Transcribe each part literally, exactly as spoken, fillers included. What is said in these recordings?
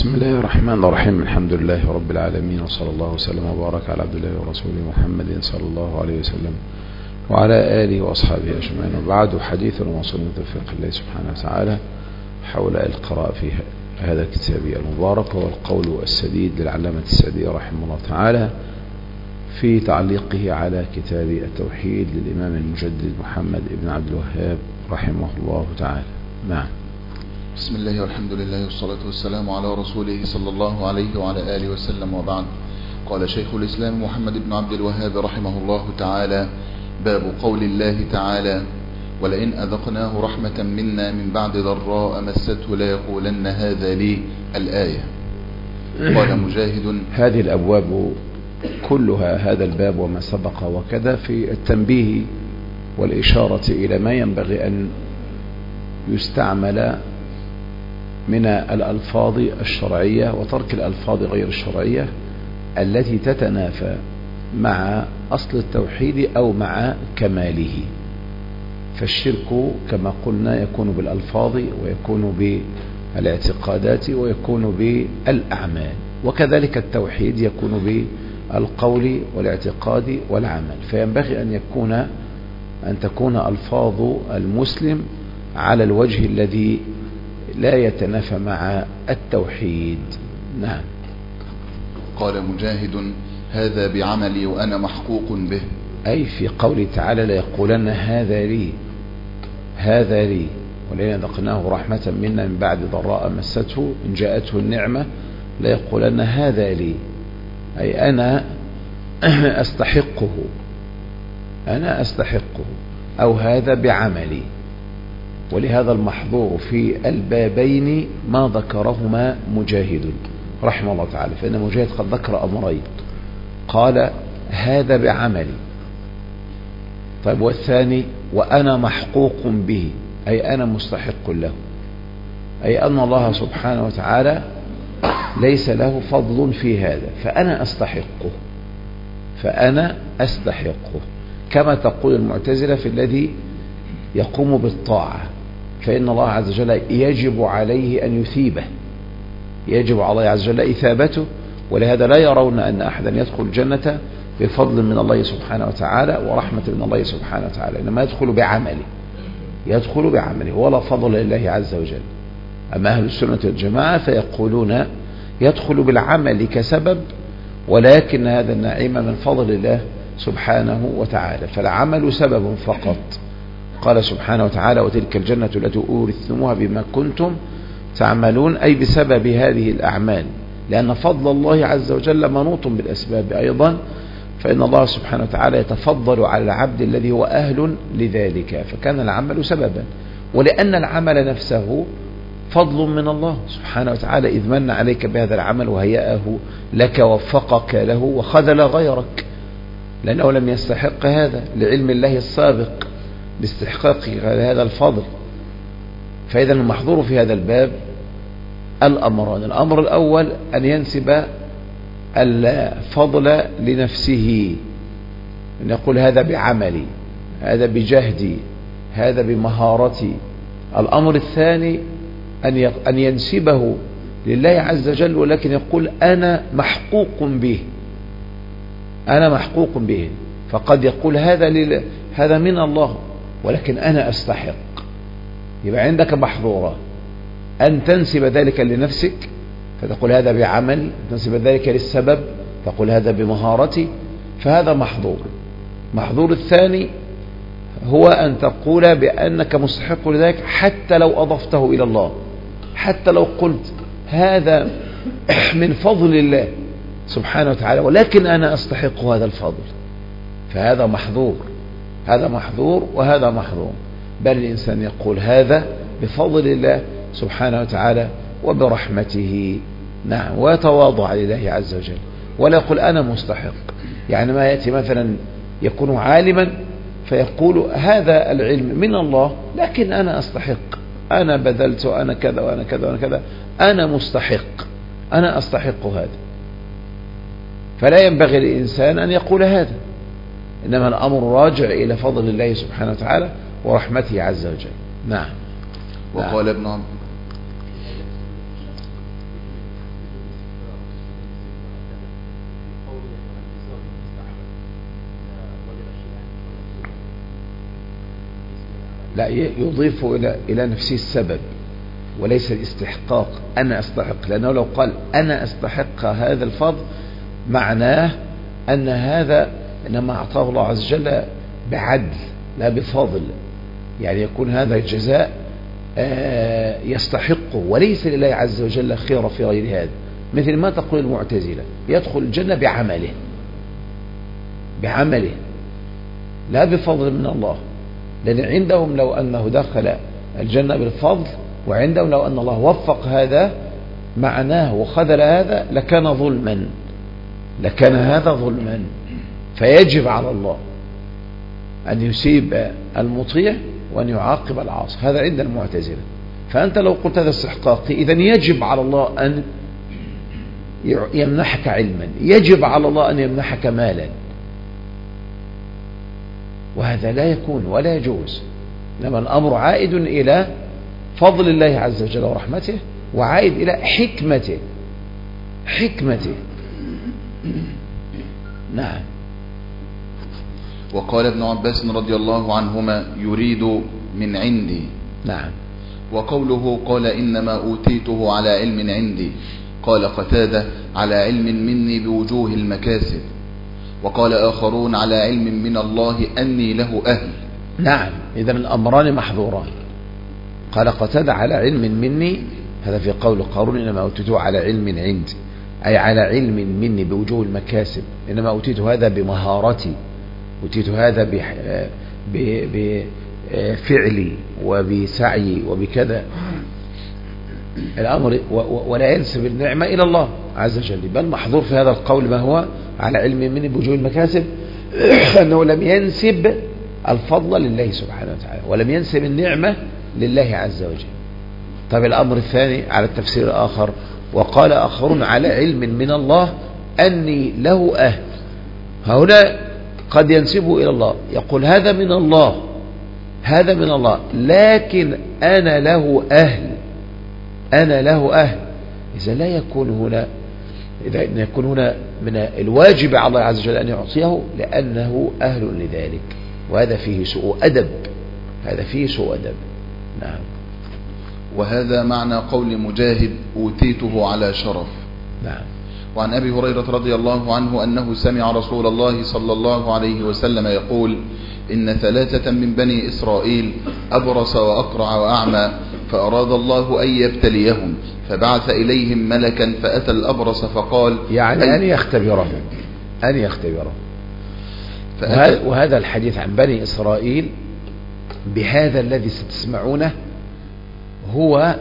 بسم الله الرحمن الرحيم. الحمد لله رب العالمين، وصلى الله وسلم وبارك على عبد الله ورسوله محمد صلى الله عليه وسلم وعلى آله وأصحابه أجمعين. وبعد، حديث وصول من توفيق الله سبحانه وتعالى حول القراءة في هذا الكتاب المبارك، والقول السديد للعلامة السعدي رحمه الله تعالى في تعليقه على كتاب التوحيد للإمام المجدد محمد بن عبد الوهاب رحمه الله تعالى. نعم. بسم الله والحمد لله والصلاة والسلام على رسوله صلى الله عليه وعلى آله وسلم، وبعد. قال شيخ الإسلام محمد بن عبد الوهاب رحمه الله تعالى: باب قول الله تعالى: ولئن أذقناه رحمة منا من بعد ضراء مسته ليقولن هذا لي، الآية. قال مجاهد: هذه الأبواب كلها، هذا الباب وما سبق وكذا، في التنبيه والإشارة إلى ما ينبغي أن يستعمل من الألفاظ الشرعية وترك الألفاظ غير الشرعية التي تتنافى مع أصل التوحيد أو مع كماله. فالشرك كما قلنا يكون بالألفاظ، ويكون بالاعتقادات، ويكون بالأعمال، وكذلك التوحيد يكون بالقول والاعتقاد والعمل. فينبغي أن يكون أن تكون ألفاظ المسلم على الوجه الذي لا يتنافى مع التوحيد. نعم. قال مجاهد: هذا بعملي وأنا محقوق به، أي في قوله تعالى: ليقولن هذا لي، هذا لي، ولئن ذقناه رحمة منا من بعد ضراء مسته إن جاءته النعمة ليقولن هذا لي، أي أنا أستحقه، أنا أستحقه، أو هذا بعملي. ولهذا المحظور في البابين ما ذكرهما مجاهد رحمه الله تعالى، فإن مجاهد قد ذكر أمرين، قال هذا بعملي، طيب والثاني وأنا محقوق به، أي أنا مستحق له، أي أن الله سبحانه وتعالى ليس له فضل في هذا، فأنا أستحقه، فأنا أستحقه، كما تقول المعتزلة في الذي يقوم بالطاعة، فإن الله عز وجل يجب عليه أن يثيبه، يجب على الله عز وجل إثابته، ولهذا لا يرون أن أحدا يدخل الجنة بفضل من الله سبحانه وتعالى ورحمة من الله سبحانه وتعالى، إنما يدخل بعمله، يدخل بعمله، ولا فضل لله عز وجل. أما أهل السنة والجماعة فيقولون يدخل بالعمل كسبب، ولكن هذا النعيم من فضل الله سبحانه وتعالى، فالعمل سبب فقط. قال سبحانه وتعالى: وتلك الجنة التي أورثتموها بما كنتم تعملون، أي بسبب هذه الأعمال، لأن فضل الله عز وجل منوط بالأسباب أيضا، فإن الله سبحانه وتعالى يتفضل على العبد الذي هو أهل لذلك، فكان العمل سببا، ولأن العمل نفسه فضل من الله سبحانه وتعالى، إذ من عليك بهذا العمل وهيأه لك ووفقك له وخذل غيرك، لأنه لم يستحق هذا لعلم الله السابق باستحقاقه هذا الفضل. فإذا المحظور في هذا الباب الأمران: الأمر الأول أن ينسب الفضل لنفسه، أن يقول هذا بعملي، هذا بجهدي، هذا بمهارتي. الأمر الثاني أن ينسبه لله عز وجل، ولكن يقول أنا محقوق به، أنا محقوق به. فقد يقول هذا لله، هذا من الله، ولكن أنا أستحق. يبقى عندك محظورة: أن تنسب ذلك لنفسك فتقول هذا بعمل، تنسب ذلك للسبب تقول هذا بمهارتي، فهذا محظور. محظور الثاني هو أن تقول بأنك مستحق لذلك حتى لو أضفته إلى الله، حتى لو قلت هذا من فضل الله سبحانه وتعالى، ولكن أنا أستحق هذا الفضل، فهذا محظور، هذا محظور وهذا محظور. بل الإنسان يقول هذا بفضل الله سبحانه وتعالى وبرحمته، نعم، ويتواضع لله عز وجل، ولا يقول أنا مستحق. يعني ما يأتي مثلا يكون عالما فيقول هذا العلم من الله، لكن أنا أستحق، أنا بذلت، أنا كذا وأنا كذا وأنا كذا، أنا مستحق، أنا أستحق هذا. فلا ينبغي للإنسان أن يقول هذا، إنما الأمر راجع إلى فضل الله سبحانه وتعالى ورحمته عز وجل. نعم. وقال ابن عبد لا، يضيف إلى إلى نفسه السبب وليس الاستحقاق. أنا أستحق، لأنه لو قال أنا أستحق هذا الفضل معناه أن هذا إنما أعطاه الله عز وجل بعدل لا بفضل، يعني يكون هذا الجزاء يستحقه وليس لله عز وجل خير في غير هذا، مثل ما تقول المعتزلة يدخل الجنة بعمله بعمله لا بفضل من الله، لأن عندهم لو أنه دخل الجنة بالفضل، وعندهم لو أن الله وفق هذا معناه وخذل هذا لكان ظلما، لكان هذا ظلما. فيجب على الله أن يسيب المطيع وأن يعاقب العاصي، هذا عند المعتزلة. فأنت لو قلت هذا استحقاقي، إذن يجب على الله أن يمنحك علما، يجب على الله أن يمنحك مالا، وهذا لا يكون ولا يجوز. إنما الأمر عائد إلى فضل الله عز وجل ورحمته، وعائد إلى حكمته حكمته نعم. وقال ابن عباس رضي الله عنهما يريد من عندي. نعم. وقوله قال إنما أوتيته على علم عندي، قال قتادة على علم مني بوجوه المكاسب، وقال آخرون على علم من الله أني له أهل. نعم، إذن الأمران محظوران. قال قتادة على علم مني، هذا في قول قارون إنما أوتيته على علم عندي، أي على علم مني بوجوه المكاسب، إنما أوتيت هذا بمهارتي، أوتيت هذا بفعلي وبسعي وبكذا الأمر، ولا ينسب النعمة إلى الله عز وجل، بل محظور في هذا القول ما هو على علم مني بوجوه المكاسب، أنه لم ينسب الفضل لله سبحانه وتعالى، ولم ينسب النعمة لله عز وجل. طيب الأمر الثاني على التفسير الآخر، وقال آخرون على علم من الله أني له أهل، هؤلاء قد ينسبه إلى الله، يقول هذا من الله، هذا من الله، لكن أنا له أهل، أنا له أهل. إذا لا يكون هنا، إذا يكون هنا من الواجب على الله عز وجل أن يعطيه لأنه أهل لذلك، وهذا فيه سوء أدب، هذا فيه سوء أدب. نعم. وهذا معنى قول مجاهد أوتيته على شرف. نعم. وعن أبي هريرة رضي الله عنه أنه سمع رسول الله صلى الله عليه وسلم يقول إن ثلاثة من بني إسرائيل أبرص وأقرع وأعمى، فأراد الله أن يبتليهم، فبعث إليهم ملكا فأتى الأبرص فقال يعني أن يختبرهم أن يختبرهم وهذا, وهذا الحديث عن بني إسرائيل بهذا الذي ستسمعونه هو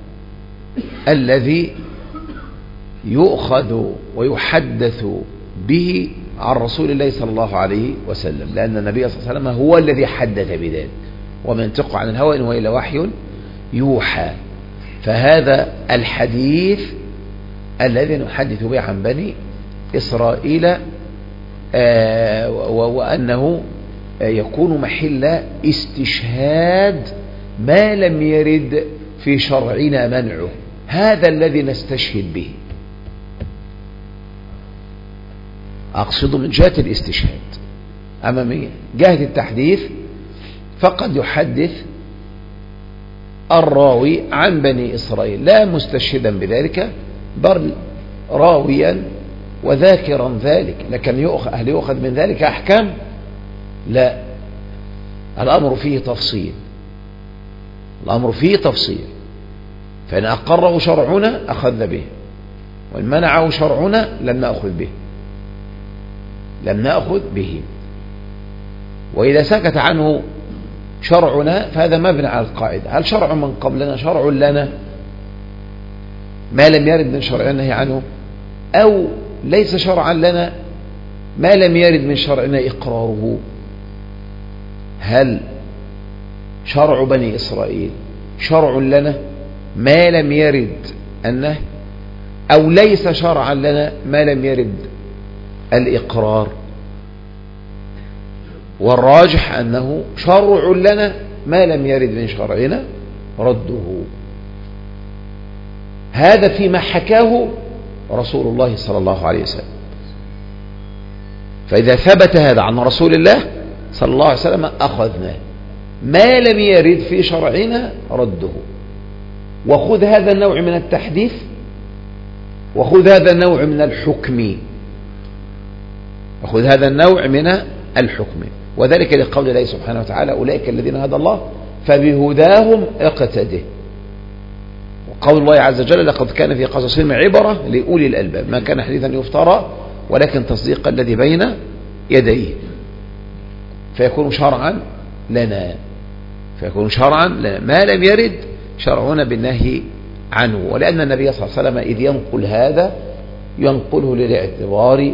الذي يؤخذ ويحدث به عن رسول الله صلى الله عليه وسلم، لأن النبي صلى الله عليه وسلم هو الذي حدث بذلك، وما ينطق عن الهوى إن هو إلا وحي يوحى. فهذا الحديث الذي نحدث به عن بني إسرائيل آه وأنه يكون محل استشهاد ما لم يرد في شرعنا منعه، هذا الذي نستشهد به، أقصد من جهة الاستشهاد. أما من جهة التحديث فقد يحدث الراوي عن بني إسرائيل لا مستشهدا بذلك، بل راويا وذاكرا ذلك، لكن يؤخذ هل يؤخذ من ذلك أحكام؟ لا، الأمر فيه تفصيل، الأمر فيه تفصيل. فإن أقره شرعنا أخذ به، وإن منعه شرعنا لم نأخذ به لم نأخذ به وإذا سكت عنه شرعنا فهذا مبني على القاعدة: هل شرع من قبلنا شرع لنا ما لم يرد من شرعنا النهي عنه، أو ليس شرعا لنا ما لم يرد من شرعنا إقراره؟ هل شرع بني إسرائيل شرع لنا ما لم يرد النهي، أو ليس شرعا لنا ما لم يرد الإقرار؟ والراجح أنه شرع لنا ما لم يرد من شرعنا رده. هذا فيما حكاه رسول الله صلى الله عليه وسلم. فإذا ثبت هذا عن رسول الله صلى الله عليه وسلم أخذناه، ما لم يرد في شرعنا رده. وخذ هذا النوع من التحديث وخذ هذا النوع من الحكم وخذ هذا النوع من الحكم وذلك لقول الله سبحانه وتعالى أولئك الذين هدى الله فبهداهم اقتده. وقول الله عز وجل لقد كان في قصصهم عبرة لأولي الألباب ما كان حديثا يفترى ولكن تصديق الذي بين يديه فيكون شرعا لنا فيكون شرعا لنا ما لم يرد شرعنا بالنهي عنه. ولأن النبي صلى الله عليه وسلم إذ ينقل هذا ينقله للاعتبار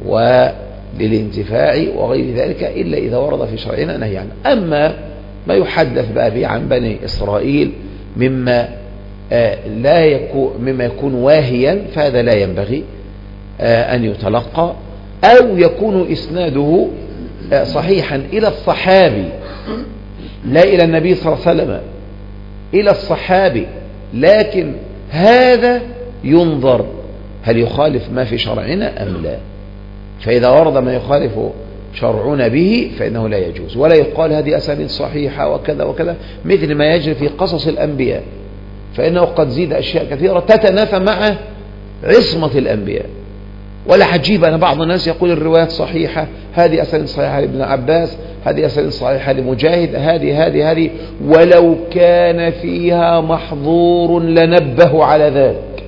وللانتفاع وغير ذلك إلا إذا ورد في شرعنا نهي عنه. أما ما يحدث بقى به عن بني إسرائيل مما لا يكون مما يكون واهيا فهذا لا ينبغي أن يتلقى أو يكون إسناده صحيحا إلى الصحابي لا إلى النبي صلى الله عليه وسلم إلى الصحابي لكن هذا ينظر هل يخالف ما في شرعنا أم لا. فإذا ورد ما يخالف شرعنا به فإنه لا يجوز ولا يقال هذه أسانيد صحيحة وكذا وكذا مثل ما يجري في قصص الأنبياء فإنه قد زيد أشياء كثيرة تتنافى مع عصمة الأنبياء. ولا حجيب أن بعض الناس يقول الروايات صحيحة هذه أسانيد صحيحة لابن عباس هذه أسانيد صحيحة لمجاهد هذه هذه هذه ولو كان فيها محظور لنبه على ذلك.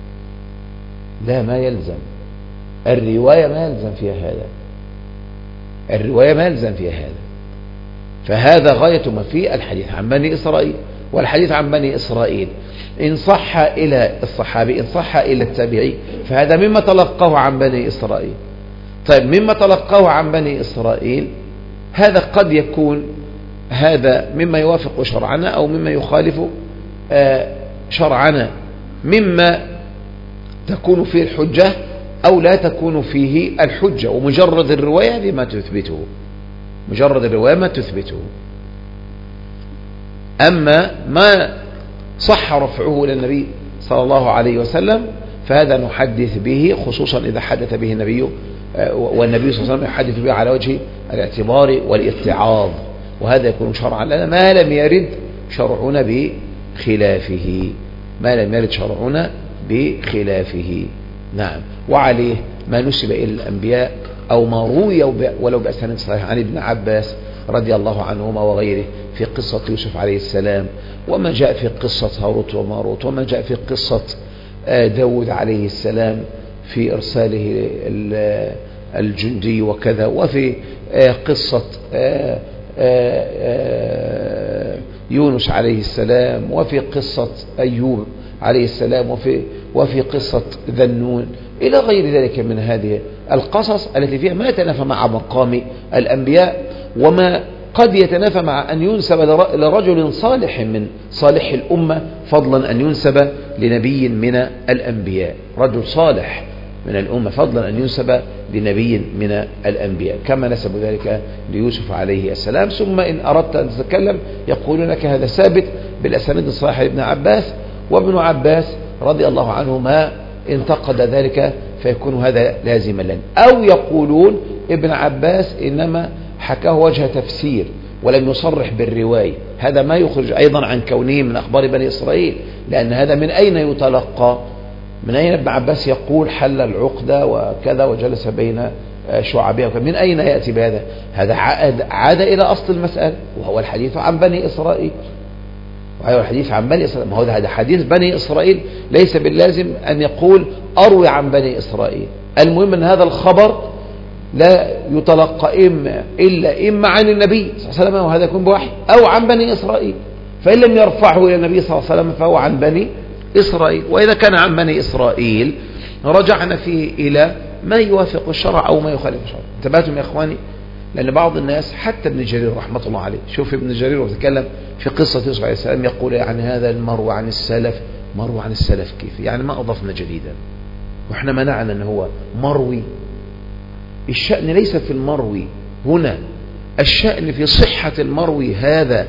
لا ما يلزم الرواية ما يلزم فيها هذا الرواية ما يلزم فيها هذا. فهذا غاية ما في الحديث عن بني إسرائيل. والحديث عن بني إسرائيل إن صح إلى الصحابي إن صح إلى التابعي فهذا مما تلقاه عن بني إسرائيل. طيب مما تلقاه عن بني إسرائيل هذا قد يكون هذا مما يوافق شرعنا أو مما يخالف شرعنا مما تكون فيه الحجة أو لا تكون فيه الحجة ومجرد الرواية هذه ما تثبته مجرد الرواية ما تثبته. أما ما صح رفعه إلى النبي صلى الله عليه وسلم فهذا نحدث به خصوصا إذا حدث به النبي والنبي صلى الله عليه وسلم يحدث به على وجه الاعتبار والاتعاظ وهذا يكون شرعا لنا ما لم يرد شرعنا بخلافه ما لم يرد شرعنا بخلافه. نعم. وعليه ما نسب إلى الأنبياء أو ما روي ولو بأسانيد صحيحة عن ابن عباس رضي الله عنهما وغيره في قصة يوسف عليه السلام وما جاء في قصة هاروت وماروت وما جاء في قصة داود عليه السلام في إرساله الجندي وكذا وفي قصة يونس عليه السلام وفي قصة أيوب عليه السلام وفي وفي قصة ذنون إلى غير ذلك من هذه القصص التي فيها ما يتنافى مع مقام الأنبياء وما قد يتنافى مع أن ينسب لرجل صالح من صالح الأمة فضلا أن ينسب لنبي من الأنبياء رجل صالح من الأمة فضلا أن ينسب لنبي من الأنبياء كما نسب ذلك ليوسف عليه السلام. ثم إن أردت أن تتكلم يقول لك هذا ثابت بالأسانيد الصحيحة لابن عباس وابن عباس رضي الله عنهما انتقد ذلك فيكون هذا لازما لنا. أو يقولون ابن عباس إنما حكاه وجه تفسير ولم يصرح بالرواية هذا ما يخرج أيضا عن كونه من أخبار بني إسرائيل لأن هذا من أين يتلقى من أين ابن عباس يقول حل العقدة وكذا وجلس بين شعبها من أين يأتي بهذا هذا عاد, عاد إلى أصل المسألة وهو الحديث عن بني إسرائيل وهو الحديث عن بني إسرائيل ما هو هذا حديث بني إسرائيل ليس باللازم أن يقول أروي عن بني إسرائيل. المهم أن هذا الخبر لا يتلقى إما إلا إما عن النبي صلى الله عليه وسلم وهذا يكون بوحي أو عن بني إسرائيل فإن لم يرفعه إلى النبي صلى الله عليه وسلم فهو عن بني إسرائيل. وإذا كان عن بني إسرائيل رجعنا فيه إلى ما يوافق الشرع أو ما يخالف الشرع. انتبهتم يا إخواني لأن بعض الناس حتى ابن جرير رحمة الله عليه شوف ابن جرير وتكلم في قصة يوسف عليه السلام يقول عن هذا المروي عن السلف مروي عن السلف كيف يعني ما أضفنا جديدا وإحنا منعنا أنه هو مروي. الشأن ليس في المروي هنا الشأن في صحة المروي هذا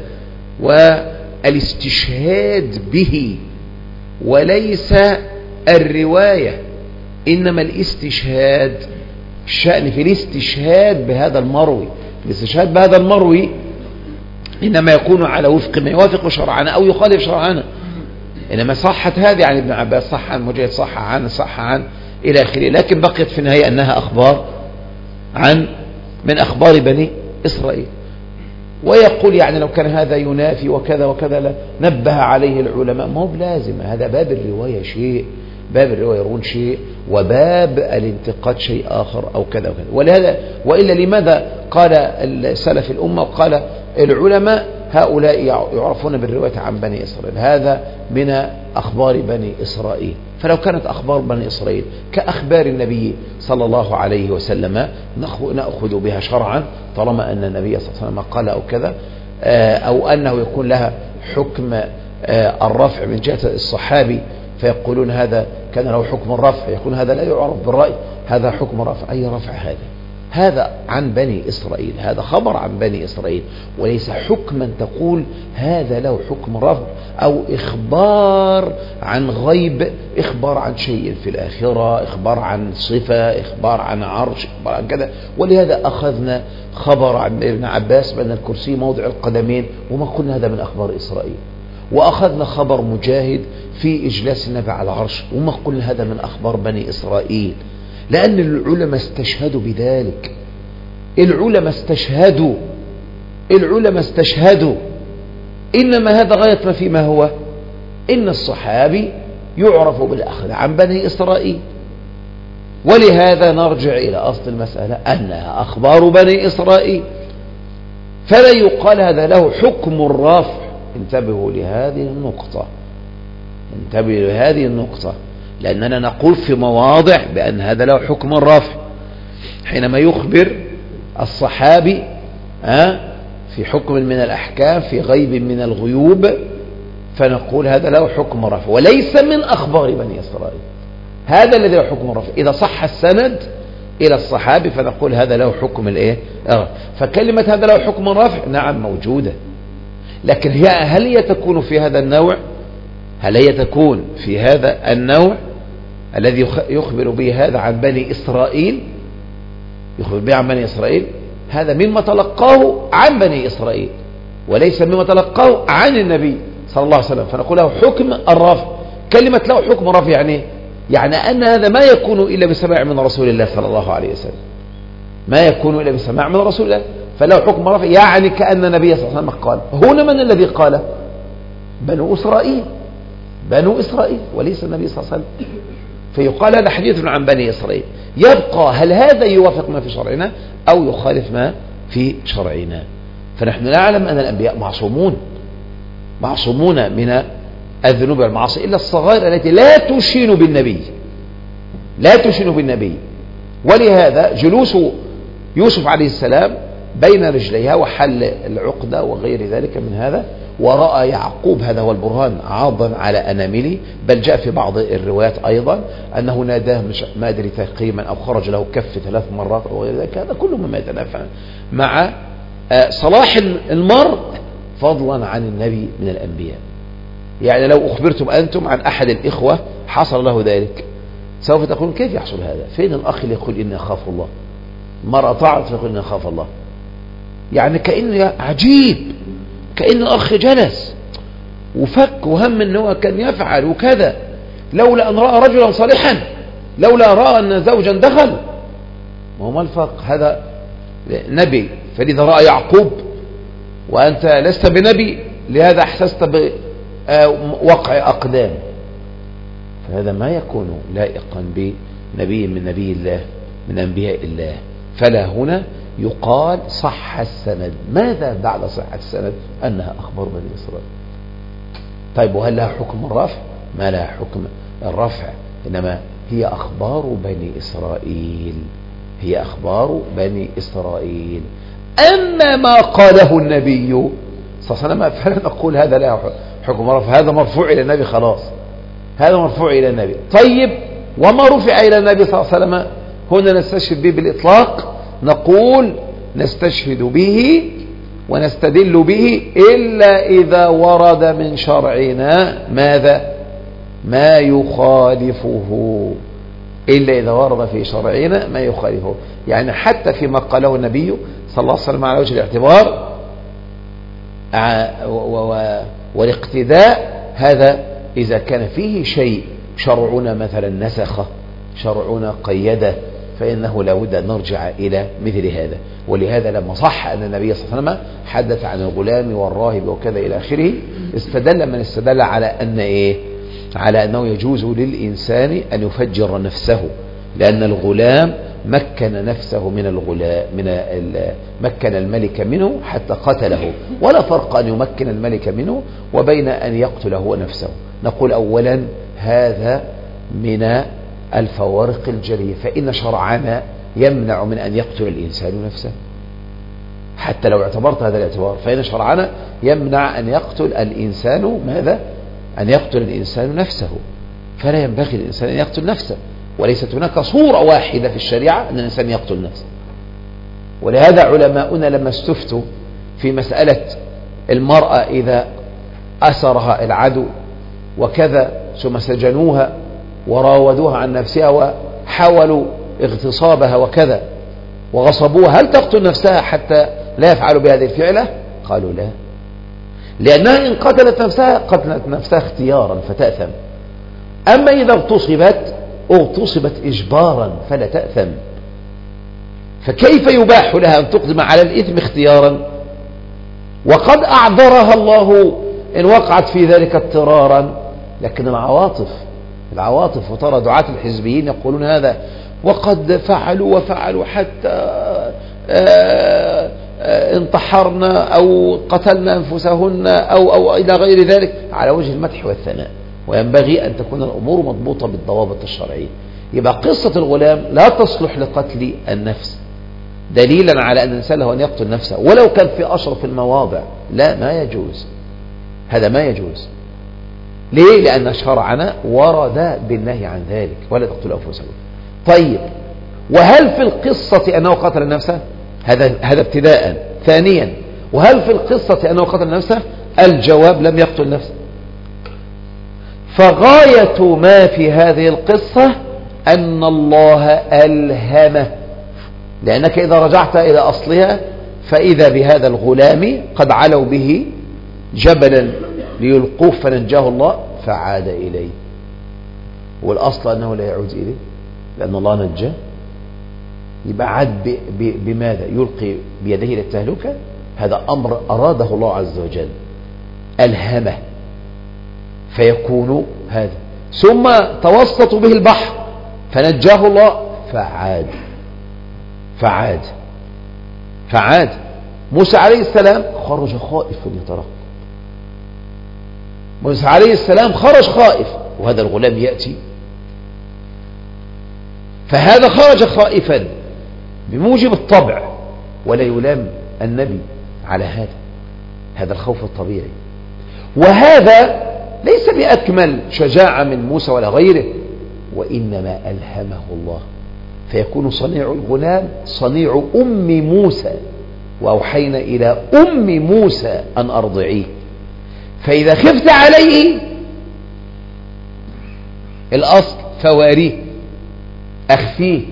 والاستشهاد به وليس الرواية إنما الاستشهاد الشأن في الاستشهاد بهذا المروي. الاستشهاد بهذا المروي إنما يكون على وفق ما يوافق شرعنا أو يخالف شرعنا. إنما صحت هذه عن ابن عباس، صح عن مجاهد، صح عن صح عن إلى آخره، لكن بقيت في النهاية أنها أخبار عن من أخبار بني إسرائيل. ويقول يعني لو كان هذا ينافي وكذا وكذا نبه عليه العلماء، ما هو بلازم، هذا باب الرواية شيء، باب الرواية يرون شيء، وباب الانتقاد شيء آخر أو كذا وكذا. ولهذا وإلا لماذا قال السلف الأمة وقال العلماء هؤلاء يعرفون بالرواية عن بني إسرائيل، هذا من أخبار بني إسرائيل. فلو كانت أخبار بني إسرائيل كأخبار النبي صلى الله عليه وسلم نأخذ بها شرعا، طالما أن النبي صلى الله عليه وسلم قال أو كذا، أو أنه يكون لها حكم الرفع من جهة الصحابي، فيقولون هذا كان له حكم الرفع، يكون هذا لا يعرف بالرأي، هذا حكم الرفع. أي رفع هذا؟ هذا عن بني إسرائيل، هذا خبر عن بني إسرائيل، وليس حكما تقول هذا له حكم رفع أو إخبار عن غيب، إخبار عن شيء في الآخرة، إخبار عن صفة، إخبار عن عرش، إخبار عن كذا. ولهذا أخذنا خبر عن ابن عباس بأن الكرسي موضع القدمين، وما قلنا هذا من أخبار إسرائيل. وأخذنا خبر مجاهد في إجلاس النبي على العرش، وما قلنا هذا من أخبار بني إسرائيل، لأن العلماء استشهدوا بذلك. العلماء استشهدوا العلماء استشهدوا إنما هذا غاية ما فيما هو إن الصحابي يعرف بالأخذ عن بني إسرائيل. ولهذا نرجع إلى أصل المسألة أنها أخبار بني إسرائيل، فلا يقال هذا له حكم الرفع. انتبهوا لهذه النقطة، انتبهوا لهذه النقطة، لأننا نقول في مواضع بأن هذا له حكم الرفع. حينما يخبر الصحابي في حكم من الأحكام، في غيب من الغيوب، فنقول هذا له حكم الرفع وليس من أخبار بني إسرائيل، هذا الذي له حكم الرفع. إذا صح السند إلى الصحابي فنقول هذا له حكم الإيه؟ فكلمة هذا له حكم الرفع نعم موجودة، لكن هي هل هي تكون في هذا النوع؟ هل هي تكون في هذا النوع الذي يخبر به هذا عن بني إسرائيل؟ يخبر به عن بني إسرائيل، هذا مما تلقاه عن بني إسرائيل وليس مما تلقاه عن النبي صلى الله عليه وسلم، فنقول له حكم الرفع. كلمة له حكم الرفع يعني يعني أن هذا ما يكون إلا بسماع من رسول الله صلى الله عليه وسلم، ما يكون إلا بسماع من رسول الله، فله حكم الرفع. يعني كأن النبي صلى الله عليه وسلم قال. هنا من الذي قال؟ بنو إسرائيل، بنو إسرائيل وليس النبي صلى الله عليه وسلم. فيقال هذا حديث عن بني إسرائيل. يبقى هل هذا يوافق ما في شرعنا أو يخالف ما في شرعنا؟ فنحن نعلم أن الأنبياء معصومون، معصومون من الذنوب والمعاصي إلا الصغائر التي لا تشين بالنبي، لا تشين بالنبي. ولهذا جلوس يوسف عليه السلام بين رجليها وحل العقدة وغير ذلك من هذا، ورأى يعقوب، هذا هو البرهان، عاضا على أنامله. بل جاء في بعض الروايات أيضا أنه ناداه ما أدري تقيما أو خرج له كف ثلاث مرات أو غير ذلك. هذا كله مما يتنافى مع صلاح المرء فضلا عن النبي من الأنبياء. يعني لو أخبرتم أنتم عن أحد الإخوة حصل له ذلك سوف تقولون كيف يحصل هذا؟ فين الأخ اللي يقول إني أخاف الله؟ مرة طاعت فيقول إني أخاف الله، يعني كأنه عجيب، كأن الأخ جلس وفك وهم أنه كان يفعل وكذا، لولا أن رأى رجلا صالحا، لولا رأى أن زوجا دخل. ما هو ما الفرق؟ هذا نبي، فلذا رأى يعقوب وأنت لست بنبي، لهذا أحسست بوقع أقدام. فهذا ما يكون لائقا بنبي من نبي الله من أنبياء الله. فلا هنا يقال صح السند. ماذا بعد صحة السند؟ أنها أخبار بني إسرائيل. طيب وهل لها حكم الرفع؟ ما لها حكم الرفع، إنما هي أخبار بني إسرائيل، هي أخبار بني إسرائيل. أما ما قاله النبي صلى الله عليه وسلم فلا نقول هذا لا حكم الرفع، هذا مرفوع إلى النبي خلاص، هذا مرفوع إلى النبي. طيب وما رفع إلى النبي صلى الله عليه وسلم هنا نستشهد به بالإطلاق، نقول نستشهد به ونستدل به إلا إذا ورد من شرعنا ماذا؟ ما يخالفه، إلا إذا ورد في شرعنا ما يخالفه. يعني حتى فيما قاله النبي صلى الله عليه وسلم على وجه الاعتبار والاقتداء هذا إذا كان فيه شيء شرعنا مثلا نسخه، شرعنا قيده، فإنه لا بد أن نرجع إلى مثل هذا. ولهذا لما صح أن النبي صلى الله عليه وسلم حدث عن الغلام والراهب وكذا إلى آخره، استدل من استدل على أن إيه؟ على أنه يجوز للإنسان أن يفجر نفسه، لأن الغلام مكن نفسه من الغلام من مكن الملك منه حتى قتله، ولا فرق أن يمكن الملك منه وبين أن يقتل هو نفسه. نقول أولا هذا من الفوارق الجلية، فإن شرعنا يمنع من أن يقتل الإنسان نفسه، حتى لو اعتبرت هذا الاعتبار فإن شرعنا يمنع أن يقتل الإنسان ماذا؟ أن يقتل الإنسان نفسه، فلا ينبغي للإنسان أن يقتل نفسه، وليست هناك صورة واحدة في الشريعة أن الإنسان يقتل نفسه. ولهذا علماؤنا لما استفتوا في مسألة المرأة إذا أسرها العدو وكذا ثم سجنوها وراودوها عن نفسها وحاولوا اغتصابها وكذا وغصبوها، هل تقتل نفسها حتى لا يفعلوا بهذه الفعلة؟ قالوا لا، لأنها إن قتلت نفسها قتلت نفسها اختيارا فتأثم، أما إذا اغتصبت اغتصبت إجبارا فلا تأثم. فكيف يباح لها أن تقدم على الإثم اختيارا وقد أعذرها الله إن وقعت في ذلك اضطرارا؟ لكن العواطف العواطف وترى دعاة الحزبيين يقولون هذا، وقد فعلوا وفعلوا حتى انتحرنا أو قتلنا أنفسهن أو, أو إلى غير ذلك، على وجه المدح والثناء. وينبغي أن تكون الأمور مضبوطة بالضوابط الشرعية. يبقى قصة الغلام لا تصلح لقتل النفس دليلا على أن الإنسان له أن يقتل نفسه ولو كان في أشرف المواضع، لا، ما يجوز، هذا ما يجوز. ليه؟ لأن شرعنا ورد بالنهي عن ذلك، ولا تقتلوا أنفسكم. طيب، وهل في القصة أنه قتل نفسه؟ هذا هذا ابتداء. ثانيا، وهل في القصة أنه قتل نفسه؟ الجواب لم يقتل نفسه. فغاية ما في هذه القصة أن الله ألهمه، لأنك إذا رجعت إلى أصلها فإذا بهذا الغلام قد علوا به جبلا ليلقوه فنجاه الله فعاد إليه، والأصل أنه لا يعود إليه لأن الله نجاه. يبقى عاد بماذا؟ يلقي بيده للتهلكة. هذا أمر أراده الله عز وجل، ألهمه فيكون هذا. ثم توسطوا به البحر فنجاه الله فعاد فعاد فعاد موسى عليه السلام خرج خائفا يترقب، موسى عليه السلام خرج خائف، وهذا الغلام يأتي، فهذا خرج خائفا بموجب الطبع، ولا يلام النبي على هذا، هذا الخوف الطبيعي. وهذا ليس بأكمل شجاعة من موسى ولا غيره، وإنما ألهمه الله، فيكون صنيع الغلام صنيع أم موسى، وأوحينا إلى أم موسى أن أرضعيه، فإذا خفت عليه الأصل فواريه، أخفيه،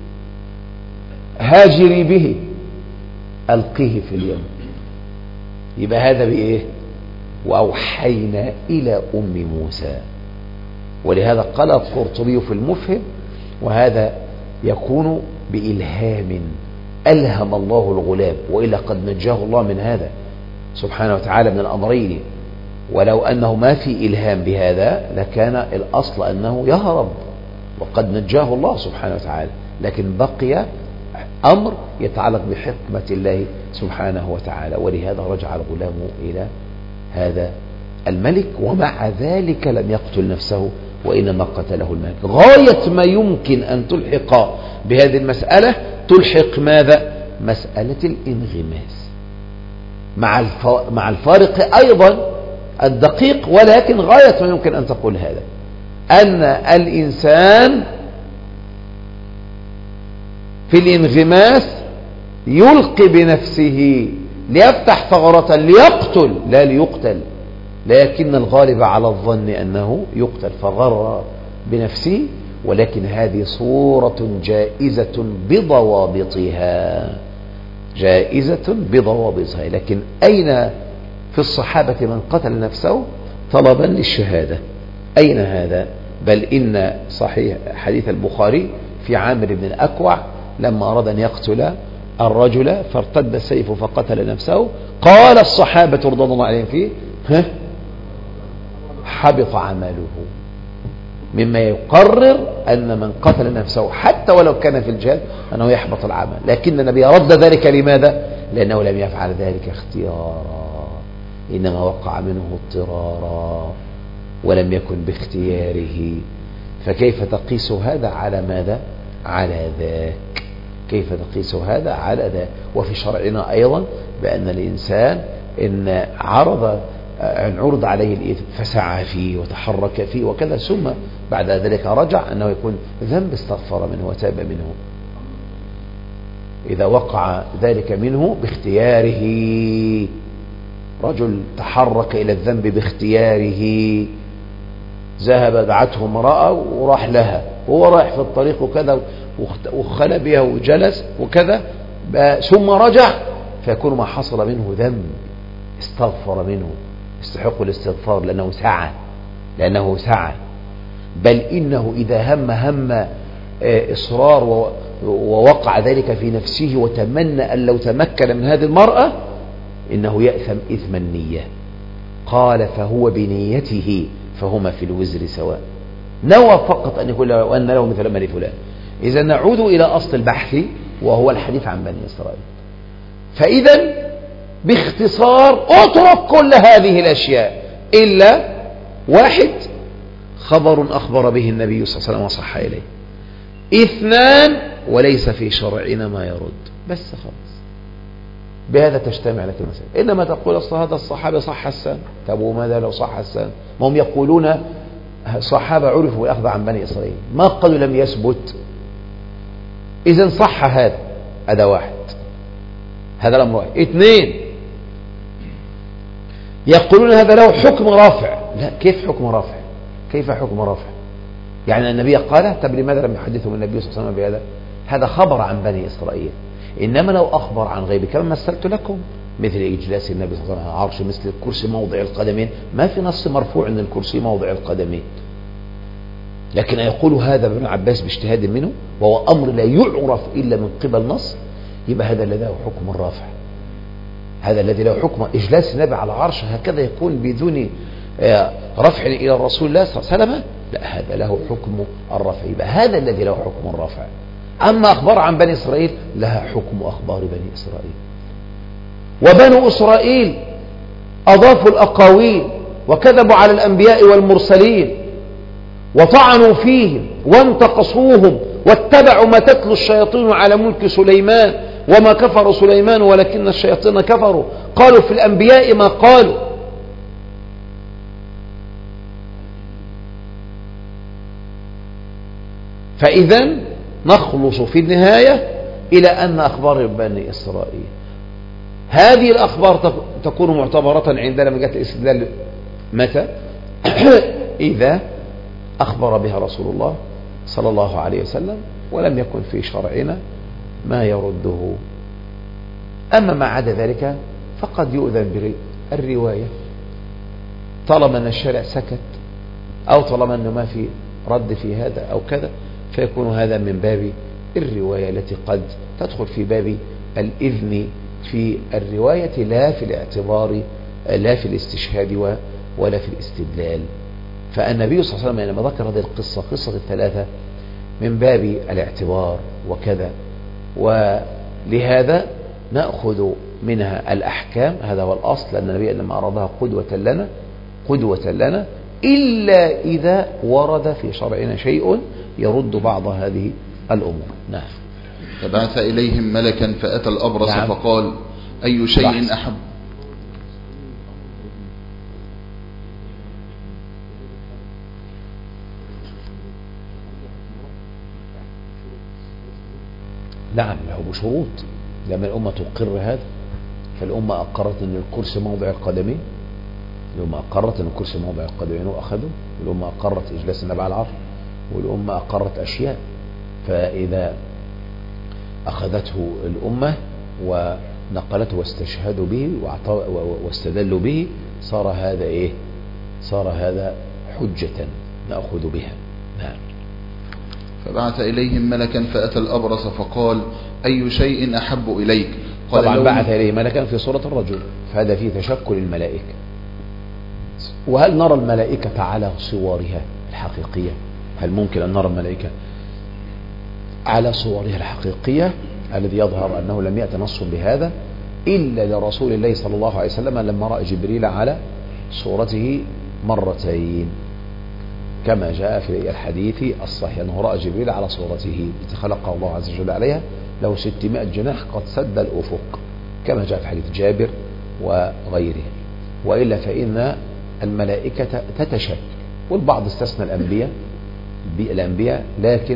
هاجري به، ألقيه في اليم. يبقى هذا بإيه؟ وأوحينا إلى أم موسى. ولهذا قال القرطبي في المفهم: وهذا يكون بإلهام، ألهم الله الغلام، وإلا قد نجاه الله من هذا سبحانه وتعالى من الأمرين. ولو أنه ما في إلهام بهذا لكان الأصل أنه يهرب، وقد نجاه الله سبحانه وتعالى، لكن بقي أمر يتعلق بحكمة الله سبحانه وتعالى. ولهذا رجع الغلام إلى هذا الملك، ومع ذلك لم يقتل نفسه وإنما قتله الملك. غاية ما يمكن أن تلحق بهذه المسألة تلحق ماذا؟ مسألة الانغماس، مع مع الفارق أيضا الدقيق، ولكن غاية ما يمكن أن تقول هذا، أن الإنسان في الانغماس يلقي بنفسه ليفتح ثغرة ليقتل لا ليقتل، لكن الغالب على الظن أنه يقتل فغر بنفسه. ولكن هذه صورة جائزة بضوابطها، جائزة بضوابطها. لكن أين في الصحابة من قتل نفسه طلبا للشهادة. أين هذا؟ بل إن صحيح حديث البخاري في عامر بن الأكوع لما أراد أن يقتل الرجل فارتد السيف فقتل نفسه، قال الصحابة رضوان الله عليهم فيه ها حبط عمله، مما يقرر أن من قتل نفسه حتى ولو كان في الجهاد أنه يحبط العمل. لكن النبي رد ذلك لماذا؟ لأنه لم يفعل ذلك اختيارا، إنما وقع منه اضطرارا ولم يكن باختياره. فكيف تقيس هذا على ماذا؟ على ذاك. كيف تقيس هذا على ذاك؟ وفي شرعنا أيضا بأن الإنسان إن عرض أن عرض عليه الإثم فسعى فيه وتحرك فيه وكذا ثم بعد ذلك رجع أنه يكون ذنب استغفر منه وتاب منه. إذا وقع ذلك منه باختياره، رجل تحرك إلى الذنب باختياره، ذهب دعته امرأة وراح لها وهو رايح في الطريق وكذا وخلى بها وجلس وكذا ثم رجع، فيكون ما حصل منه ذنب استغفر منه يستحق الاستغفار لأنه سعى لأنه سعى. بل إنه إذا هم هم إصرار ووقع ذلك في نفسه وتمنى أن لو تمكن من هذه المرأة إنه يأثم إثم النية. قال فهو بنيته فهما في الوزر سواء، نوى فقط أن يقول وأن له مثل ما لفلان. إذا نعود إلى أصل البحث وهو الحديث عن بني إسرائيل. فإذا باختصار اترك كل هذه الأشياء إلا واحد، خبر أخبر به النبي صلى الله عليه وسلم وصح إليه. اثنان، وليس في شرعنا ما يرد. بس خلاص بهذا تجتمع لك المسألة. إنما تقول أصل هذا الصحابة صح السن. طب وماذا لو صح السن؟ ما هم يقولون صحابة عرفوا بالأخذ عن بني إسرائيل، ما قالوا لم يثبت. إذن صح هذا، هذا واحد، هذا الأمر واحد. اثنين، يقولون هذا له حكم رافع. لا، كيف حكم رافع؟ كيف حكم رافع؟ يعني النبي قال، طب لماذا لم يحدثهم النبي صلى الله عليه وسلم بهذا؟ هذا خبر عن بني إسرائيل. إنما لو أخبر عن غيب كما مثلت لكم مثل إجلاس النبي صلى الله عليه وسلم على العرش، مثل الكرسي موضع القدمين، ما في نص مرفوع أن الكرسي موضع القدمين، لكن يقول هذا ابن عباس باجتهاد منه وهو أمر لا يعرف إلا من قبل نص، يبقى هذا الذي له حكم الرافع. هذا الذي له حكم إجلاس النبي على العرش هكذا يكون بدون رفع إلى الرسول الله صلى الله عليه وسلم، لا، هذا له حكم الرفع، يبقى هذا الذي له حكم الرفع. أما أخبار عن بني إسرائيل لها حكم أخبار بني إسرائيل. وبنو إسرائيل أضافوا الأقاويل وكذبوا على الأنبياء والمرسلين وطعنوا فيهم وانتقصوهم واتبعوا ما تتلو الشياطين على ملك سليمان وما كفر سليمان ولكن الشياطين كفروا، قالوا في الأنبياء ما قالوا. فإذا نخلص في النهاية إلى أن أخبار بني إسرائيل هذه الأخبار تكون معتبرة عندنا من جهة الاستدلال متى؟ إذا أخبر بها رسول الله صلى الله عليه وسلم ولم يكن في شرعنا ما يرده. أما ما عدا ذلك فقد يؤذن بالرواية طالما أن الشارع سكت أو طالما أنه ما في رد في هذا أو كذا، فيكون هذا من باب الرواية التي قد تدخل في باب الإذن في الرواية لا في الاعتبار لا في الاستشهاد ولا في الاستدلال. فالنبي صلى الله عليه وسلم لما ذكر هذه القصة قصة الثلاثة من باب الاعتبار وكذا، ولهذا نأخذ منها الأحكام، هذا هو الأصل، لأن النبي لما أرادها قدوة لنا قدوة لنا إلا إذا ورد في شرعنا شيء يرد بعض هذه الأمور. نعم. فبعث إليهم ملكا فأتى الأبرص نعم. فقال أي شيء بحث. أحب نعم له بشروط. لما الأمة تقر هذا، فالأمة أقرت أن الكرسي موضع القدمين، الأمة أقرت أن الكرسي موضع القدمين وأخذوا، والأمة أقرت إجلاس النبي على العرش، والأمة أقرت أشياء. فإذا أخذته الأمة نقلته واستشهدوا به واستدلوا به، صار هذا إيه؟ صار هذا حجة نأخذ بها. نعم. فبعث إليهم ملكا فأتى الأبرص فقال أي شيء أحب إليك؟ قال طبعا بعث إليه ملكا في صورة الرجل، فهذا فيه تشكل الملائكة. وهل نرى الملائكة على صورها الحقيقية؟ هل ممكن أن نرى الملائكة على صورها الحقيقية؟ الذي يظهر أنه لم يأتي نص بهذا إلا لرسول الله صلى الله عليه وسلم لما رأى جبريل على صورته مرتين، كما جاء في الحديث الصحيح أنه رأى جبريل على صورته التي خلقها الله عز وجل عليها له ستمائة جناح قد سد الأفق، كما جاء في حديث جابر وغيره. وإلا فإن الملائكة تتشكل، والبعض استثنى الأنبياء بالأنبياء، لكن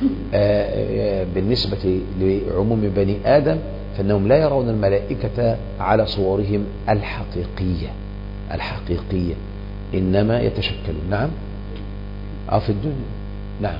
بالنسبة لعموم بني آدم فإنهم لا يرون الملائكة على صورهم الحقيقية الحقيقية إنما يتشكلون. نعم. أو في الدنيا. نعم.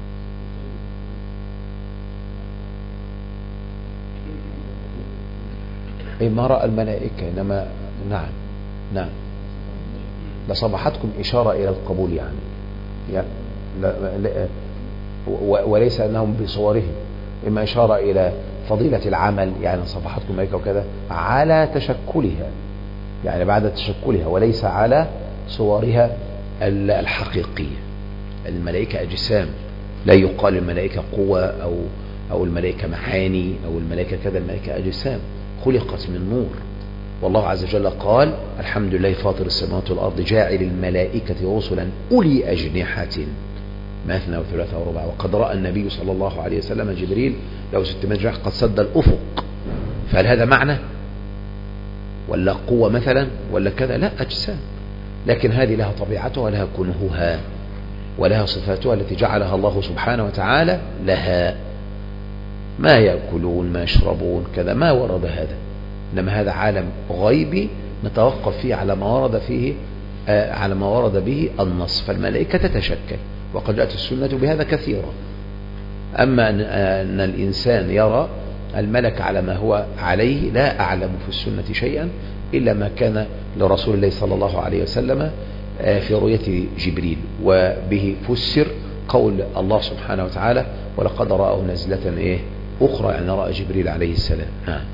أي ما رأى الملائكة إنما. نعم. نعم. لصبحتكم إشارة إلى القبول يعني, يعني لا لا وليس أنهم بصورهم، إما إشارة إلى فضيلة العمل، يعني صبحتكم ملائكة وكذا على تشكلها، يعني بعد تشكلها وليس على صورها الحقيقية. الملائكة أجسام، لا يقال الملائكة قوة أو أو الملائكة معاني أو الملائكة كذا، الملائكة أجسام خلقت من نور. والله عز وجل قال الحمد لله فاطر السماوات والأرض جاعل الملائكة رسلا أولي أجنحة مثنى وثلاثة ورباع. وقد رأى النبي صلى الله عليه وسلم جبريل له ستمائة جناح قد سد الأفق. فهل هذا معنى ولا قوة مثلا ولا كذا؟ لا، أجسام، لكن هذه لها طبيعتها ولها كنهها ولها صفاتها التي جعلها الله سبحانه وتعالى لها، ما يأكلون ما يشربون كذا، ما ورد هذا. إنما هذا عالم غيبي نتوقف فيه على ما ورد فيه آه على ما ورد به النص. فالملائكة تتشكل، وقد جاءت السنة بهذا كثيرا. أما أن, أن الإنسان يرى الملك على ما هو عليه، لا أعلم في السنة شيئا إلا ما كان لرسول الله صلى الله عليه وسلم آه في رؤية جبريل، وبه فسر قول الله سبحانه وتعالى ولقد رأوا نزلة إيه أخرى، يعني رأى جبريل عليه السلام. نعم.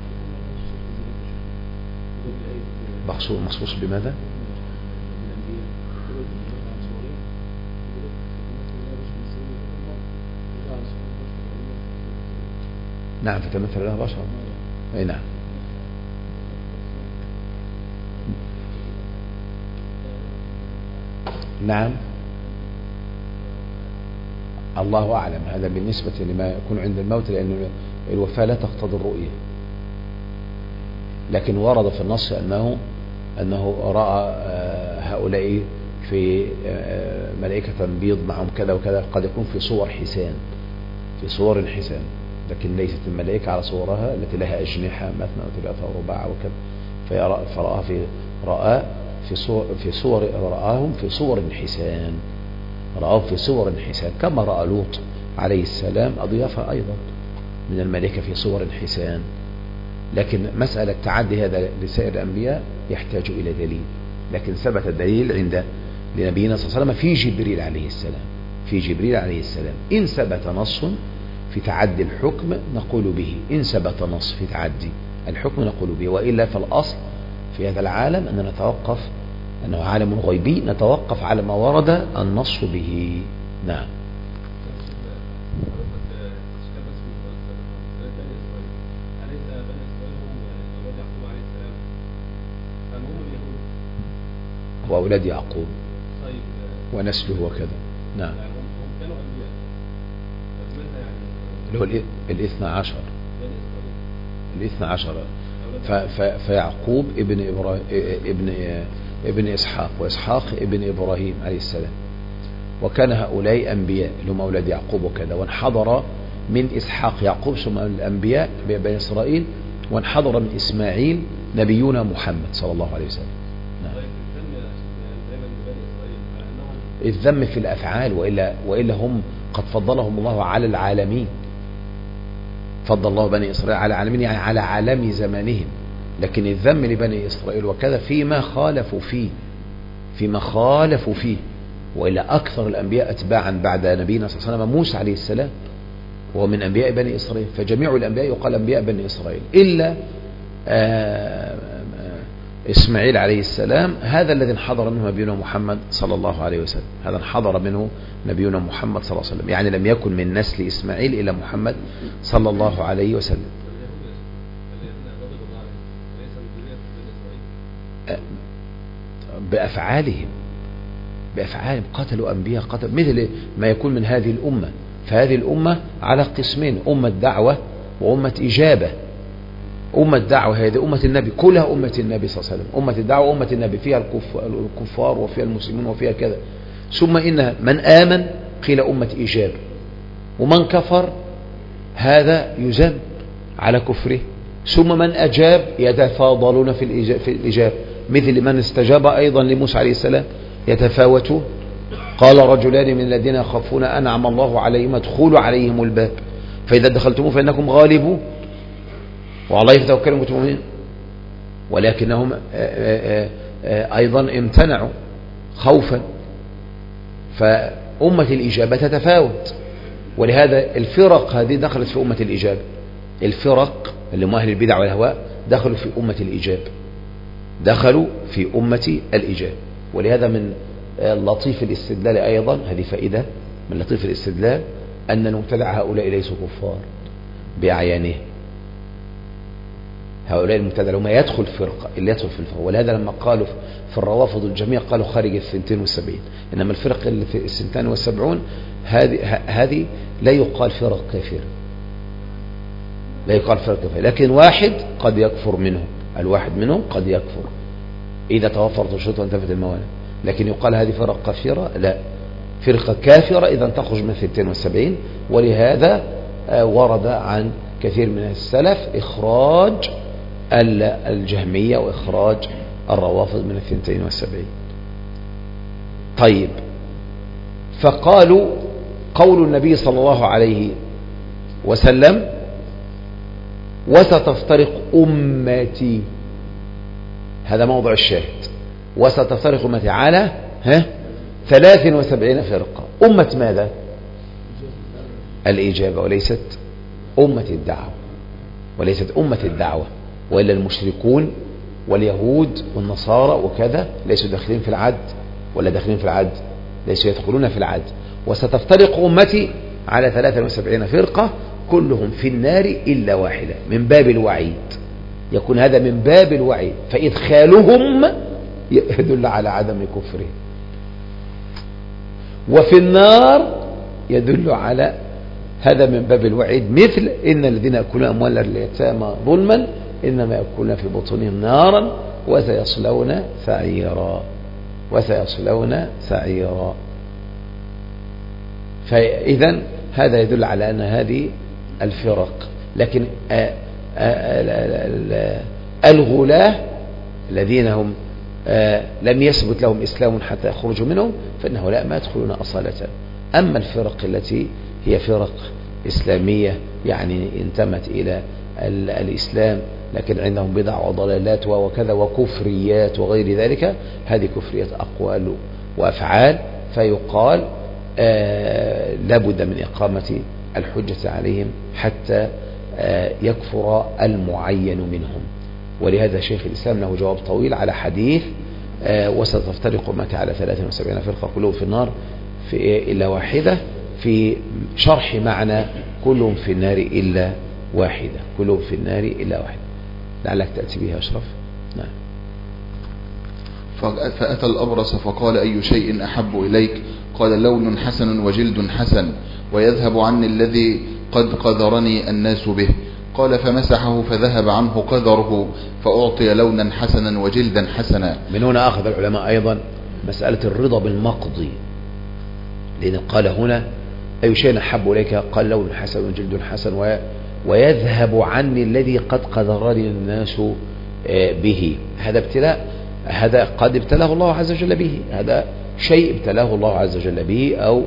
مخصوص بماذا؟ نعم، فتمثل لها بشر. اي نعم. نعم، الله أعلم. هذا بالنسبة لما يكون عند الموت، لأن الوفاة لا تقتضي الرؤية، لكن ورد في النص أنه أنه رأى هؤلاء في ملائكة بيض معهم كذا وكذا، قد يكون في صور حسان في صور حسان لكن ليست الملائكة على صورها التي لها أجنحة مثنى وثلاثة ورباع وكذا. فرأى في رأى في صور في صور رآهم في صور حسان رآهم في صور حسان كما رأى لوط عليه السلام أضيافه أيضا من الملائكة في صور حسان. لكن مسألة تعدي هذا لسائر الأنبياء يحتاج إلى دليل، لكن ثبت الدليل عند لنبينا صلى الله عليه وسلم في جبريل عليه السلام في جبريل عليه السلام. إن ثبت نص في تعدي الحكم نقول به، إن ثبت نص في تعدي الحكم نقول به، وإلا فالأصل في هذا العالم أن نتوقف أنه عالم غيبي، نتوقف على ما ورد النص به. نعم. وأولاد يعقوب ونسله وكذا. نعم. اللي هو الاثنى عشر الاثنى عشر فيعقوب ابن إبراهيم ابن ابن إسحاق، وإسحاق ابن إبراهيم عليه السلام، وكان هؤلاء أنبياء اللي هم أولاد يعقوب وكذا. وانحضر من إسحاق يعقوب ثم الأنبياء بني إسرائيل، وانحضر من إسماعيل نبينا محمد صلى الله عليه وسلم. نعم. الذم في الأفعال، وإلا, وإلا هم قد فضلهم الله على العالمين، فضل الله بني إسرائيل على العالمين، يعني على عالم زمانهم. لكن الذم لبني إسرائيل وكذا فيما خالفوا فيه فيما خالفوا فيه وإلا أكثر الأنبياء أتباعا بعد نبينا صلى الله عليه وسلم موسى عليه السلام وهو من أنبياء بني إسرائيل، فجميع الأنبياء يقال أنبياء بني إسرائيل إلا آآ آآ إسماعيل عليه السلام، هذا الذي انحدر منه نبينا محمد صلى الله عليه وسلم، هذا انحدر منه نبينا محمد صلى الله عليه وسلم، يعني لم يكن من نسل إسماعيل إلى محمد صلى الله عليه وسلم. بأفعالهم بأفعالهم قتلوا أنبياء، قتل مثل ما يكون من هذه الأمة. فهذه الأمة على قسمين، أمة دعوة وأمة إجابة. أمة دعوة هذه أمة النبي، كلها أمة النبي صلى الله عليه وسلم، أمة الدعوة أمة النبي، فيها الكفار وفيها المسلمون وفيها كذا. ثم إنها من آمن قيل أمة إجابة، ومن كفر هذا يذم على كفره. ثم من أجاب يتفاضلون في الإجابة، مثل من استجاب أيضا لموسى عليه السلام يتفاوتون. قال رجلان من الذين يخافون أنعم الله عليهم ادخلوا عليهم الباب فإذا دخلتموه فإنكم غالبون وعلى الله فتوكلوا إن كنتم مؤمنين. ولكنهم أيضا امتنعوا خوفا، فأمة الإجابة تتفاوت، ولهذا الفرق هذه دخلت في أمة الإجابة. الفرق اللي هم أهل البدع والهواء دخلوا في أمة الإجابة، دخلوا في أمة الإجابة. ولهذا من لطيف الاستدلال أيضا، هذه فائدة من لطيف الاستدلال، أن المبتدع هؤلاء ليسوا كفار بأعيانهم. هؤلاء المبتدع هم يدخل فرقة، اللي يدخل في الفرقة. ولهذا لما قالوا في الروافض الجميع قالوا خارج الثنتين والسبعين، إنما الفرق اللي في الثنتين والسبعون هذه هذه لا يقال فرق كافرة، لا يقال فرق كافرة، لكن واحد قد يكفر منهم، الواحد منهم قد يكفر إذا توفرت الشروط وانتفت الموانع. لكن يقال هذه فرق كافرة؟ لا، فرقة كافرة إذا تخرج من اثنتين وسبعين. ولهذا ورد عن كثير من السلف إخراج الجهمية وإخراج الروافض من اثنتين وسبعين. طيب، فقالوا قول النبي صلى الله عليه وسلم وستفترق أمتي، هذا موضع الشاهد، وستفترق أمتي على ها ثلاث وسبعين فرقة. أمة ماذا؟ الإجابة، وليست أمة الدعوة، وليست أمة الدعوة، وإلا المشركون واليهود والنصارى وكذا ليسوا داخلين في العد، ولا داخلين في العد، ليسوا يدخلون في العد. وستفترق أمتي على ثلاث وسبعين فرقة كلهم في النار إلا واحدة، من باب الوعيد، يكون هذا من باب الوعيد، فإدخالهم يدل على عدم كفرهم، وفي النار يدل على هذا من باب الوعيد، مثل إن الذين يأكلون أموال اليتامى ظلما إنما يأكلون في بطونهم نارا وسيصلون سعيرا، وسيصلون سعيرا. فإذا هذا يدل على أن هذه الفرق. لكن الغلاة الذين هم لم يثبت لهم إسلام حتى يخرجوا منهم فإن هؤلاء ما يدخلون أصالة. أما الفرق التي هي فرق إسلامية يعني انتمت إلى الإسلام لكن عندهم بدع وضلالات وكذا وكفريات وغير ذلك، هذه كفريات أقوال وأفعال، فيقال آه لابد من إقامة الحجة عليهم حتى آه يكفر المعين منهم. ولهذا شيخ الإسلام له جواب طويل على حديث آه وستفترق أمتي على ثلاث وسبعين فرقة كلهم في النار في إلا واحدة، في شرح معنى كلهم في النار إلا واحدة، كلهم في النار إلا واحدة. لعلك تأتي بها أشرف. نعم. فأتى الأبرص فقال أي شيء أحب إليك؟ قال لون حسن وجلد حسن ويذهب عني الذي قد قذرني الناس به. قال فمسحه فذهب عنه قذره فأعطي لونا حسنا وجلدا حسنا. من هنا أخذ العلماء أيضا مسألة الرضا بالمقضي، لأن قال هنا أي شيء أحب إليك؟ قال لون حسن وجلد حسن ويذهب عني الذي قد قذرني الناس به. هذا ابتلاء، هذا قد ابتلاه الله عز وجل به، هذا شيء ابتلاه الله عز وجل به أو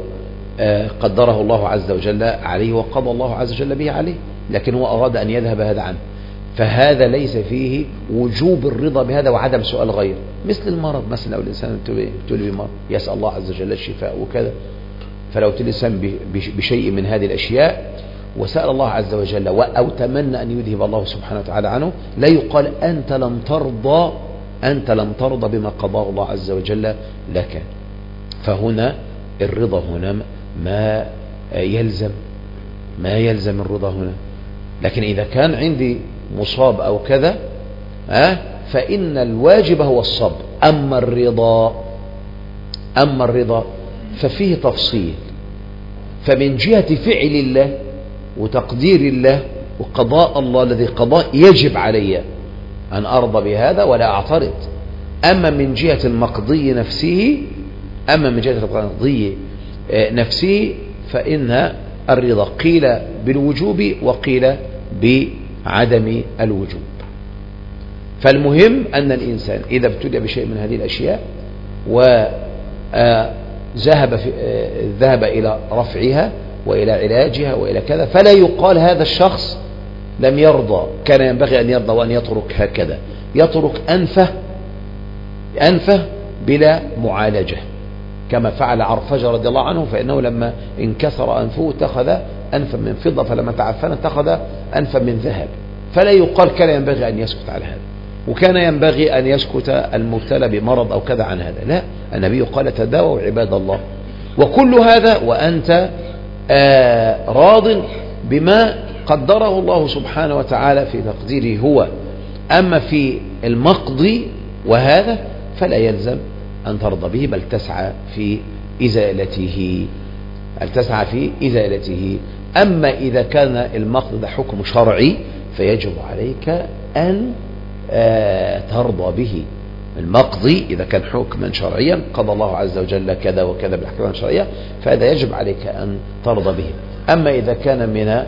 قدره الله عز وجل عليه وقضى الله عز وجل به عليه، لكن هو أراد أن يذهب هذا عنه. فهذا ليس فيه وجوب الرضا بهذا وعدم سؤال غير. مثل المرض مثلا، لو الإنسان ابتلي بمرض يسأل الله عز وجل الشفاء وكذا، فلو ابتلي الإنسان بشيء من هذه الأشياء وسأل الله عز وجل أو تمنى أن يذهب الله سبحانه وتعالى عنه، لا يقال أنت لم ترضى أنت لم ترضى بما قضاه الله عز وجل لك. فهنا الرضا هنا ما يلزم ما يلزم الرضا هنا. لكن إذا كان عندي مصاب أو كذا أه فإن الواجب هو الصبر. أما الرضا أما الرضا ففيه تفصيل. فمن جهة فعل الله وتقدير الله وقضاء الله الذي قضاه يجب علي أن أرضى بهذا ولا أعترض. أما من جهة المقضي نفسه أما من جهة المقضي نفسه فإن الرضا قيل بالوجوب وقيل بعدم الوجوب. فالمهم أن الإنسان إذا ابتلي بشيء من هذه الأشياء وذهب ذهب إلى رفعها وإلى علاجها وإلى كذا، فلا يقال هذا الشخص لم يرضى، كان ينبغي أن يرضى وأن يترك هكذا، يترك أنفه أنفه بلا معالجة، كما فعل عرفجة رضي الله عنه، فإنه لما انكسر أنفه اتخذ أنفا من فضة، فلما تعفن اتخذ أنفا من ذهب. فلا يقال كان ينبغي أن يسكت على هذا، وكان ينبغي أن يسكت المبتلى بمرض أو كذا عن هذا. لا، النبي قال تداووا عباد الله. وكل هذا وأنت آه راض بما قدره الله سبحانه وتعالى في تقديره هو. أما في المقضي وهذا فلا يلزم أن ترضى به، بل تسعى في إزالته بل تسعى في إزالته. أما إذا كان المقضي ده حكم شرعي فيجب عليك أن آه ترضى به. المقضي إذا كان حكما شرعيا قضى الله عز وجل كذا وكذا بالأحكام الشرعية، فهذا يجب عليك أن ترضى به. أما إذا كان من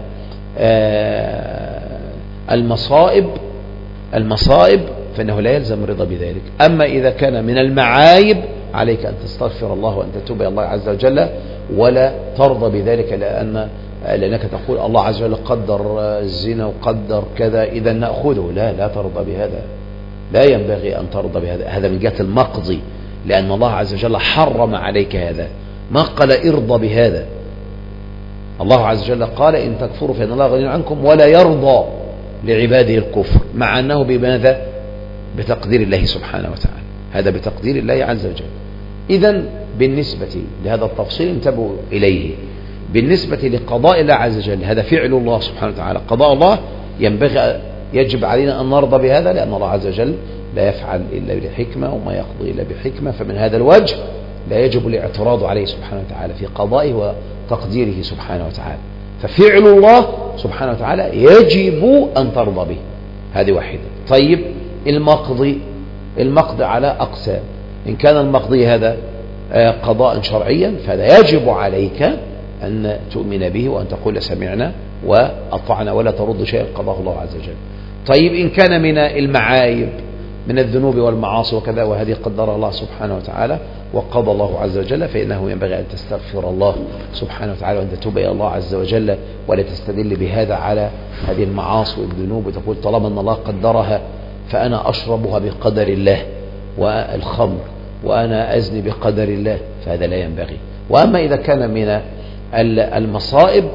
آه المصائب المصائب فإنه لا يلزم الرضا بذلك. أما إذا كان من المعايب عليك أن تستغفر الله وأن تتوب إلى الله عز وجل، ولا ترضى بذلك لأن لأنك تقول الله عز وجل قدر الزنا وقدر كذا إذا نأخذه. لا لا ترضى بهذا، لا ينبغي أن ترضى بهذا. هذا من جهة المقضي، لأن الله عز وجل حرم عليك هذا، ما قال ارضى بهذا. الله عز وجل قال إن تكفروا فإن الله غني عنكم ولا يرضى لعباده الكفر، مع أنه بماذا؟ بتقدير الله سبحانه وتعالى. هذا بتقدير الله عز وجل. إذن بالنسبة لهذا التفصيل انتبهوا إليه. بالنسبة لقضاء الله عز وجل هذا فعل الله سبحانه وتعالى، قضاء الله ينبغي يجب علينا أن نرضى بهذا، لأن الله عز وجل لا يفعل إلا بحكمة وما يقضي إلا بحكمة. فمن هذا الوجه لا يجب الاعتراض عليه سبحانه وتعالى في قضائه وتقديره سبحانه وتعالى. ففعل الله سبحانه وتعالى يجب أن ترضى به. هذه واحدة. طيب المقضي المقضي على أقسام. إن كان المقضي هذا قضاء شرعيا فلا يجب عليك أن تؤمن به وأن تقول سمعنا وأطعنا ولا ترد شيئا قضاه الله عز وجل. طيب إن كان من المعايب من الذنوب والمعاصي وكذا وهذه قدر الله سبحانه وتعالى وقضى الله عز وجل، فإنه ينبغي أن تستغفر الله سبحانه وتعالى وأن تتوب إلى الله عز وجل، ولا تستدل بهذا على هذه المعاصي والذنوب وتقول طالما أن الله قدرها فأنا أشربها بقدر الله، والخمر وأنا أزني بقدر الله، فهذا لا ينبغي. وأما إذا كان من المصائب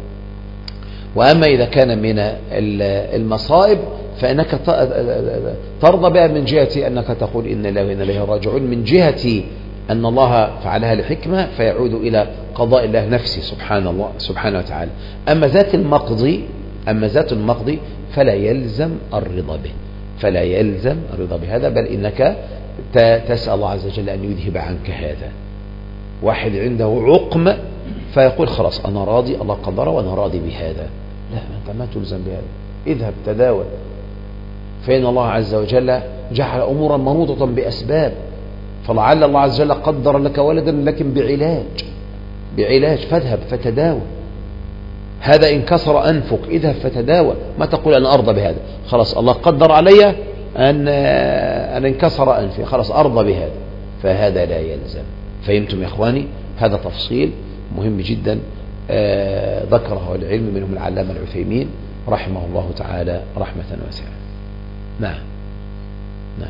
وأما إذا كان من المصائب فإنك ترضى بها من جهة أنك تقول إن الله وإنا إليه راجعون، من جهة أن الله فعلها لحكمة فيعود إلى قضاء الله نفسه سبحان الله سبحانه وتعالى. أما ذات المقضي أما ذات المقضي فلا يلزم الرضا به فلا يلزم الرضا بهذا، بل إنك تسأل الله عز وجل أن يذهب عنك هذا. واحد عنده عقم فيقول خلاص أنا راضي، الله قدره وأنا راضي بهذا. لا، أنت ما تلزم بهذا، اذهب تداول، فإن الله عز وجل جعل أمورا منوطة بأسباب، فلعل الله عز وجل قدر لك ولدا لكن بعلاج بعلاج فاذهب فتداول. هذا إن كسر أنفك اذهب فتداول، ما تقول أنا أرضى بهذا، خلاص الله قدر علي أن أن انكسر أنفي، خلاص أرضى بهذا، فهذا لا يلزم. فهمتم يا إخواني؟ هذا تفصيل مهم جدا آه ذكره العلم منهم العلامة العثيمين رحمه الله تعالى رحمة واسعة. نعم نعم.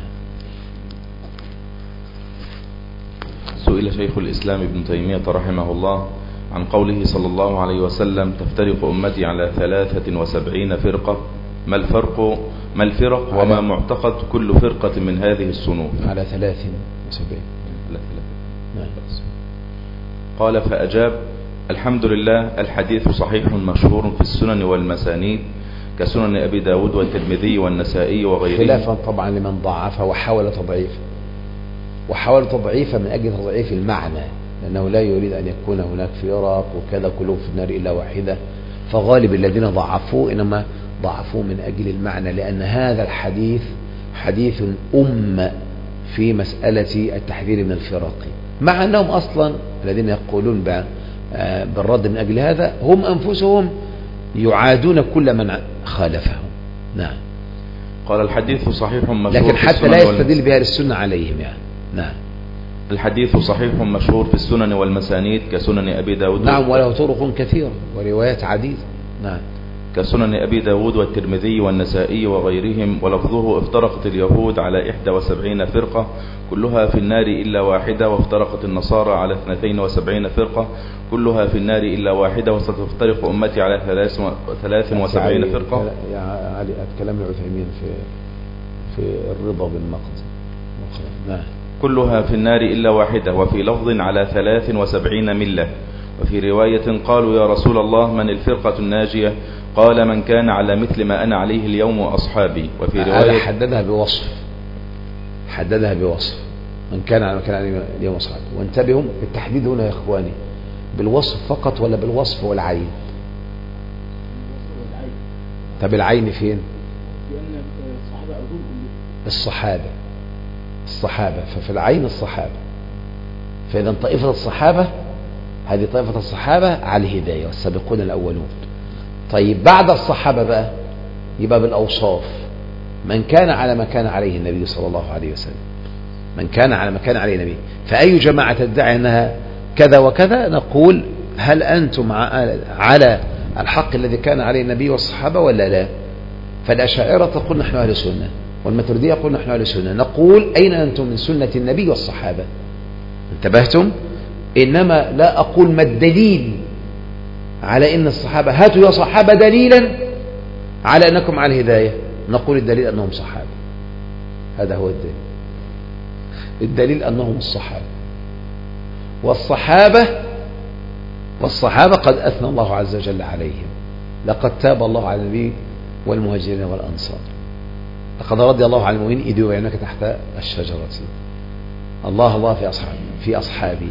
سئل شيخ الإسلام ابن تيمية رحمه الله عن قوله صلى الله عليه وسلم تفترق أمتي على ثلاثة وسبعين فرقة، ما الفرق ما الفرق وما معتقد كل فرقة من هذه الصنوف؟ على ثلاث وسبعين. نعم. قال فأجاب: الحمد لله، الحديث صحيح مشهور في السنن والمسانيد كسنن أبي داود والترمذي والنسائي وغيرهم، خلافا طبعا لمن ضعفه وحاول تضعيفه وحاول تضعيفه من أجل تضعيف المعنى، لأنه لا يريد أن يكون هناك فرق وكذا كلهم في النار إلا واحدة، فغالب الذين ضعفوه إنما ضعفوه من أجل المعنى، لأن هذا الحديث حديث أم في مسألة التحذير من الفرق، مع أنهم أصلا الذين يقولون بالرد من أجل هذا هم أنفسهم يعادون كل من خالفهم. نعم. قال الحديث صحيح مشهور، لكن حتى لا يستدل بها السنة عليهم يعني. نعم. الحديث صحيح مشهور في السنن والمسانيد كسنن أبي داود. نعم، وله طرق كثيرة وروايات عديدة. نعم. كسنن أبي داود والترمذي والنسائي وغيرهم، ولفظه افترقت اليهود على إحدى وسبعين فرقة كلها في النار إلا واحدة، وافترقت النصارى على اثنتين وسبعين فرقة كلها في النار إلا واحدة، وستفترق أمتي على ثلاث وسبعين فرقة. يا علي أتكلم العثيمين في في الرضا بالنقد. نعم. كلها في النار إلا واحدة، وفي لفظ على ثلاث وسبعين ملة. وفي رواية قالوا يا رسول الله من الفرقة الناجية؟ قال من كان على مثل ما أنا عليه اليوم وأصحابي. وفي رواية حددها بوصف حددها بوصف من كان على ما كان عليه اليوم وأصحابي. وانتبهوا التحديد هنا يا إخواني بالوصف فقط ولا بالوصف والعين؟ طب العين فين؟ الصحابة الصحابة ففي العين الصحابة، فإذا طائفة الصحابة هذه طائفة الصحابة على الهداية والسابقون الأولون. طيب بعد الصحابة بقى يبقى بالأوصاف من كان على ما كان عليه النبي صلى الله عليه وسلم، من كان على ما كان عليه النبي. فأي جماعة تدعي أنها كذا وكذا نقول هل أنتم على الحق الذي كان عليه النبي والصحابة ولا لا؟ فالأشاعرة تقول نحن أهل سنة، والماتريدية يقول نحن أهل سنة. نقول أين أنتم من سنة النبي والصحابة؟ انتبهتم؟ إنما لا أقول ما الدليل على إن الصحابة، هاتوا يا صحابة دليلا على أنكم على الهداية. نقول الدليل أنهم صحابة، هذا هو الدليل. الدليل أنهم الصحابة، والصحابة والصحابة قد أثنى الله عز وجل عليهم. لقد تاب الله على النبي والمهاجرين والأنصار، لقد رضي الله عن المؤمنين إذ يبايعونك تحت الشجرة. الله الله في أصحابي في أصحابي.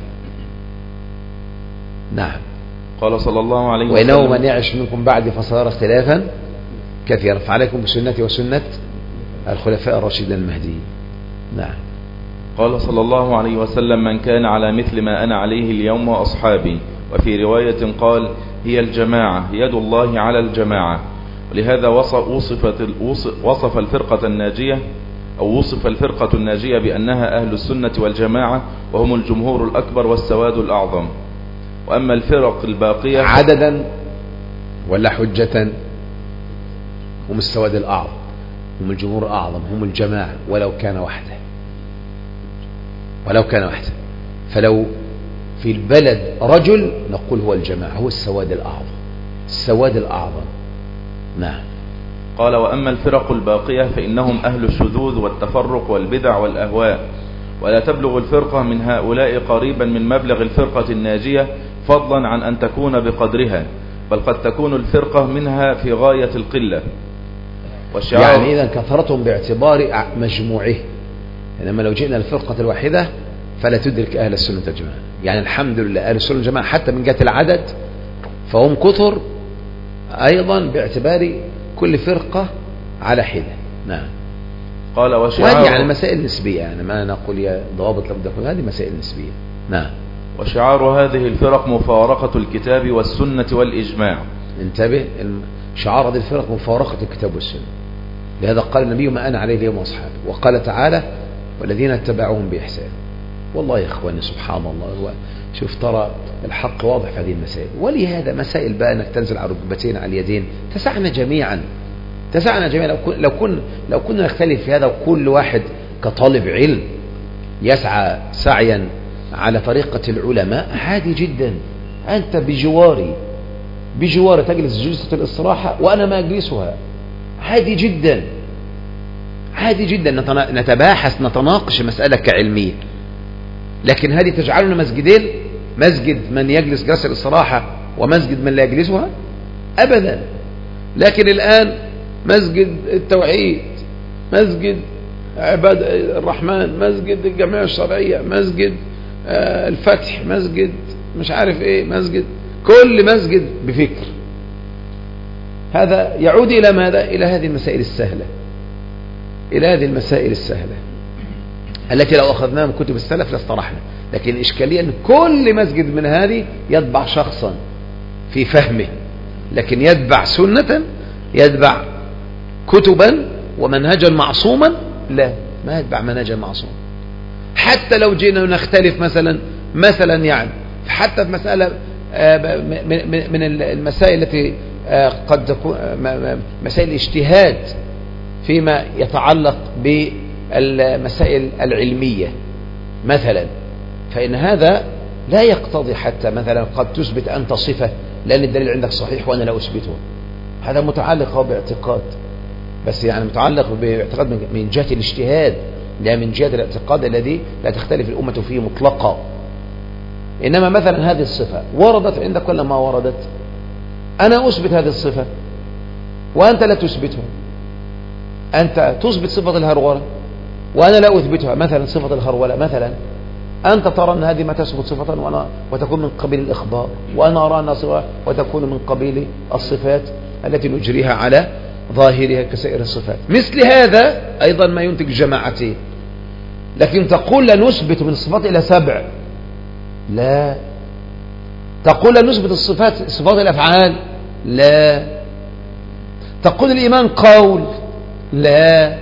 نعم. قال صلى الله عليه وسلم وإنه من يعش منكم بعد فسيرى اختلافا كثيرا فعليكم بسنتي وسنة الخلفاء الراشدين المهديين. نعم. قال صلى الله عليه وسلم من كان على مثل ما أنا عليه اليوم وأصحابي. وفي رواية قال هي الجماعة، يد الله على الجماعة. ولهذا وصفت وصف الفرقة الناجية أو وصف الفرقة الناجية بأنها أهل السنة والجماعة، وهم الجمهور الأكبر والسواد الأعظم. وأما الفرق الباقية عددا ولا حجة هم السواد الأعظم، هم الجمهور الأعظم، هم الجماعة ولو كان وحده ولو كان وحده. فلو في البلد رجل نقول هو الجماعة، هو السواد الأعظم السواد الأعظم. نعم. قال وأما الفرق الباقية فإنهم أهل الشذوذ والتفرق والبدع والأهواء، ولا تبلغ الفرقة من هؤلاء قريبا من مبلغ الفرقة الناجية، فضلا عن أن تكون بقدرها، بل قد تكون الفرقة منها في غاية القلة. يعني إذا كثرتهم باعتبار مجموعه، إنما لو جئنا الفرقة الواحدة فلا تدرك أهل السنة والجماعة. يعني الحمد لله أهل السنة والجماعة حتى من جهة العدد فهم كثر أيضا باعتبار كل فرقة على حدة. نعم. قال وشعار وهذه يعني مسائل نسبية، يعني ما نقول يا ضوابط لابد يكون، هذه مسائل نسبية. نعم. وشعار هذه الفرق مفارقة الكتاب والسنة والإجماع. انتبه، شعار هذه الفرق مفارقة الكتاب والسنة. لهذا قال النبي ما أنا عليه اليوم وأصحابي، وقال تعالى والذين اتبعوهم بإحسان. والله يا إخواني سبحان الله، شوف ترى الحق واضح في هذه المسائل. ولهذا مسائل بقى أنك تنزل على الركبتين على اليدين تسعنا جميعا، تسعنا جميعا. لو كنا لو كنا لو كنا نختلف في هذا، وكل واحد كطالب علم يسعى سعيا على طريقة العلماء، عادي جدا. أنت بجواري بجواري تجلس جلسة الاستراحة وأنا ما أجلسها، عادي جدا، عادي جدا. نتباحث نتناقش مسألة كعلمية، لكن هذه تجعلنا مسجدين، مسجد من يجلس جلسة الاستراحة ومسجد من لا يجلسها أبدا. لكن الآن مسجد التوحيد، مسجد عباد الرحمن، مسجد الجمعية الشرعية، مسجد الفتح، مسجد مش عارف ايه، مسجد، كل مسجد بفكر. هذا يعود إلى ماذا؟ إلى هذه المسائل السهلة، إلى هذه المسائل السهلة التي لو أخذناها من كتب السلف لاسترحنا. لكن إشكالية أن كل مسجد من هذه يتبع شخصا في فهمه، لكن يتبع سنة، يتبع كتبا ومنهجا معصوما، لا، ما يتبع منهجا معصوما. حتى لو جينا نختلف مثلا مثلا يعني حتى في مسألة من المسائل التي قد تكون مسائل الاجتهاد فيما يتعلق بالمسائل العلمية مثلا، فإن هذا لا يقتضي حتى مثلا قد تثبت أنت صفة لأن الدليل عندك صحيح وأنا لا أثبته. هذا متعلق هو باعتقاد، بس يعني متعلق باعتقاد من جهة الاجتهاد، لا من جهة الاعتقاد الذي لا تختلف الأمة فيه مطلقا. إنما مثلا هذه الصفة وردت عندك ولا ما وردت؟ أنا أثبت هذه الصفة وأنت لا تثبتها. أنت تثبت صفة الهرولة وأنا لا أثبتها، مثلا صفة الهرولة مثلا، أنت ترى أن هذه ما تثبت صفة وأنا وتكون من قبيل الإخبار، وأنا أرى أنها صفة وتكون من قبيل الصفات التي نجريها على ظاهرها كسائر الصفات. مثل هذا أيضا ما ينتج جماعتين. لكن تقول لا نثبت من الصفات إلى سبع، لا. تقول لا نثبت الصفات صفات الأفعال، لا. تقول الإيمان قول، لا.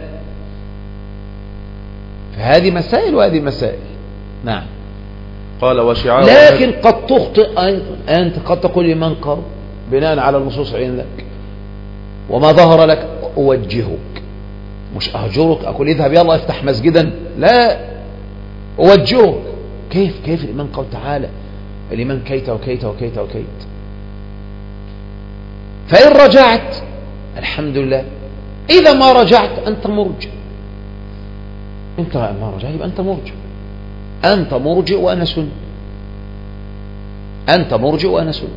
فهذه مسائل وهذه مسائل. نعم. قال وشعار، لكن قد تخطئ أيضا. أنت قد تقول الإيمان قول بناء على النصوص عندك، وما ظهر لك أوجهك، مش أهجرك أقول اذهب يلا افتح مسجدا، لا، أوجهك. كيف كيف الإيمان قول تعالى الإيمان كيت وكيت وكيت وكيت. فإن رجعت الحمد لله، إذا ما رجعت أنت مرجع، أنت ما رجعت يبقى أنت مرجع، أنت مرجع وأنا سنة، أنت مرجع وأنا سنة.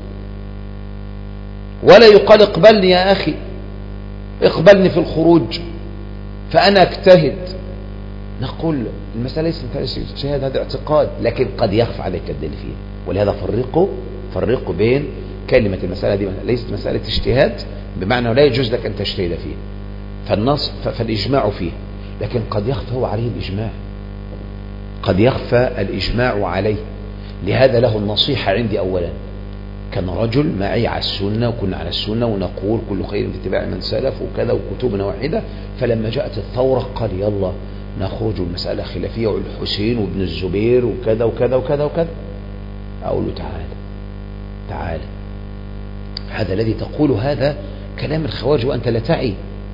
ولا يقال اقبلني يا أخي، اقبلني في الخروج فأنا اجتهد. نقول المسألة ليست اجتهاد، هذا اعتقاد، لكن قد يخفى عليك الدليل فيه. ولهذا فرقوا فرقوا بين كلمة المسألة دي ليست مسألة اجتهاد بمعنى لا يجوز لك أن تجتهد فيه، فالنص فالإجماع فيه، لكن قد يخفى هو عليه الإجماع، قد يخفى الإجماع عليه. لهذا له النصيحة عندي أولا، كان رجل معي على السنة وكنا على السنة ونقول كل خير في اتباع من سلف وكذا وكتبنا واحدة، فلما جاءت الثورة قال يلا نخرج المسألة خلافية والحسين وابن الزبير وكذا وكذا وكذا وكذا. أقول له تعالى تعالى، هذا الذي تقول هذا كلام الخوارج وأنت لا تعي.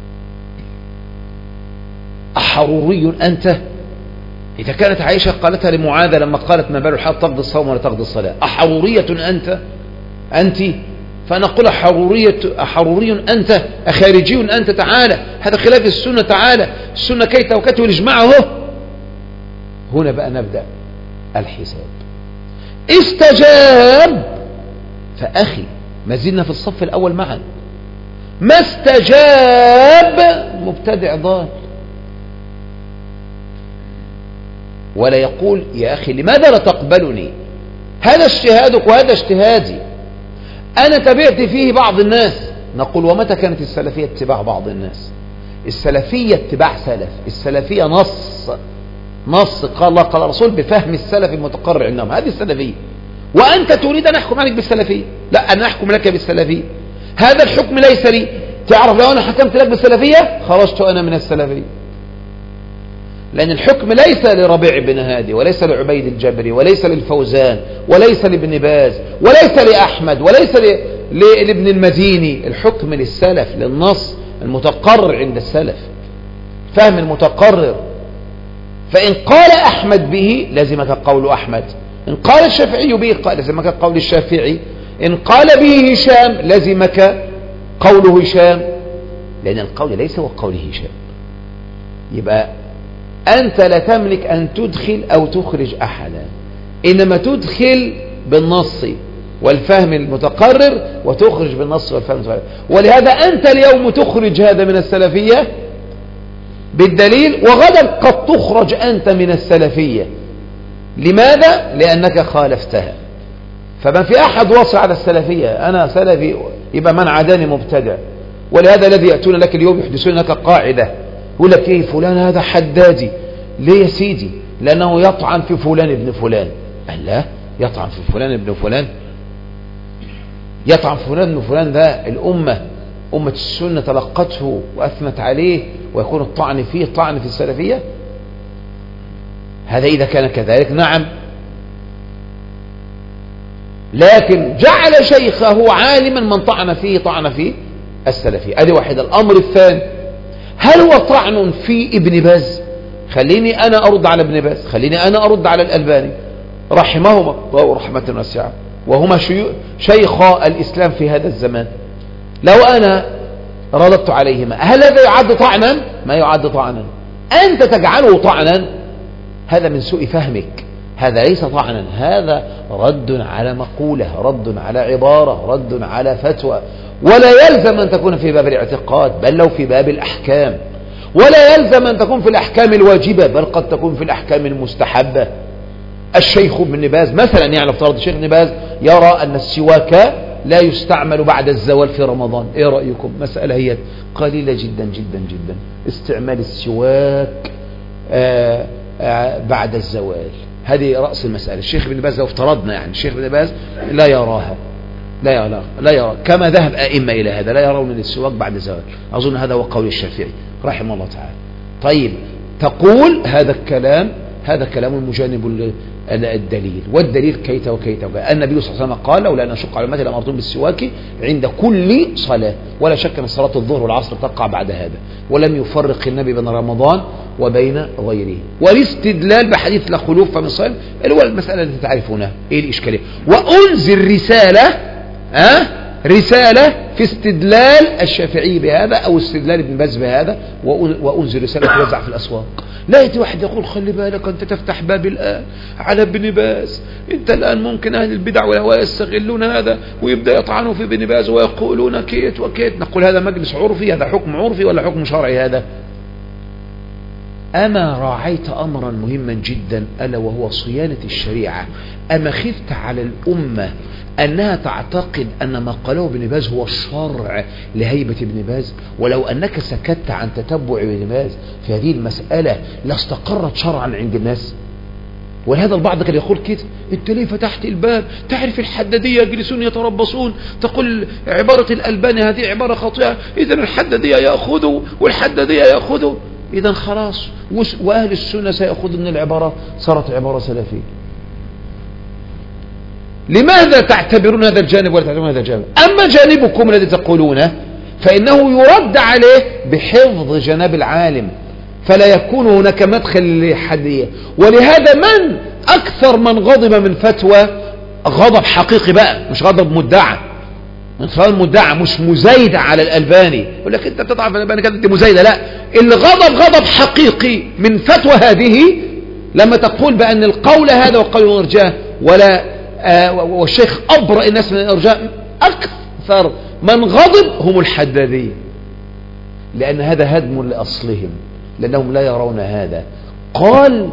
أحروري أنت؟ إذا كانت عائشة قالتها لمعاذ لما قالت ما بال الحال تقضي الصوم ولا تقضي الصلاة، أحرورية أنت؟ أنت؟ فنقول أحرورية أحروري أنت؟ أخارجي أنت؟ تعالى، هذا خلاف السنة، تعالى السنة كيت وكيت والإجماع اهو. هنا بقى نبدأ الحساب. استجاب فأخي ما زلنا في الصف الأول معا، ما استجاب مبتدع ضال. ولا يقول يا أخي لماذا لا تقبلني، هذا اجتهادك وهذا اجتهادي، أنا تبعت فيه بعض الناس. نقول ومتى كانت السلفية اتباع بعض الناس؟ السلفية اتباع سلف، السلفية نص نص قال الله قال الرسول بفهم السلف المتقرر عندهم، هذه السلفية. وأنت تريد أن أحكم عليك بالسلفية، لا أنا أحكم لك بالسلفية، هذا الحكم ليس لي. تعرف لو أنا حكمت لك بالسلفية خرجت أنا من السلفية. لأن الحكم ليس لربيع بن هادي وليس لعبيد الجبري وليس للفوزان وليس لابن باز وليس لأحمد وليس لابن المديني. الحكم للسلف، للنص المتقرر عند السلف، فهم المتقرر. فإن قال أحمد به لزمك قول أحمد، إن قال الشافعي به لزمك قول الشافعي، إن قال به هشام لزمك قول هشام، لأن القول ليس هو قول هشام. يبقى أنت لا تملك أن تدخل أو تخرج أحدا، إنما تدخل بالنص والفهم المتقرر وتخرج بالنص والفهم المتقرر. ولهذا أنت اليوم تخرج هذا من السلفية بالدليل، وغدا قد تخرج أنت من السلفية. لماذا؟ لأنك خالفتها. فما في أحد وصل على السلفية أنا سلفي يبقى من عاداني مبتدع. ولهذا الذي يأتون لك اليوم يحدثون لك قاعدة، يقول لك ايه فلان هذا حدادي. ليه يا سيدي؟ لأنه يطعن في فلان ابن فلان. قال لا، يطعن في فلان ابن فلان؟ يطعن في فلان ابن فلان ده الأمة أمة السنة تلقته وأثنت عليه، ويكون الطعن فيه طعن في السلفية؟ هذا إذا كان كذلك نعم، لكن جعل شيخه عالما من طعن فيه طعن فيه السلفية. هذه واحدة. الأمر الثاني، هل هو طعن في ابن باز؟ خليني أنا أرد على ابن باز، خليني أنا أرد على الألباني رحمهما الله رحمة واسعة، وهما شيخ الإسلام في هذا الزمان. لو أنا رددت عليهما هل هذا يعد طعنا؟ ما يعد طعنا. أنت تجعله طعنا، هذا من سوء فهمك. هذا ليس طعنا، هذا رد على مقولة، رد على عبارة، رد على فتوى. ولا يلزم أن تكون في باب الاعتقاد، بل لو في باب الأحكام. ولا يلزم أن تكون في الأحكام الواجبة، بل قد تكون في الأحكام المستحبة. الشيخ ابن باز مثلا، يعني افترض الشيخ ابن باز يرى أن السواك لا يستعمل بعد الزوال في رمضان. ايه رأيكم؟ مسألة هي قليلة جدا جدا جدا استعمال السواك آآ آآ بعد الزوال. هذه رأس المسألة. الشيخ ابن باز لو افترضنا يعني الشيخ ابن باز لا يراها، لا يرى لا يرى كما ذهب أئمة إلى هذا، لا يرون للسواك بعد الزوال. أظن هذا هو قول الشافعي رحمه الله تعالى. طيب تقول هذا الكلام هذا كلام مجانب الدليل، والدليل كيت وكيت وكيت. النبي صلى الله عليه وسلم قال لولا أن أشق على أمتي لأمرتهم بالسواك عند كل صلاة. ولا شك أن صلاة الظهر والعصر تقع بعد هذا، ولم يفرق النبي بين رمضان وبين غيره. والاستدلال بحديث لا خلوف فمن صائم اللي هو المسألة التي تعرفونها. إيه الإشكالية؟ وأنزل رسالة أه؟ رسالة في استدلال الشافعي بهذا أو استدلال ابن باز بهذا، وأنزل رسالة توزع في الأسواق. لا يأتي واحد يقول خلي بالك أنت تفتح باب الآن على ابن باز، أنت الآن ممكن أهل البدع والهواء يستغلون هذا ويبدأ يطعنوا في ابن باز ويقولون كيت وكيت. نقول هذا مجلس عرفي، هذا حكم عرفي ولا حكم شرعي؟ هذا أما راعيت أمرا مهما جدا ألا وهو صيانة الشريعة. أما خفت على الأمة أنها تعتقد أن ما قاله ابن باز هو الشرع لهيبة ابن باز؟ ولو أنك سكت عن تتبع ابن باز في هذه المسألة لاستقرت شرعا عند الناس. ولهذا البعض كان يقول كده انت ليه فتحت الباب؟ تعرف الحدادية يجلسون يتربصون، تقول عبارة الألباني هذه عبارة خاطئة، إذن الحدادية يأخذوا والحدادية يأخذوا، إذن خلاص وأهل السنة سيأخذوا من العبارة، صارت عبارة سلفية. لماذا تعتبرون هذا الجانب ولا تعتبرون هذا الجانب؟ أما جانبكم الذي تقولونه فإنه يرد عليه بحفظ جناب العالم، فلا يكون هناك مدخل للحدية. ولهذا من أكثر من غضب من فتوى غضب حقيقي بقى، مش غضب مدعى، غضب مدعى مش مزايدة على الألباني. يقول لك أنت بتضعف الألباني كده أنت مزايدة، لا، اللي غضب غضب حقيقي من فتوى هذه لما تقول بأن القول هذا وقول الإرجاء ولا آه والشيخ أبرأ الناس من الإرجاء. أكثر من غضب هم الحدادية، لأن هذا هدم لأصلهم، لأنهم لا يرون هذا. قال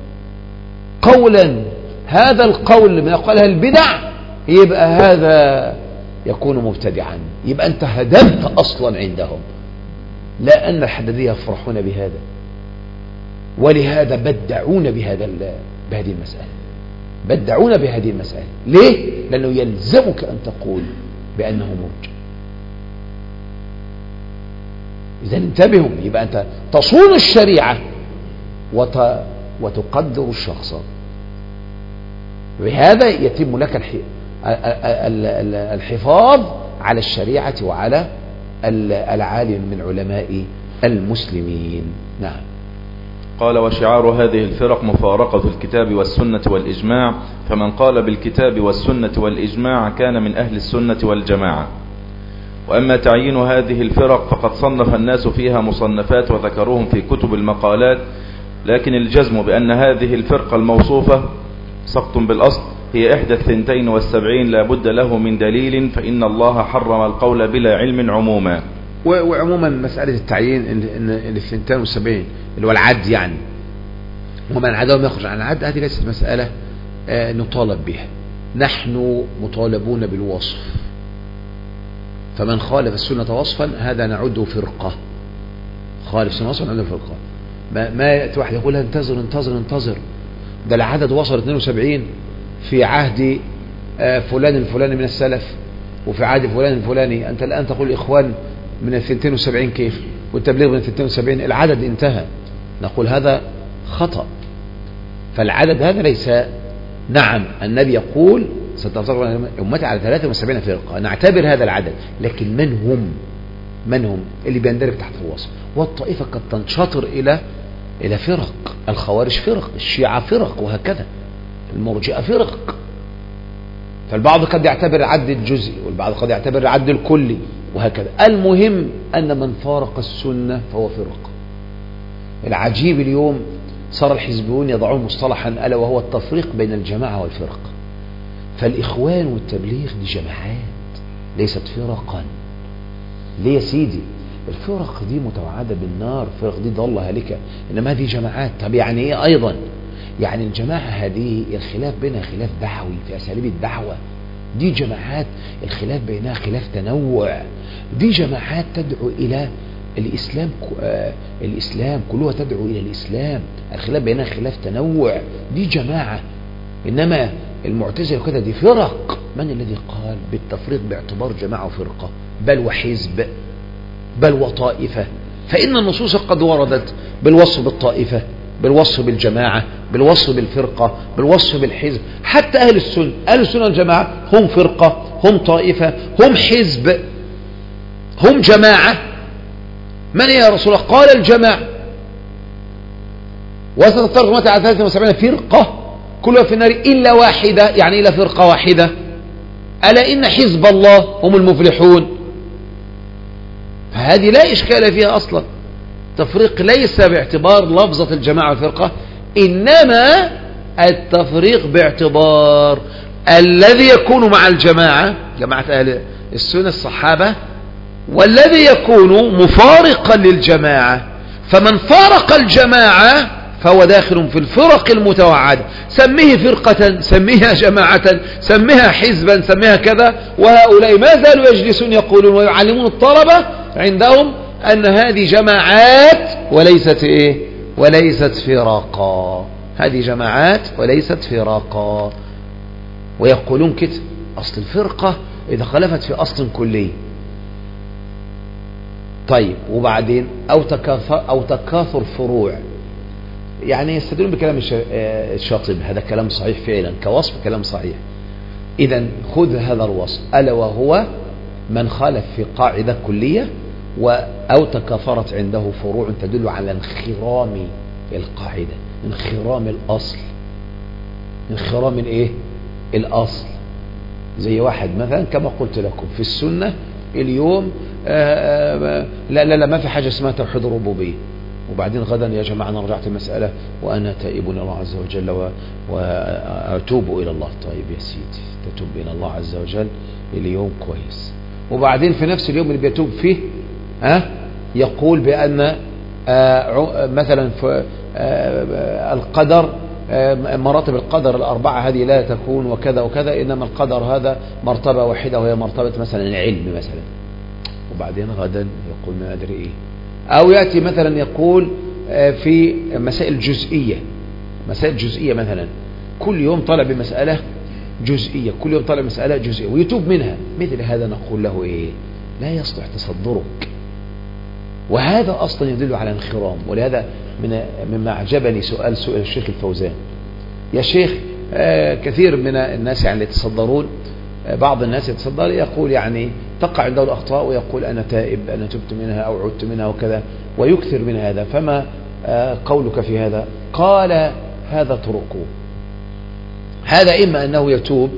قولا هذا القول من قالها البدع يبقى هذا يكون مبتدعا، يبقى أنت هدمت أصلا عندهم. لا أن الحدادية يفرحون بهذا، ولهذا بدعون بهذا بهذه المسألة، بدعون بهذه المسألة. ليه؟ لأنه يلزمك أن تقول بأنه مرجع. إذا انتبهوا، يبقى أنت تصون الشريعة وت... وتقدر الشخص. بهذا يتم لك الح... الحفاظ على الشريعة وعلى العالم من علماء المسلمين. نعم. قال: وشعار هذه الفرق مفارقة الكتاب والسنة والإجماع، فمن قال بالكتاب والسنة والإجماع كان من أهل السنة والجماعة. وأما تعيين هذه الفرق فقد صنف الناس فيها مصنفات وذكروهم في كتب المقالات، لكن الجزم بأن هذه الفرقة الموصوفة سقط بالأصل هي إحدى الثنتين والسبعين لا بد له من دليل، فإن الله حرم القول بلا علم عموما. وعموما مسألة التعيين ان الثنتين والسبعين اللي هو العد، يعني ومن عداهم يخرج عن العد، هذه ليست مسألة آه نطالب بها. نحن مطالبون بالوصف، فمن خالف السنة وصفا هذا نعده فرقة. خالف السنة وصفا نعده فرقة. ما, ما يأتي واحد يقول انتظر انتظر انتظر، ده العدد وصل اثنين وسبعين في عهد آه فلان الفلاني من السلف، وفي عهد فلان الفلاني. أنت الآن تقول إخوان من الثنتين وسبعين كيف، والتبليغ من الثنتين وسبعين العدد انتهى. نقول هذا خطأ. فالعدد هذا ليس، نعم النبي يقول ستفترق أمتي على ثلاثة وسبعين فرقة، نعتبر هذا العدد، لكن من هم من هم اللي بيندرج تحت الوصف؟ والطائفة قد تنشطر إلى إلى فرق. الخوارج فرق، الشيعة فرق، وهكذا المرجئة فرق. فالبعض قد يعتبر العد الجزئي، والبعض قد يعتبر العد الكلي، وهكذا. المهم أن من فارق السنة فهو فرق. العجيب اليوم صار الحزبيون يضعون مصطلحا ألا وهو التفريق بين الجماعة والفرق. فالإخوان والتبليغ دي جماعات ليست فرقا. ليه يا سيدي؟ الفرق دي متوعدة بالنار، الفرق دي ضالة هالكة، إنما هذه جماعات. طب يعني إيه أيضا؟ يعني الجماعة هذه الخلاف بينها خلاف دعوي في أساليب الدعوة. دي جماعات الخلاف بينها خلاف تنوع. دي جماعات تدعو إلى الإسلام، آه الإسلام كلها تدعو إلى الإسلام. الخلاف بينها خلاف تنوع. دي جماعة. إنما المعتزلة كده دي فرق. من الذي قال بالتفريق باعتبار جماعة وفرقة؟ بل وحزب، بل وطائفة. فإن النصوص قد وردت بالوصف بالطائفة، بالوصف بالجماعة، بالوصف بالفرقة، بالوصف بالحزب. حتى أهل السنة، أهل السنة والجماعة هم فرقة، هم طائفة، هم حزب، هم جماعة. من يا رسول الله؟ قال الجماعة. وستفترق أمتي على ثلاثة وسبعين فرقة كلها في النار إلا واحدة. يعني إلا فرقة واحدة. ألا إن حزب الله هم المفلحون. فهذه لا إشكال فيها أصلا. التفريق ليس باعتبار لفظة الجماعة والفرقة، إنما التفريق باعتبار الذي يكون مع الجماعة، جماعة أهل السنة الصحابة، والذي يكون مفارقا للجماعة. فمن فارق الجماعة فهو داخل في الفرق المتوعدة. سميه فرقة، سميها جماعة، سميها حزبا، سميها كذا. وهؤلاء ما زالوا يجلسون يقولون ويعلمون الطلبة عندهم أن هذه جماعات وليست إيه؟ وليست فرقا. هذه جماعات وليست فرقا. ويقولون كده أصل الفرقة إذا خلفت في أصل كلي. طيب وبعدين أو تكاثر, أو تكاثر فروع. يعني يستدلون بكلام الشاطبي. هذا كلام صحيح فعلا كوصف، كلام صحيح. إذا خذ هذا الوصف، ألا وهو من خالف في قاعدة كلية أو تكاثرت عنده فروع تدل على انخرام القاعدة، انخرام الأصل، انخرام الايه؟ الأصل. زي واحد مثلا كما قلت لكم في السنة اليوم آآ آآ لا لا لا ما في حاجة اسمها توحيد الربوبية، وبعدين غدا يا جماعة أنا رجعت المسألة وأنا تائب إلى الله عز وجل وأتوب إلى الله. طيب يا سيدي تتوب إلى الله عز وجل اليوم كويس، وبعدين في نفس اليوم اللي بيتوب فيه ها يقول بأن مثلا في القدر مراتب القدر الأربعة هذه لا تكون وكذا وكذا، إنما القدر هذا مرتبة واحدة وهي مرتبة مثلا العلم مثلا. وبعدين غدا يقول ما أدري إيه. أو يأتي مثلا يقول في مسائل جزئية، مسائل جزئية مثلا كل يوم طالع بمسألة جزئية، كل يوم طالع مسألة جزئية ويتوب منها. مثل هذا نقول له إيه؟ لا يصلح تصدرك. وهذا أصلا يدل على انخرام. ولهذا من مما أعجبني سؤال سؤال الشيخ الفوزان. يا شيخ آه كثير من الناس يعني يتصدرون، آه بعض الناس يتصدر يقول يعني تقع عنده الأخطاء ويقول أنا تائب، أنا تبت منها أو عدت منها وكذا، ويكثر من هذا، فما آه قولك في هذا؟ قال هذا طرقه. هذا إما أنه يتوب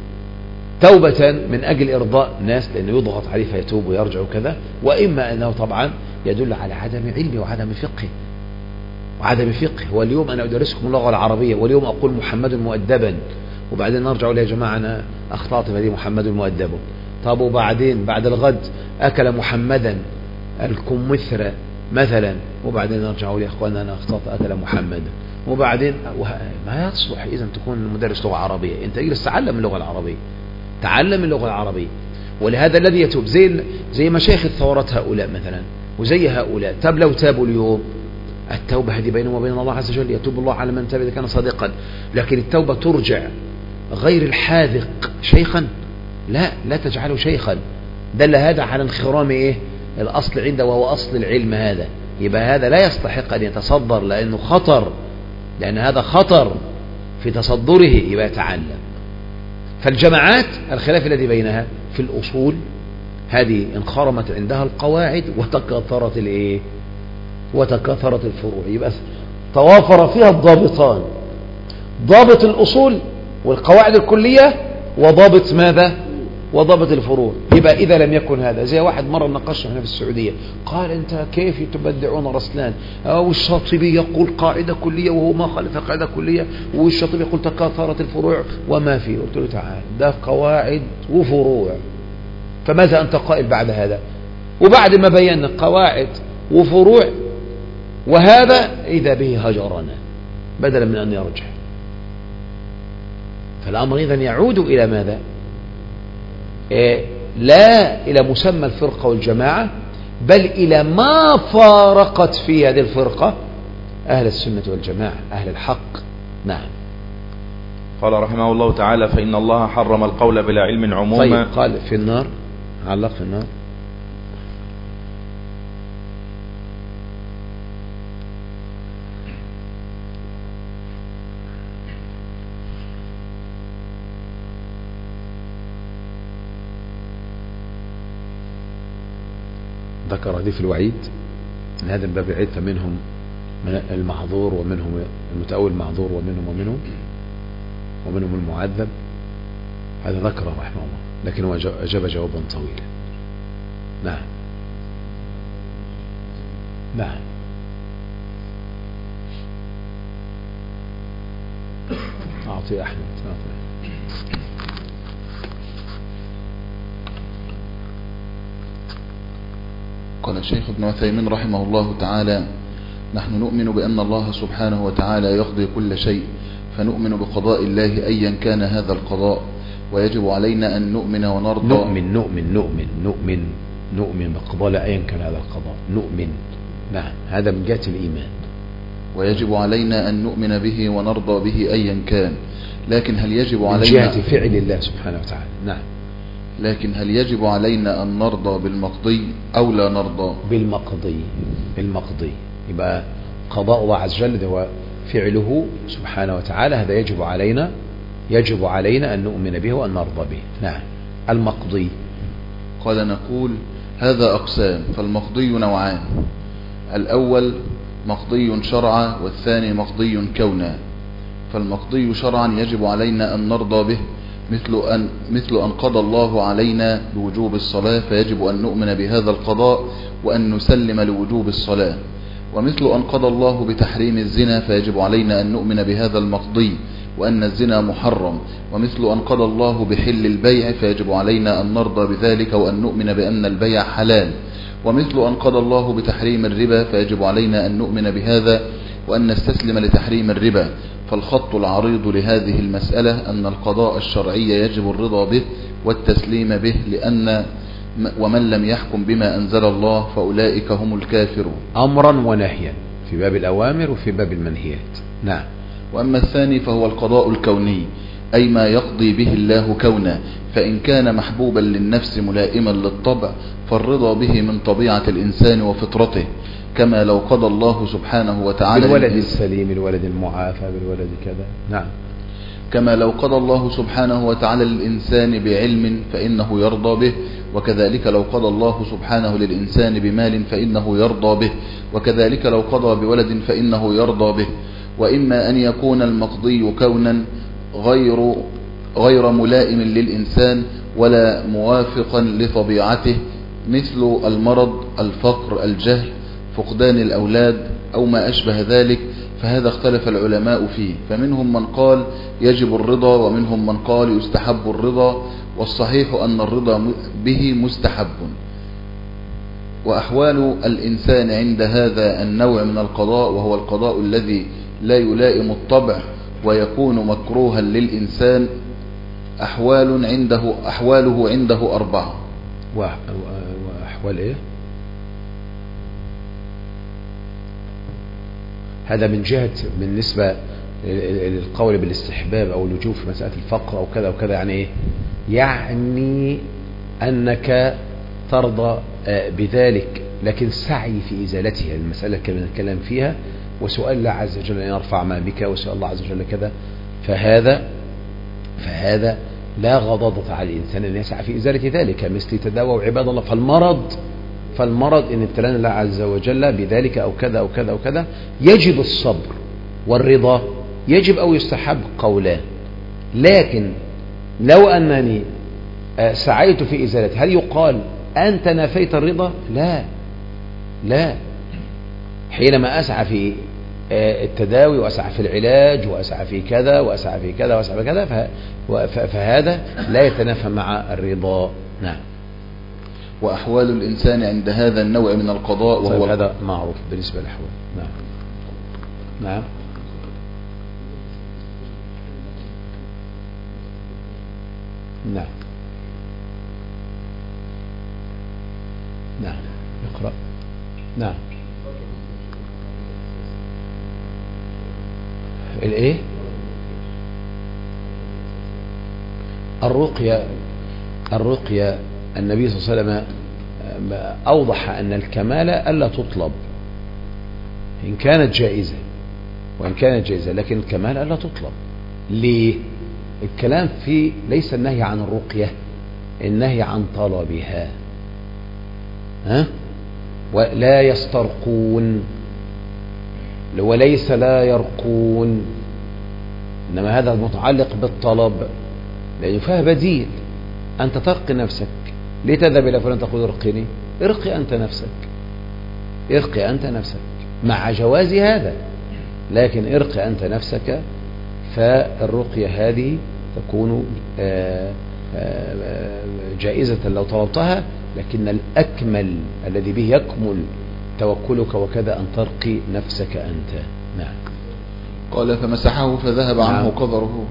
توبة من أجل إرضاء الناس لأنه يضغط عليه فيتوب ويرجع وكذا، وإما أنه طبعا يدل على عدم علمه وعدم فقه وعدم فقه. واليوم أنا أدرسكم اللغة العربية، واليوم أقول محمد مؤدبا، وبعدين نرجع لي يا جماعة أنا أخطأت في هذه محمد مؤدب. طب وبعدين بعد الغد أكل محمدا الكمثرى مثلا، وبعدين نرجع لي يا أخوانا أنا أخطأت أكل محمدا، وبعدين ما يصلح إذا تكون مدرس لغة عربية. أنت اجلس تعلم اللغة العربية، تعلم اللغة العربية. ولهذا الذي يتوب زي زي مشايخ الثورات هؤلاء مثلا وزي هؤلاء، طب لو تابوا اليوم التوبة هذه بينهم وبين الله عز وجل، يتوب الله على من تاب إذا كان صادقا. لكن التوبة ترجع غير الحاذق شيخا، لا لا تجعله شيخا، دل هذا على انخرام إيه الأصل عنده وهو أصل العلم. هذا يبقى هذا لا يستحق أن يتصدر لأنه خطر، لأن هذا خطر في تصدره، يبقى يتعلم. فالجماعات الخلاف الذي بينها في الأصول هذه انخرمت عندها القواعد وتكاثرت الايه وتكاثرت الفروع، يبقى توافر فيها الضابطان، ضابط الأصول والقواعد الكلية وضابط ماذا وضابط الفروع. يبقى إذا لم يكن هذا، زي واحد مرة ناقشنا هنا في السعودية قال أنت كيف تبدعون رسلان، أو الشاطبي يقول قاعدة كلية وهو ما خالف قاعدة كلية، والشاطبي يقول تكاثرت الفروع وما في. قلت له تعال ده قواعد وفروع، فماذا أنت قائل بعد هذا؟ وبعد ما بينا قواعد وفروع وهذا إذا به هجرنا بدلا من أن يرجع. فالأمر إذن يعود إلى ماذا؟ إيه لا إلى مسمى الفرقة والجماعة، بل إلى ما فارقت في هذه الفرقة أهل السنة والجماعة، أهل الحق. نعم. قال رحمه الله تعالى: فإن الله حرم القول بلا علم عموما. طيب قال في النار، علق في النار. ذكر هذه في الوعيد من هذا الباب العيد، فمنهم المحظور ومنهم المتأول المعذور ومنهم ومنهم ومنهم المعذب. هذا ذكره رحمه الله، لكن هو أجاب جوابا طويلا. نعم نعم أعطي أحمد أعطي. قال الشيخ ابن عثيمين رحمه الله تعالى: نحن نؤمن بأن الله سبحانه وتعالى يقضي كل شيء، فنؤمن بقضاء الله أيا كان هذا القضاء، ويجب علينا أن نؤمن ونرضى. نؤمن نؤمن نؤمن نؤمن نؤمن بقضاء أيا كان هذا القضاء، نؤمن. نعم، هذا من جهة الإيمان. ويجب علينا أن نؤمن به ونرضى به أيا كان، لكن هل يجب علينا من جهة فعل الله سبحانه وتعالى. نعم. لكن هل يجب علينا أن نرضى بالمقضي أو لا نرضى؟ بالمقضي. بالمقضي يبقى قضاء الله عز وجل هو فعله سبحانه وتعالى، هذا يجب علينا يجب علينا أن نؤمن به وأن نرضى به. نعم. المقضي. قال: نقول هذا أقسام، فالمقضي نوعان: الأول مقضي شرعا، والثاني مقضي كونا. فالمقضي شرعا يجب علينا أن نرضى به، مثل أن, مثل أن قضى الله علينا بوجوب الصلاة، فيجب أن نؤمن بهذا القضاء وأن نسلم لوجوب الصلاة. ومثل أن قضى الله بتحريم الزنا، فيجب علينا أن نؤمن بهذا المقضي وأن الزنا محرم. ومثل أن قضى الله بحل البيع، فيجب علينا أن نرضى بذلك وأن نؤمن بأن البيع حلال. ومثل أن قضى الله بتحريم الربا، فيجب علينا أن نؤمن بهذا وأن نستسلم لتحريم الربا. فالخط العريض لهذه المسألة أن القضاء الشرعي يجب الرضا به والتسليم به، لأن ومن لم يحكم بما أنزل الله فأولئك هم الكافرون. أمرا ونهيا في باب الأوامر وفي باب المنهيات. نعم. وأما الثاني فهو القضاء الكوني، أي ما يقضي به الله كونا، فإن كان محبوبا للنفس ملائما للطبع فالرضا به من طبيعة الإنسان وفطرته، كما لو قضى الله سبحانه وتعالى بالولد السليم، الولد المعافى، بالولد كذا. نعم. كما لو قضى الله سبحانه وتعالى للإنسان بعلم فإنه يرضى به، وكذلك لو قضى الله سبحانه للإنسان بمال فإنه يرضى به، وكذلك لو قضى بولد فإنه يرضى به. وإما أن يكون المقضي كونا غير غير ملائم للإنسان ولا موافقا لطبيعته، مثل المرض، الفقر، الجهل، فقدان الأولاد أو ما أشبه ذلك، فهذا اختلف العلماء فيه، فمنهم من قال يجب الرضا ومنهم من قال يستحب الرضا، والصحيح أن الرضا به مستحب. وأحوال الإنسان عند هذا النوع من القضاء، وهو القضاء الذي لا يلائم الطبع ويكون مكروها للإنسان، أحوال عنده أحواله عنده أربعة. وأحوال إيه؟ هذا من جهة بالنسبة للقول بالاستحباب أو اللجوء في مسألة الفقر أو كذا وكذا، يعني إيه؟ يعني أنك ترضى بذلك، لكن السعي في إزالتها، المسألة كما نتكلم فيها، وسؤال الله عز وجل أن يرفع ما بك، وسؤال الله عز وجل كذا، فهذا فهذا لا غضاضة على الإنسان أن يسعى في إزالة ذلك، مثل تداووا عباد الله. فالمرض فالمرض إن ابتلانا الله عز وجل بذلك أو كذا أو كذا أو كذا، يجب الصبر، والرضا يجب أو يستحب قولان. لكن لو أنني سعيت في إزالته، هل يقال أنت نفيت الرضا؟ لا لا. حينما أسعى في التداوي وأسعى في العلاج وأسعى في كذا وأسعى في كذا وأسعى في كذا، فهذا لا يتنافى مع الرضا. نعم. وأحوال الإنسان عند هذا النوع من القضاء، وهو طيب هذا معروف بالنسبة للأحوال. نعم نعم نعم نعم اقرأ. نعم. الايه؟ الرقية الرقية النبي صلى الله عليه وسلم أوضح أن الكمال ألا تطلب، إن كانت جائزة وإن كانت جائزة، لكن الكمال ألا تطلب. ليه؟ الكلام فيه ليس النهي عن الرقية، النهي عن طلبها. ها؟ ولا يسترقون، وليس لا يرقون، إنما هذا متعلق بالطلب، لأنه فيها بديل. أنت ترقي نفسك، ليه تذهب إلى فلان تقول ارقني؟ ارقي أنت نفسك، ارقي أنت نفسك مع جواز هذا، لكن ارقي أنت نفسك. فالرقية هذه تكون جائزة لو طلبتها، لكن الأكمل الذي به يكمل توكلك وكذا أن ترقي نفسك أنت. نعم. قال فمسحه فذهب عنه نعم. قدره.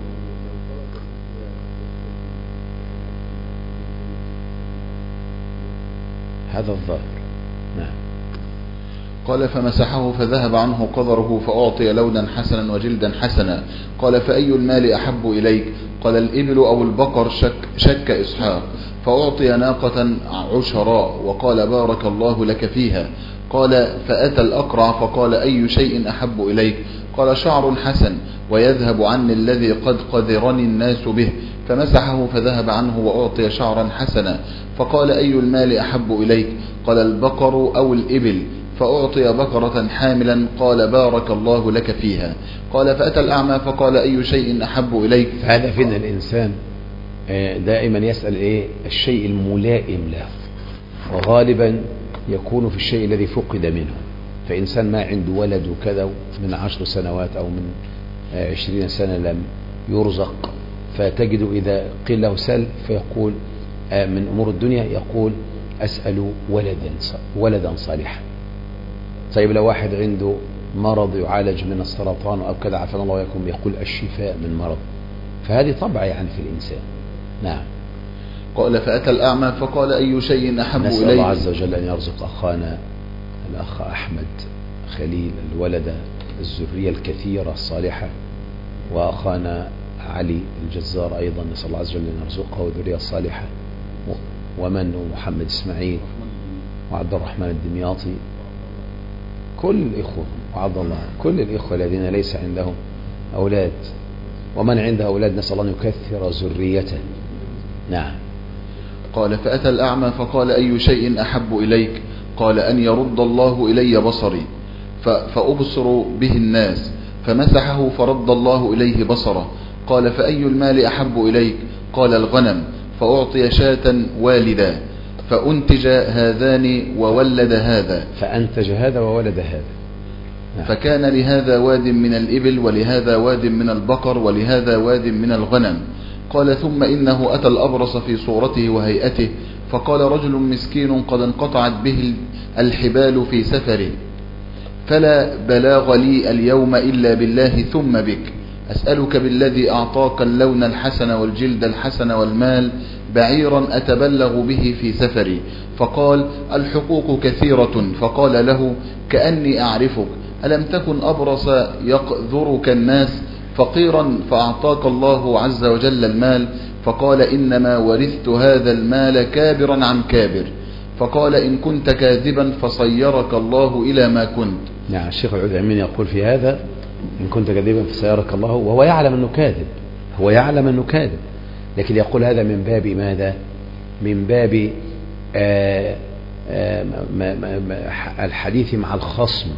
هذا الظاهر. نعم. قال فمسحه فذهب عنه قدره، فأعطي لونا حسنا وجلدا حسنا. قال فأي المال أحب إليك؟ قال الإبل أو البقر؟ شك, شك إسحاق. فأعطي ناقة عشراء، وقال بارك الله لك فيها. قال فأتى الأقرع فقال أي شيء أحب إليك؟ قال شعر حسن ويذهب عني الذي قد قذرني الناس به. فمسحه فذهب عنه وأعطي شعرا حسنا. فقال أي المال أحب إليك؟ قال البقر أو الإبل. فأعطي بقرة حاملا. قال بارك الله لك فيها. قال فأتى الأعمى فقال أي شيء أحب إليك؟ فهذا فين الإنسان دائما يسأل إيه؟ الشيء الملائم له، وغالبا يكون في الشيء الذي فقد منه. فإنسان ما عنده ولد وكذا من عشر سنوات أو من عشرين سنة لم يرزق، فتجد إذا قيل له سل فيقول من أمور الدنيا يقول أسأل ولدا ولدا صالحا. طيب لو واحد عنده مرض يعالج من السرطان أو كذا عافانا الله وإياكم، يقول الشفاء من مرض. فهذه طبع يعني في الإنسان. نعم. قال فأتى الأعمى فقال أي شيء أحب إليك؟ نسأل الله عز وجل أن يرزق أخانا الأخ أحمد خليل الولد الذرية الكثيرة الصالحة، وأخانا علي الجزار أيضا نسأل الله عز وجل أن يرزقه ذرية صالحة، ومن ومحمد إسماعيل وعبد الرحمن الدمياطي، كل الإخوة وعبد الله، كل الإخوة الذين ليس عندهم أولاد، ومن عنده أولاد نسأل الله أن يكثر ذريته. نعم. قال فأتى الأعمى فقال أي شيء أحب إليك؟ قال أن يرد الله إلي بصري فأبصر به الناس، فمسحه فرد الله إليه بصره. قال فأي المال أحب إليك؟ قال الغنم، فأعطي شاة والدا فأنتج هذان وولد هذا فأنتج هذا وولد هذا. نعم. فكان لهذا واد من الإبل ولهذا واد من البقر ولهذا واد من الغنم. قال ثم إنه أتى الأبرص في صورته وهيئته، فقال رجل مسكين قد انقطعت به الحبال في سفره، فلا بلاغ لي اليوم إلا بالله ثم بك، أسألك بالذي أعطاك اللون الحسن والجلد الحسن والمال بعيرا أتبلغ به في سفري. فقال الحقوق كثيرة. فقال له كأني أعرفك، ألم تكن أبرص يقذرك الناس فقيرا فأعطاك الله عز وجل المال؟ فقال إنما ورثت هذا المال كابرا عن كابر. فقال إن كنت كاذبا فصيرك الله إلى ما كنت. نعم. الشيخ العثيمين يقول في هذا إن كنت كاذبا فصيرك الله، وهو يعلم أنه كاذب، هو يعلم أنه كاذب، لكن يقول هذا من باب ماذا؟ من باب آآ آآ ما ما ما الحديث مع الخصم،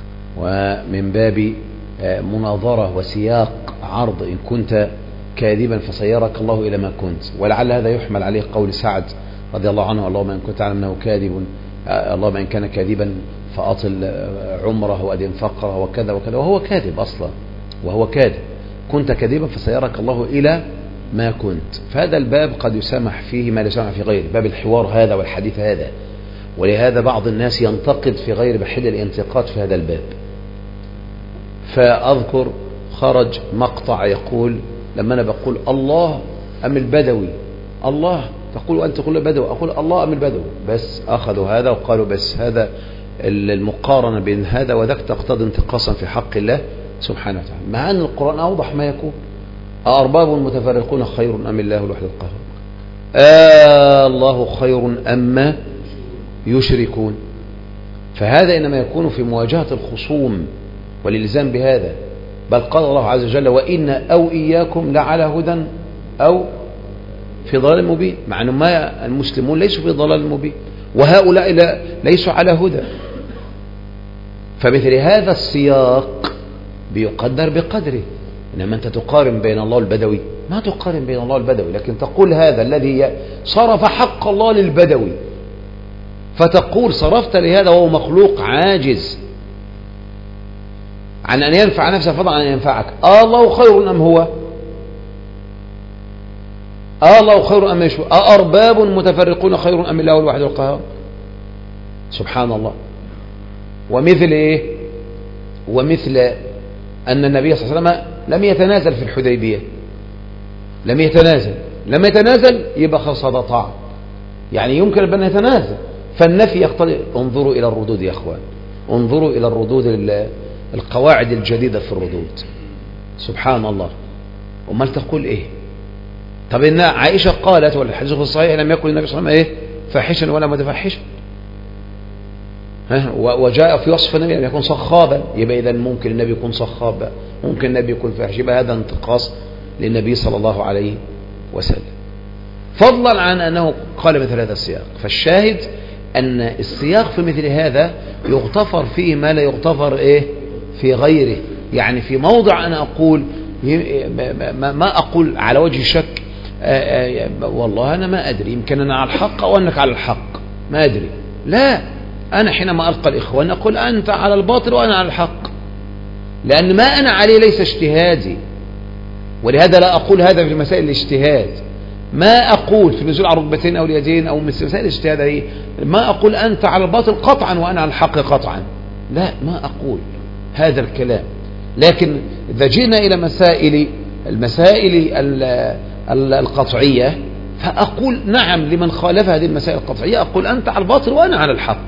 ومن باب مناظرة وسياق عرض. إن كنت كاذبا فصيرك الله إلى ما كنت. ولعل هذا يحمل عليه قول سعد رضي الله عنه اللهم إن كنت تعلم أنه كاذب، اللهم إن كان كاذبا فأطل عمره وأدم فقره وكذا وكذا، وهو كاذب أصلا، وهو كاذب. كنت كاذبا فسيرك الله إلى ما كنت. فهذا الباب قد يسمح فيه ما لا يسمح في غيره، باب الحوار هذا والحديث هذا. ولهذا بعض الناس ينتقد في غير محل الانتقاد في هذا الباب. فأذكر خرج مقطع يقول لما أنا بقول الله أم البدوي، الله تقول وأنت تقول البدوي، أقول الله أم البدوي، بس أخذوا هذا وقالوا بس هذا المقارنة بين هذا وذاك تقتضي انتقاصا في حق الله سبحانه وتعالى، مع أن القرآن أوضح ما يكون. أأرباب متفرقون خير أم الله الوحيد القهار؟ آه الله خير أما يشركون. فهذا إنما يكون في مواجهة الخصوم والإلزام بهذا. بل قال الله عز وجل وإن أو إياكم لعلى هدى أو في ضلال مبين، مع أن ما المسلمون ليسوا في ضلال مبين، وهؤلاء ليسوا على هدى. فمثل هذا السياق بيقدر بقدره. إنما أنت تقارن بين الله والبدوي، ما تقارن بين الله والبدوي، لكن تقول هذا الذي صرف حق الله للبدوي، فتقول صرفت لهذا وهو مخلوق عاجز عن أن ينفع نفسه فضلا عن أن ينفعك. آه الله خير أم هو؟ آه الله خير أم يشوى؟ آه أرباب متفرقون خير أم الله الواحد القهار؟ سبحان الله. ومثل إيه؟ ومثل أن النبي صلى الله عليه وسلم لم يتنازل في الحديبية، لم يتنازل، لم يتنازل يبقى خلاص هذا طاعة، يعني يمكن أن يتنازل. فالنفي يقتضي. انظروا إلى الردود يا أخوان، انظروا إلى الردود، القواعد الجديدة في الردود. سبحان الله. وما تقول إيه؟ طب إن عائشة قالت والحديث الصحيح لم يكن النبي صلى الله عليه وسلم إيه فاحشا ولا متفحشا، وجاء في وصف النبي لم يكن صخابا، يبقى إذا ممكن النبي يكون صخاب، ممكن النبي يكون فاحش، يبقى هذا انتقاص للنبي صلى الله عليه وسلم، فضلا عن أنه قال مثل هذا السياق. فالشاهد أن السياق في مثل هذا يغتفر فيه ما لا يغتفر إيه في غيره. يعني في موضع أنا أقول ما أقول على وجه شك والله أنا ما أدري، يمكن أنا على الحق أو أنك على الحق، ما أدري. لا، أنا حينما ألقى الإخوان أقول أنت على الباطل وأنا على الحق، لأن ما أنا عليه ليس اجتهادي. ولهذا لا أقول هذا في مسائل الاجتهاد، ما أقول في نزول على الركبتين أو اليدين أو مسائل الاجتهاد هي ما أقول أنت على الباطل قطعا وأنا على الحق قطعا، لا، ما أقول هذا الكلام. لكن إذا جئنا إلى مسائل المسائل القطعية فأقول نعم لمن خالف هذه المسائل القطعية، أقول أنت على الباطل وأنا على الحق،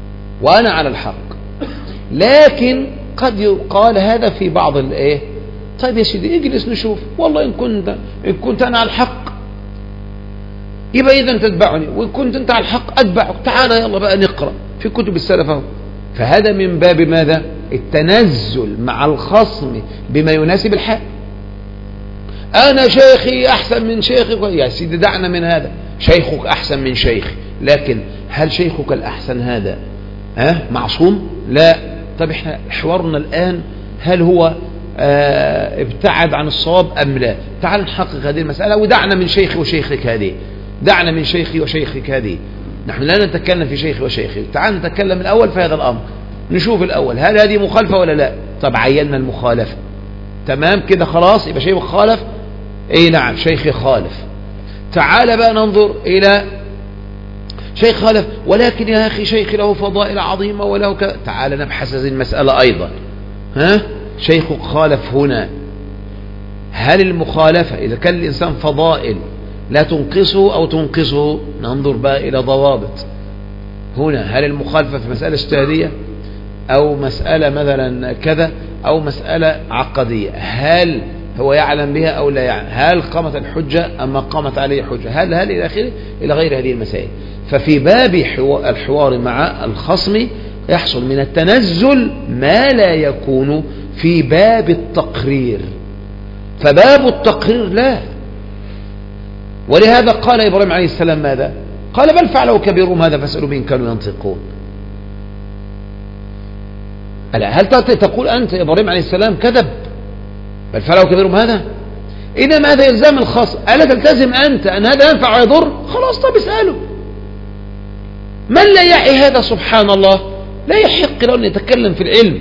وأنا على الحق. لكن قد يقال هذا في بعض الإيه طيب يا سيدي اجلس نشوف، والله إن كنت إن كنت أنا على الحق يبقى إذا تتبعني، وإن كنت أنت على الحق أتبعك، تعالى يلا بقى نقرأ في كتب السلف اهو. فهذا من باب ماذا؟ التنزل مع الخصم بما يناسب الحال. أنا شيخي أحسن من شيخك، يا سيدي دعنا من هذا، شيخك أحسن من شيخي، لكن هل شيخك الأحسن هذا ها معصوم؟ لا. طب احنا حوارنا الآن هل هو اه ابتعد عن الصواب أم لا؟ تعال نحقق هذه المسألة، ودعنا من شيخي وشيخك هذه، دعنا من شيخي وشيخك هذه، نحن لا نتكلم في شيخي وشيخي، تعال نتكلم الأول في هذا الأمر، نشوف الأول هل هذه مخالفة ولا لا. طب عيننا المخالفة، تمام كده خلاص، يبقى شيخ خالف، اي نعم شيخي خالف. تعال بقى ننظر إلى شيخ خالف، ولكن يا أخي شيخي له فضائل عظيمة وله كذا، تعال نبحث هذه المسألة أيضا. ها شيخك خالف هنا، هل المخالفة إذا كان الإنسان فضائل لا تنقصه أو تنقصه؟ ننظر بقى إلى ضوابط هنا، هل المخالفة في مسألة اجتهادية أو مسألة مثلا كذا أو مسألة عقدية، هل هو يعلم بها أو لا يعلم، هل قامت الحجة أما قامت عليه حجة، هل هل إلى آخره إلى غير هذه المسائل. ففي باب الحوار مع الخصم يحصل من التنزل ما لا يكون في باب التقرير، فباب التقرير لا. ولهذا قال إبراهيم عليه السلام ماذا؟ قال بل فعلوا كبيرهم هذا فاسألوا بهم كانوا ينطقون. ألا هل تقول أنت إبراهيم عليه السلام كذب؟ بل فعلوا كبيرهم هذا، إنما هذا إلزام الخاص، ألا تلتزم أنت أن هذا ينفع ويضر؟ خلاص طب اسأله. من لا يعي هذا سبحان الله لا يحق له أن يتكلم في العلم.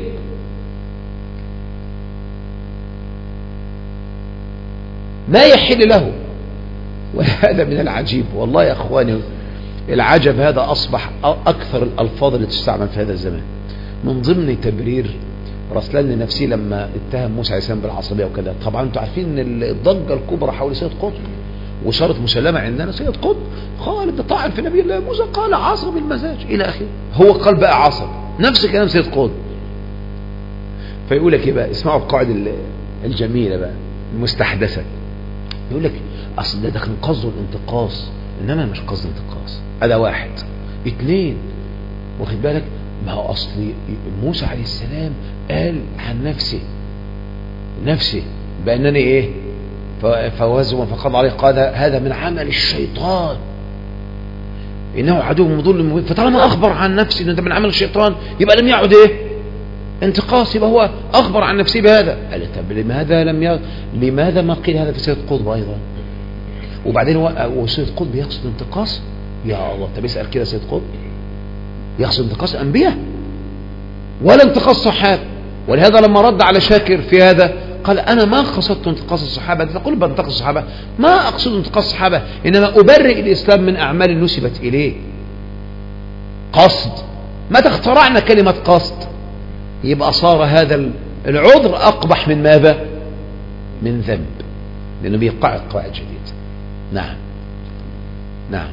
ما يحل له. وهذا من العجيب والله يا أخواني، العجب هذا أصبح أكثر الألفاظ التي تستعمل في هذا الزمان. من ضمن تبرير رسلان لنفسه لما اتهم موسى عليه السلام بالعصبية وكذا، طبعا انتم عارفين ان الضجة الكبرى حول سيد قطب وصارت مسلمة عندنا، سيد قطب قال ده طاعن في نبي الله موسى، قال عصب المزاج إلى آخره، هو قال بقى عصب، نفس كلام سيد قطب. فيقول لك ايه بقى، اسمعوا القاعدة الجميلة بقى المستحدثة، يقول لك اصل ده كان قصده الانتقاص، انما مش قصد انتقاص. هذا واحد. اثنين، واخد بالك، ما هو اصلي موسى عليه السلام قال عن نفسه نفسه بانني ايه فوزوا فقضى عليه، قال هذا من عمل الشيطان انه عدو مضل مبين. فطالما اخبر عن نفسه انه ده من عمل الشيطان يبقى لم يعد ايه انتقاص، يبقى هو اخبر عن نفسه بهذا. قال طب لماذا لم ي... لماذا ما قيل هذا في سيد قطب ايضا؟ وبعدين هو وسيد قطب يقصد انتقاص؟ يا الله، طب اسال كده سيد قطب يقصد انتقاص انبياء ولا انتقاص صحابه؟ ولهذا لما رد على شاكر في هذا قال انا ما قصدت انتقاص الصحابه، تقول بنتقص الصحابه، ما اقصد انتقاص الصحابه، انما ابرئ الاسلام من اعمال نسبت اليه. قصد، ما تخترعنا كلمه قصد، يبقى صار هذا العذر اقبح من ماذا؟ من ذنب، لانه بيقع قواعد جديده. نعم نعم.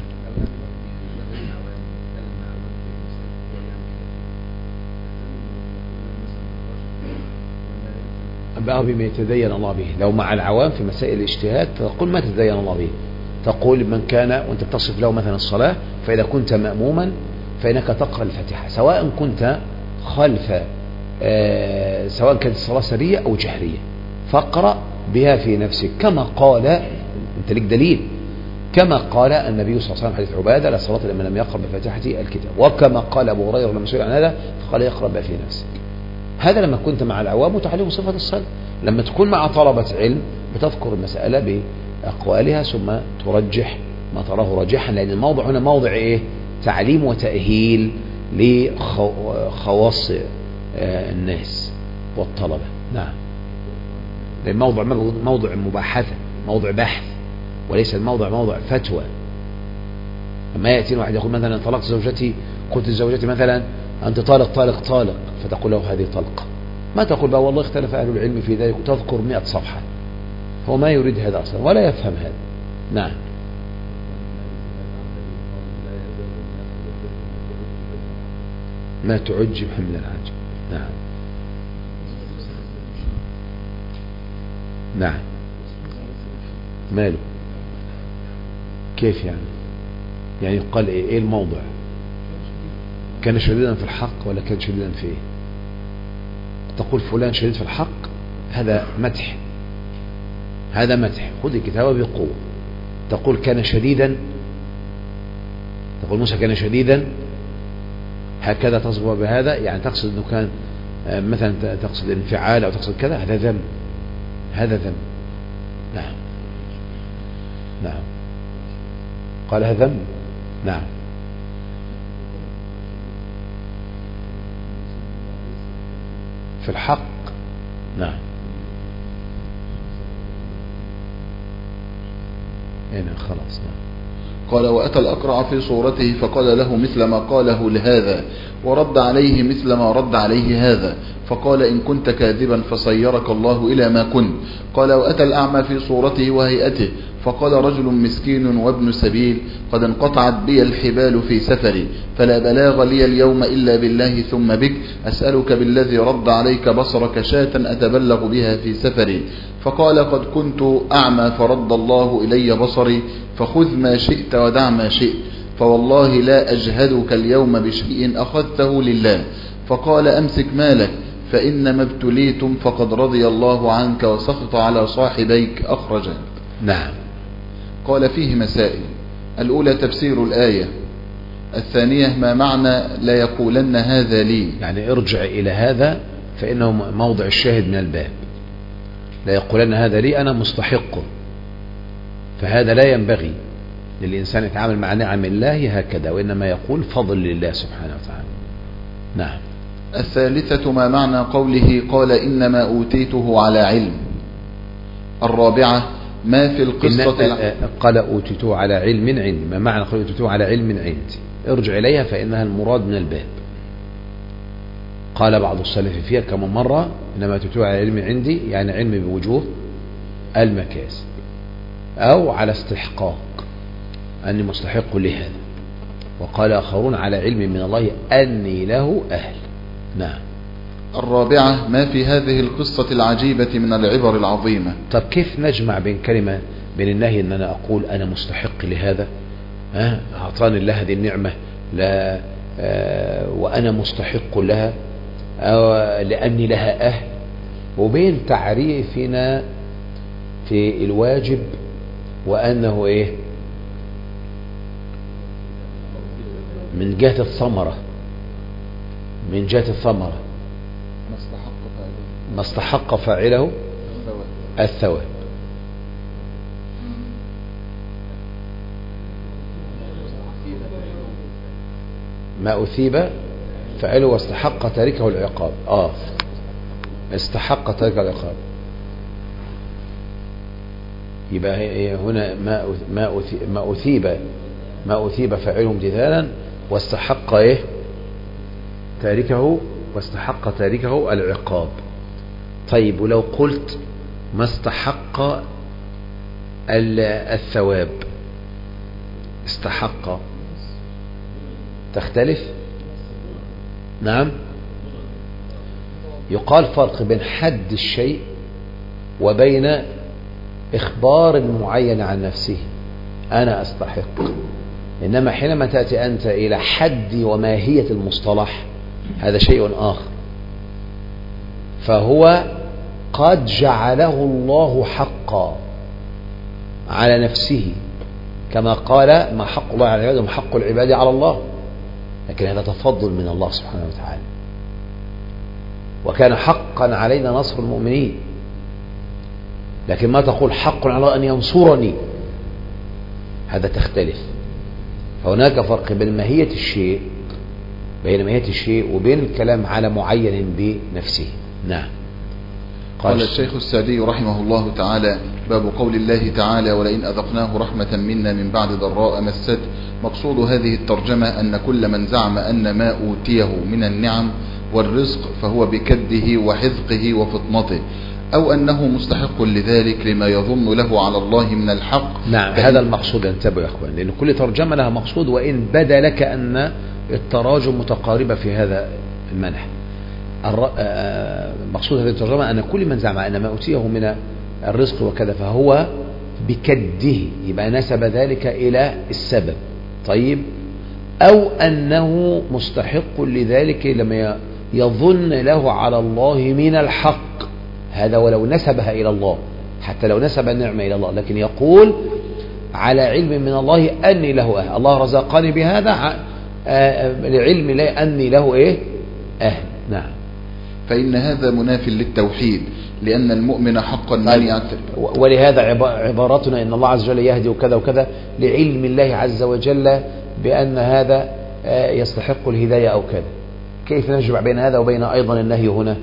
بقى بما يتدين الله به. لو مع العوام في مسائل الاجتهاد فقل ما تتدين الله به، تقول من كان وانت تصف له مثلا الصلاة، فإذا كنت مأموما فإنك تقرأ الفاتحة سواء كنت خلف آه سواء كانت الصلاة سرية أو جهرية، فاقرأ بها في نفسك كما قال، انت لك دليل، كما قال النبي صلى الله عليه وسلم حديث عبادة لا صلاة لمن لم يقرأ بفاتحة الكتاب، وكما قال أبو هريرة لما سئل عن هذا فقال يقرأ بها في نفسك. هذا لما كنت مع العوام وتعلم صفة الصلاة. لما تكون مع طلبة علم بتذكر المسألة بأقوالها ثم ترجح ما تراه راجحا، لأن الموضع هنا موضع إيه؟ تعليم وتأهيل لخواص الناس والطلبة. نعم، لأن موضع موضع مباحثة، موضع بحث، وليس الموضع موضع فتوى. لما يأتي واحد يقول مثلا طلقت زوجتي، قلت لزوجتي مثلا أنت طالق طالق طالق، فتقول له هذه طلقة، ما تقول بقى والله اختلف أهل العلم في ذلك وتذكر مئة صفحة. هو ما يريد هذا أصلا ولا يفهم هذا. نعم. ما تعجب من العجب. نعم. نعم. ماله؟ كيف يعني؟ يعني يقال ايه, إيه الموضع؟ كان شديدا في الحق ولا كان شديدا في ايه؟ تقول فلان شديد في الحق، هذا مدح، هذا مدح، خذ الكتابة بقوة. تقول كان شديدا، تقول موسى كان شديدا، هكذا تصبر بهذا، يعني تقصد انه كان مثلا تقصد انفعال او تقصد كذا، هذا ذم، هذا ذم. نعم نعم. قال هذا ذم. نعم. في الحق. نعم. هنا خلاص. نعم. قال وأتى الأقرع في صورته فقال له مثل ما قاله لهذا، ورد عليه مثل ما رد عليه هذا، فقال إن كنت كاذبا فصيرك الله إلى ما كنت. قال وأتى الأعمى في صورته وهيئته فقال رجل مسكين وابن سبيل قد انقطعت بي الحبال في سفري، فلا بلاغ لي اليوم إلا بالله ثم بك، أسألك بالذي رد عليك بصرك شاة أتبلغ بها في سفري. فقال قد كنت أعمى فرد الله إلي بصري، فخذ ما شئت ودع ما شئت، فوالله لا أجهدك اليوم بشيء أخذته لله. فقال أمسك مالك فإنما ابتليتم فقد رضي الله عنك وسخط على صاحبيك، أخرجه. نعم. قال فيه مسائل: الأولى تفسير الآية، الثانية ما معنى لا يقولن هذا لي، يعني ارجع إلى هذا فإنه موضع الشاهد من الباب. لا يقولن هذا لي، أنا مستحق، فهذا لا ينبغي للإنسان يتعامل مع نعم الله هكذا، وإنما يقول فضل لله سبحانه وتعالى. نعم. الثالثة ما معنى قوله قال إنما أوتيته على علم. الرابعة ما في القصة قال أوتيته على علم عندي، ما معنى قال أوتيته على علم عندي؟ ارجع إليها فإنها المراد من الباب. قال بعض السلف فيها كما مرة إنما أوتيته على علم عندي، يعني علم بوجوه المكاسب أو على استحقاق أني مستحق لهذا. وقال آخرون على علم من الله أني له أهل. نعم. الرابعة ما في هذه القصة العجيبة من العبر العظيمة. طب كيف نجمع بين كلمة بين النهي أن أنا أقول أنا مستحق لهذا، ها أعطاني الله هذه النعمة لا آه وأنا مستحق لها أو لأني لها أهل، وبين تعريفنا في الواجب وأنه إيه من جهة الثمرة، من جهة الثمرة ما استحق فاعله الثواب. ما أثيب فاعله واستحق تاركه العقاب. آه استحق تاركه العقاب، يبقى هنا ما ما ما أثيب ما أثيب فاعله امتثالا واستحق إيه تاركه واستحق تاركه العقاب. طيب ولو قلت ما استحق الثواب، استحق تختلف. نعم. يقال فرق بين حد الشيء وبين إخبار معين عن نفسه أنا أستحق. إنما حينما تأتي أنت إلى حد وماهية المصطلح هذا شيء آخر، فهو قد جعله الله حقا على نفسه كما قال ما حق الله على العباد وما حق العباد على الله، لكن هذا تفضل من الله سبحانه وتعالى. وكان حقا علينا نصر المؤمنين، لكن ما تقول حق على الله أن ينصرني، هذا تختلف. فهناك فرق بين ماهية الشيء بين ماهية الشيء وبين الكلام على معين بنفسه. نعم. قال, قال الشيخ السعدي رحمه الله تعالى: باب قول الله تعالى: ولئن أذقناه رحمة منا من بعد ضراء مسته. مقصود هذه الترجمة أن كل من زعم أن ما أوتيه من النعم والرزق فهو بكده وحذقه وفطنته، أو أنه مستحق لذلك لما يظن له على الله من الحق. نعم، هذا المقصود. انتبهوا يا أخوان، لأن كل ترجمة لها مقصود، وإن بدا لك أن التراجم متقاربة في هذا المنح. مقصود هذه الترجمة أن كل من زعم أن ما أوتيه من الرزق وكذا، فهو بكده، يبقى نسب ذلك إلى السبب. طيب، أو أنه مستحق لذلك لما يظن له على الله من الحق، هذا ولو نسبها إلى الله، حتى لو نسب النعمة إلى الله، لكن يقول على علم من الله أني له أهل، الله رزقني بهذا لعلم لا أني له إيه أهل. نعم. فإن هذا مناف للتوحيد، لأن المؤمن حقا من يعترف. ولهذا عبارتنا إن الله عز وجل يهدي وكذا وكذا لعلم الله عز وجل بأن هذا يستحق الهداية أو كذا. كيف نجمع بين هذا وبين أيضا النهي هنا؟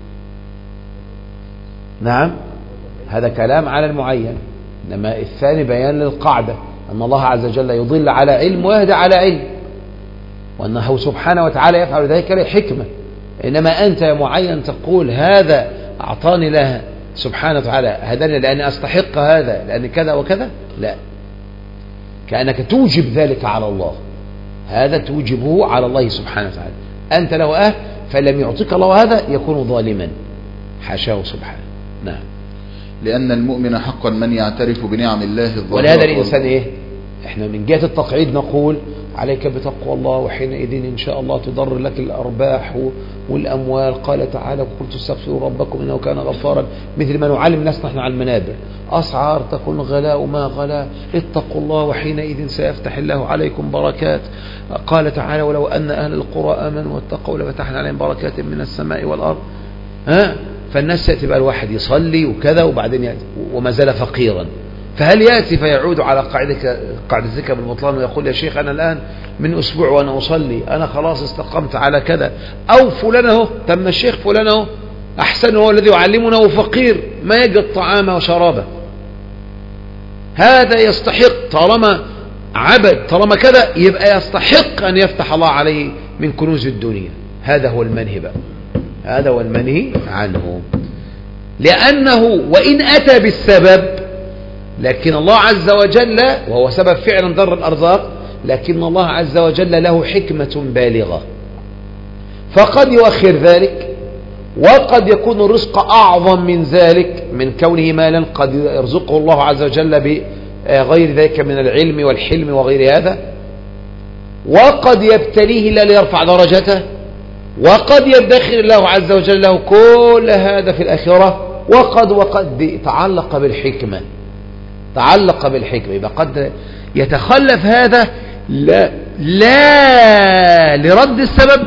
نعم، هذا كلام على المعين، إنما الثاني بيان للقاعدة أن الله عز وجل يضل على علم ويهدى على علم، وأنه سبحانه وتعالى يفعل ذلك لحكمة. إنما أنت يا معين تقول هذا أعطاني لها سبحانه وتعالى هداني لأني أستحق هذا لأن كذا وكذا، لا، كأنك توجب ذلك على الله، هذا توجبه على الله سبحانه وتعالى. أنت له أهل، فلم يعطيك الله هذا يكون ظالما، حاشاه سبحانه. نعم. لأن المؤمن حقا من يعترف بنعم الله الظاهرة. ولهذا الإنسان إيه؟ إحنا من جهة التقعيد نقول عليك بتقوى الله، وحينئذ إن شاء الله تضر لك الأرباح والأموال. قال تعالى: قلت استغفروا ربكم إنه كان غفارا، مثل ما نعلم الناس نحن على المنابر: أسعار تكون غلاء ما غلا، اتقوا الله وحينئذ سيفتح الله عليكم بركات. قال تعالى: ولو أن أهل القرى آمنوا واتقوا لفتحنا عليهم بركات من السماء والأرض. ها؟ فالناس يأتي بقى الواحد يصلي وكذا وبعدين يأتي وما زال فقيرا، فهل يأتي فيعود على قاعدة قاعدتك بالبطلان ويقول: يا شيخ أنا الآن من أسبوع وأنا أصلي، أنا خلاص استقمت على كذا، أو فلانه تم الشيخ فلانه أحسن هو الذي يعلمنا وفقير ما يجد طعامه وشرابه، هذا يستحق طالما عبد طالما كذا يبقى يستحق أن يفتح الله عليه من كنوز الدنيا. هذا هو المنهي بقى، هذا هو المنهي عنه، لأنه وإن أتى بالسبب لكن الله عز وجل، وهو سبب فعلا ضر الأرزاق، لكن الله عز وجل له حكمة بالغة، فقد يؤخر ذلك، وقد يكون الرزق أعظم من ذلك من كونه مالا قد يرزقه الله عز وجل بغير ذلك من العلم والحلم وغير هذا، وقد يبتليه إلا ليرفع درجته، وقد يدخر الله عز وجل له كل هذا في الآخرة، وقد وقد تعلق بالحكمة تعلق بالحكمة يبقى قد يتخلف هذا لا, لا لرد السبب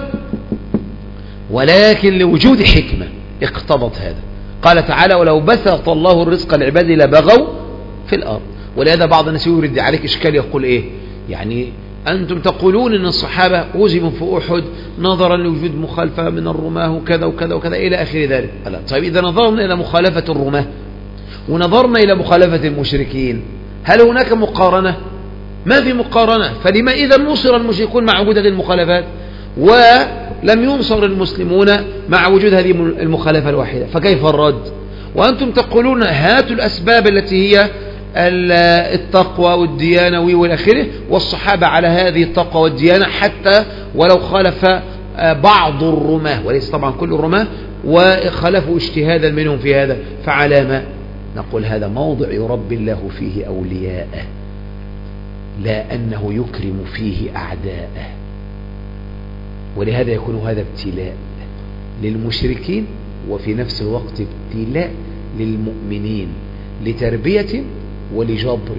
ولكن لوجود حكمة اقتضت هذا. قال تعالى: ولو بسط الله الرزق لعباده لبغوا في الأرض. ولهذا بعض الناس يورد عليك إشكال يقول إيه يعني أنتم تقولون أن الصحابة هزموا في أحد نظرا لوجود مخالفة من الرماة وكذا وكذا وكذا إلى آخر ذلك. طيب إذا نظرنا إلى مخالفة الرماة ونظرنا إلى مخالفة المشركين هل هناك مقارنة؟ ما في مقارنة. فلما إذا نصر المشركون مع وجود هذه المخالفات ولم ينصر المسلمون مع وجود هذه المخالفة الواحدة؟ فكيف الرد؟ وأنتم تقولون هاتوا الأسباب التي هي التقوى والديانة والآخره، والصحابة على هذه التقوى والديانة حتى ولو خالف بعض الرماة وليس طبعا كل الرماة وخالفوا اجتهادا منهم في هذا، فعلى ما نقول هذا موضع يربي الله فيه أولياءه لا أنه يكرم فيه أعداءه. ولهذا يكون هذا ابتلاء للمشركين وفي نفس الوقت ابتلاء للمؤمنين لتربية ولجبر.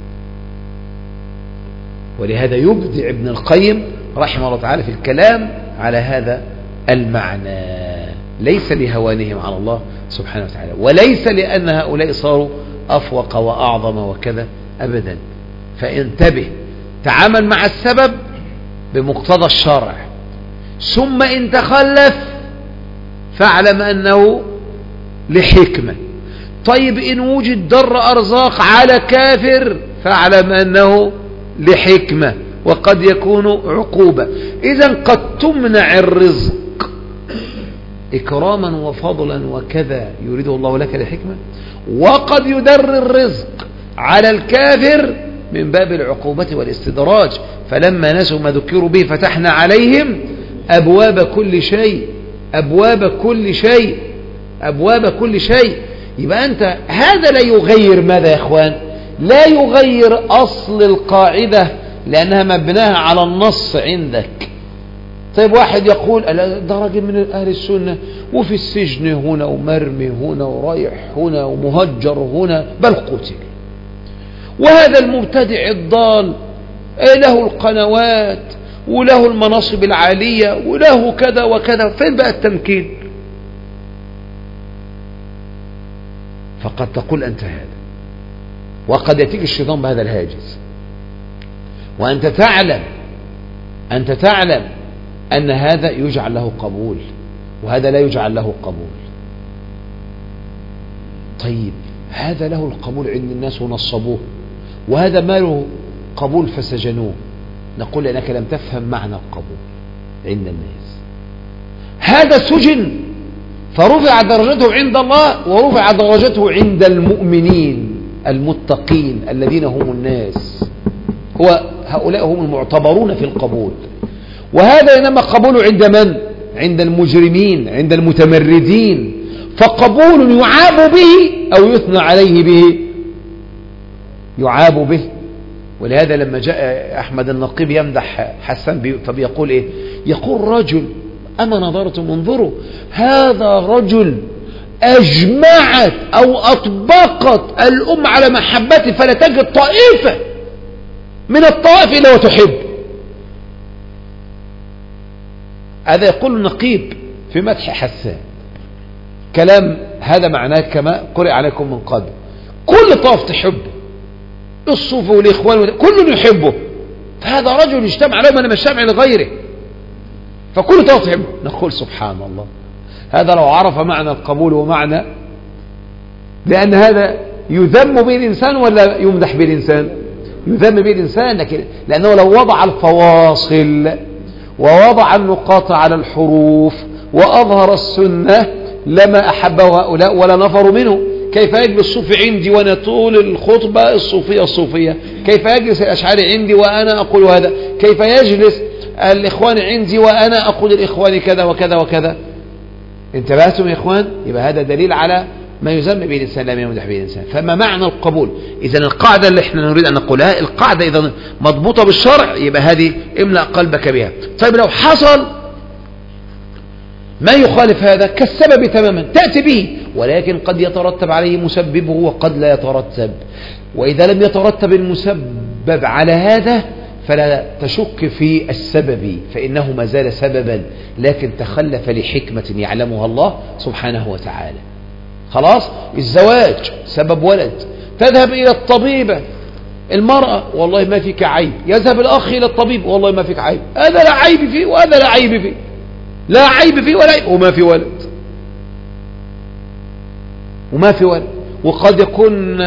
ولهذا يبدع ابن القيم رحمه الله تعالى في الكلام على هذا المعنى، ليس لهوانهم على الله سبحانه وتعالى، وليس لأن هؤلاء صاروا أفوق وأعظم وكذا أبدا. فانتبه، تعامل مع السبب بمقتضى الشرع، ثم إن تخلف فاعلم أنه لحكمة. طيب إن وجد در أرزاق على كافر فاعلم أنه لحكمة وقد يكون عقوبة. إذن قد تمنع الرزق إكراما وفضلا وكذا يريده الله لك لحكمة، وقد يدر الرزق على الكافر من باب العقوبة والاستدراج. فلما نسوا ما ذكروا به فتحنا عليهم أبواب كل شيء أبواب كل شيء أبواب كل شيء يبقى أنت هذا لا يغير ماذا يا إخوان؟ لا يغير أصل القاعدة لأنها مبناها على النص عندك. طيب واحد يقول ده راجل من أهل السنة وفي السجن هنا ومرمي هنا ورايح هنا ومهجر هنا بل قتل، وهذا المبتدع الضال له القنوات وله المناصب العالية وله كذا وكذا، فين بقى التمكين؟ فقد تقول أنت هذا، وقد يأتيك الشيطان بهذا الهاجس، وأنت تعلم أنت تعلم أن هذا يجعل له قبول وهذا لا يجعل له قبول. طيب هذا له القبول عند الناس ونصبوه، وهذا ما له قبول فسجنوه، نقول لأنك لم تفهم معنى القبول عند الناس. هذا سجن فرفع درجته عند الله ورفع درجته عند المؤمنين المتقين الذين هم الناس، هو هؤلاء هم المعتبرون في القبول. وهذا إنما قبول عند من؟ عند المجرمين، عند المتمردين، فقبول يعاب به أو يثنى عليه به، يعاب به. ولهذا لما جاء أحمد النقيب يمدح حسان فبيقول إيه؟ يقول رجل أما نظرتم انظروا هذا رجل أجمعت أو أطبقت الأمة على محبته فلا تجد طائفة من الطوائف إلا وتحب. هذا يقول النقيب في مدح حسان، كلام هذا معناه كما قرئ عليكم من قبل، كل طائف تحبه، الصوفي والإخوان كل يحبه، فهذا رجل يجتمع له من الشمع لغيره فكل طائف تحبه. نقول سبحان الله، هذا لو عرف معنى القبول ومعنى، لأن هذا يذم به الإنسان ولا يمدح به الإنسان؟ يذم به الإنسان، لكن لأنه لو وضع الفواصل ووضع النقاط على الحروف وأظهر السنة لما أحبه هؤلاء ولا نفروا منه. كيف يجلس الصوفي عندي وأنا طول الخطبة الصوفية الصوفية؟ كيف يجلس الأشعري عندي وأنا أقول هذا؟ كيف يجلس الإخوان عندي وأنا أقول الإخوان كذا وكذا وكذا؟ انتبهتم يا إخوان؟ يبقى هذا دليل على ما يذم به الإنسان لا يمدح به الإنسان. فما معنى القبول؟ إذن القاعدة اللي احنا نريد أن نقولها، القاعدة إذا مضبوطة بالشرع يبقى هذه املأ قلبك بها. طيب لو حصل ما يخالف هذا كالسبب تماما تأتي به، ولكن قد يترتب عليه مسببه وقد لا يترتب، وإذا لم يترتب المسبب على هذا فلا تشك في السبب فإنه ما زال سببا لكن تخلف لحكمة يعلمها الله سبحانه وتعالى. خلاص، الزواج سبب ولد، تذهب إلى الطبيبة المرأة والله ما فيك عيب، يذهب الأخ إلى الطبيب والله ما فيك عيب، هذا لا عيب فيه وهذا لا عيب فيه، لا عيب فيه ولا عيب، وما في ولد وما في ولد. وقد يكون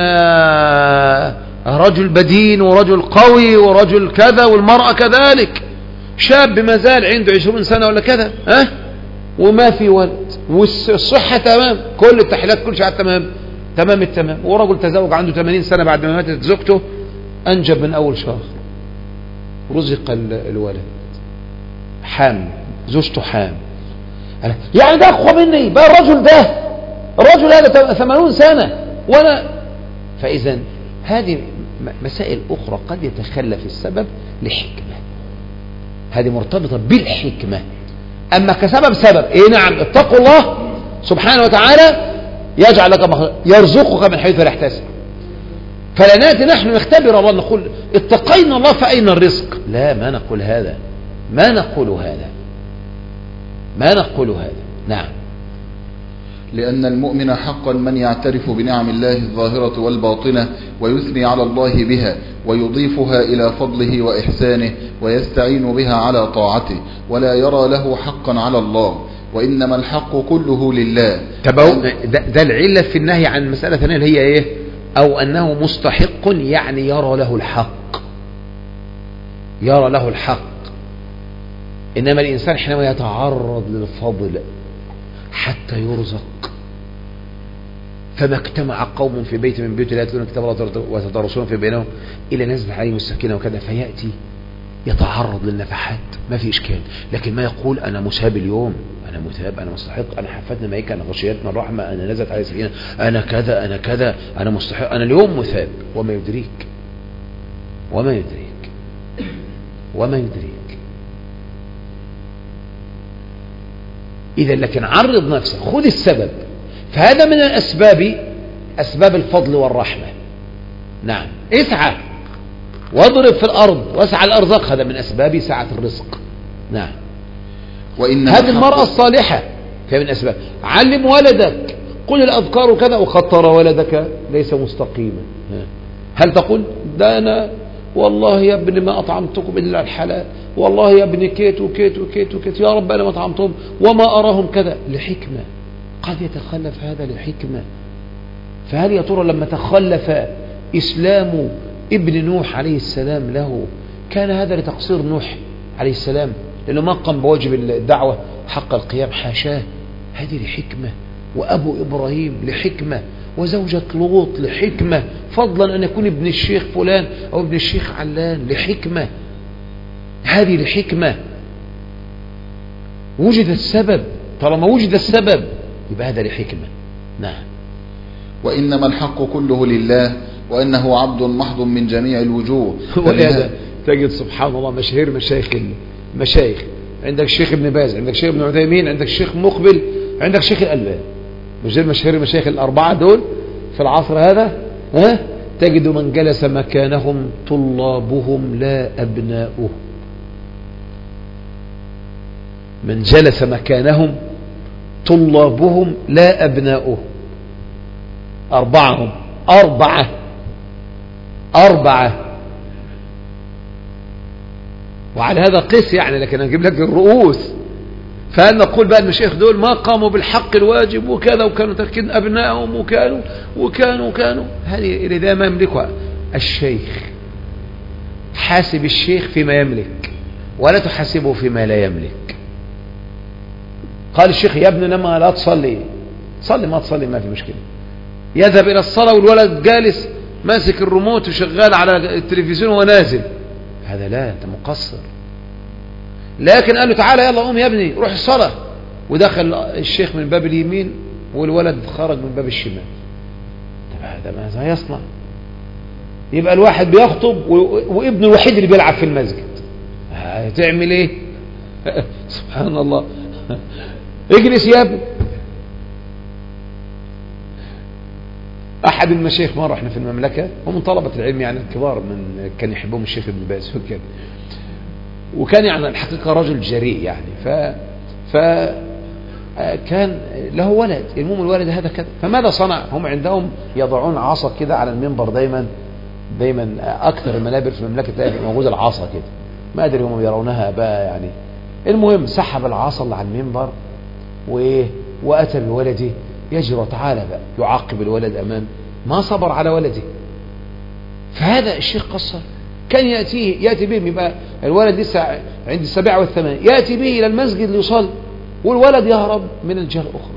رجل بدين ورجل قوي ورجل كذا والمرأة كذلك، شاب ما زال عنده عشرون سنة ولا كذا ها وما في ولد، والصحة تمام، كل التحليلات كل شيء تمام تمام التمام، ورجل تزوج عنده ثمانين سنة بعد ما ماتت زوجته، أنجب من أول شهر، رزق الولد حام، زوجته حام، يعني ده أقوى مني بقى الرجل ده، الرجل هذا ثمانون سنة ولا. فإذا هذه مسائل أخرى قد يتخلف السبب لحكمة، هذه مرتبطة بالحكمة. أما كسبب سبب إيه نعم اتقوا الله سبحانه وتعالى يجعل لك مخرج، يرزقك من حيث لا يحتسب. فلا نأتي نحن نختبر الله نقول اتقينا الله فأين الرزق؟ لا، ما نقول هذا، ما نقول هذا، ما نقول هذا. نعم، لأن المؤمن حقا من يعترف بنعم الله الظاهرة والباطنة ويثني على الله بها ويضيفها إلى فضله وإحسانه ويستعين بها على طاعته، ولا يرى له حقا على الله، وإنما الحق كله لله. ده, ده العلة في النهي عن مسألة ثانية اللي هي إيه؟ أو أنه مستحق، يعني يرى له الحق، يرى له الحق. إنما الإنسان حينما يتعرض للفضل حتى يرزق، فما اجتمع قوم في بيت من بيوت لا يتلون كتاب الله ويتدارسون في بينهم إلا نزلت عليهم السكينة وكذا، فيأتي يتعرض للنفحات ما في إشكال، لكن ما يقول أنا مساب اليوم، أنا مثاب، أنا مستحق، أنا حفتنا ملائكة، أنا غشيتنا الرحمة، أنا نزلت علي سكينة، أنا كذا أنا كذا، أنا مستحق، أنا اليوم مثاب. وما يدريك وما يدريك وما يدريك إذا لكن عرض نفسك، خذ السبب. فهذا من الأسباب، أسباب الفضل والرحمة. نعم، اسعى واضرب في الأرض واسعى الأرزاق، هذا من أسباب سعة الرزق. نعم. هذه المرأة الصالحة فهي من أسباب. علم ولدك، قل الأذكار كذا، وخطر ولدك ليس مستقيما. هل تقول ده أنا والله يا ابني ما أطعمتكم إلا الحلال، والله يا ابني كيت وكيت وكيت وكيت، يا رب أنا ما أطعمتهم وما أراهم كذا، لحكمة. قد يتخلف هذا لحكمة. فهل يا ترى لما تخلف إسلام ابن نوح عليه السلام له كان هذا لتقصير نوح عليه السلام لأنه ما قام بواجب الدعوة حق القيام؟ حاشاه، هذه لحكمة. وأبو إبراهيم لحكمة، وزوجة لوط لحكمة، فضلا أن يكون ابن الشيخ فلان أو ابن الشيخ علان لحكمة. هذه لحكمة. وجد السبب، طالما وجد السبب يبقى هذا لحكمة. نعم. وإنما الحق كله لله، وأنه عبد محض من جميع الوجوه. ولهذا تجد سبحان الله مشاهير مشايخ المشايخ، عندك الشيخ ابن باز، عندك الشيخ ابن عثيمين، عندك الشيخ مقبل، عندك الشيخ الألباني، مش دول مشاهير المشايخ الأربعة دول في العصر هذا؟ ها؟ تجد من جلس مكانهم طلابهم لا أبناؤه. من جلس مكانهم طلابهم لا أبناؤه. أربعهم أربعة أربعة وعلى هذا قس يعني، لكن أجيب لك الرؤوس. فهل نقول بقى المشايخ دول ما قاموا بالحق الواجب وكذا، وكانوا تركين أبنائهم وكانوا وكانوا وكانوا هذه إذا ما يملكها الشيخ. حاسب الشيخ فيما يملك ولا تحاسبه فيما لا يملك. قال الشيخ يا ابني لما لا تصلي، صلي ما تصلي ما في مشكلة. يذهب إلى الصلاة والولد جالس ماسك الريموت وشغال على التلفزيون ونازل، هذا لا، أنت مقصر. لكن قال له تعالى يلا قوم يا ابني روح الصلاة، ودخل الشيخ من باب اليمين والولد خرج من باب الشمال. طب هذا ماذا يصنع؟ يبقى الواحد بيخطب وابنه الوحيد اللي بيلعب في المسجد، هتعمل ايه؟ سبحان الله. اجلس يا ابني. احد المشايخ مره احنا في المملكه، ومن طلبه العلم يعني الكبار، من كان يحبهم الشيخ ابن باز وكذا، وكان يعني الحقيقه رجل جريء يعني. ف ف كان له ولد، المهم الولد هذا كذا، فماذا صنع؟ هم عندهم يضعون عصا كده على المنبر دايما دايما، اكثر المنابر في المملكه تلاقي موجوده العصا كده، ما ادري هم يرونها بقى يعني. المهم سحب العصا اللي على المنبر وايه، واتى بولده يجري، تعالى بقى يعاقب الولد امام، ما صبر على ولده. فهذا الشيخ قصر، كان ياتيه ياتي بهم، يبقى الولد لسه عند السبع والثمان، ياتي به الى المسجد ليصلي والولد يهرب من الجهه الاخرى.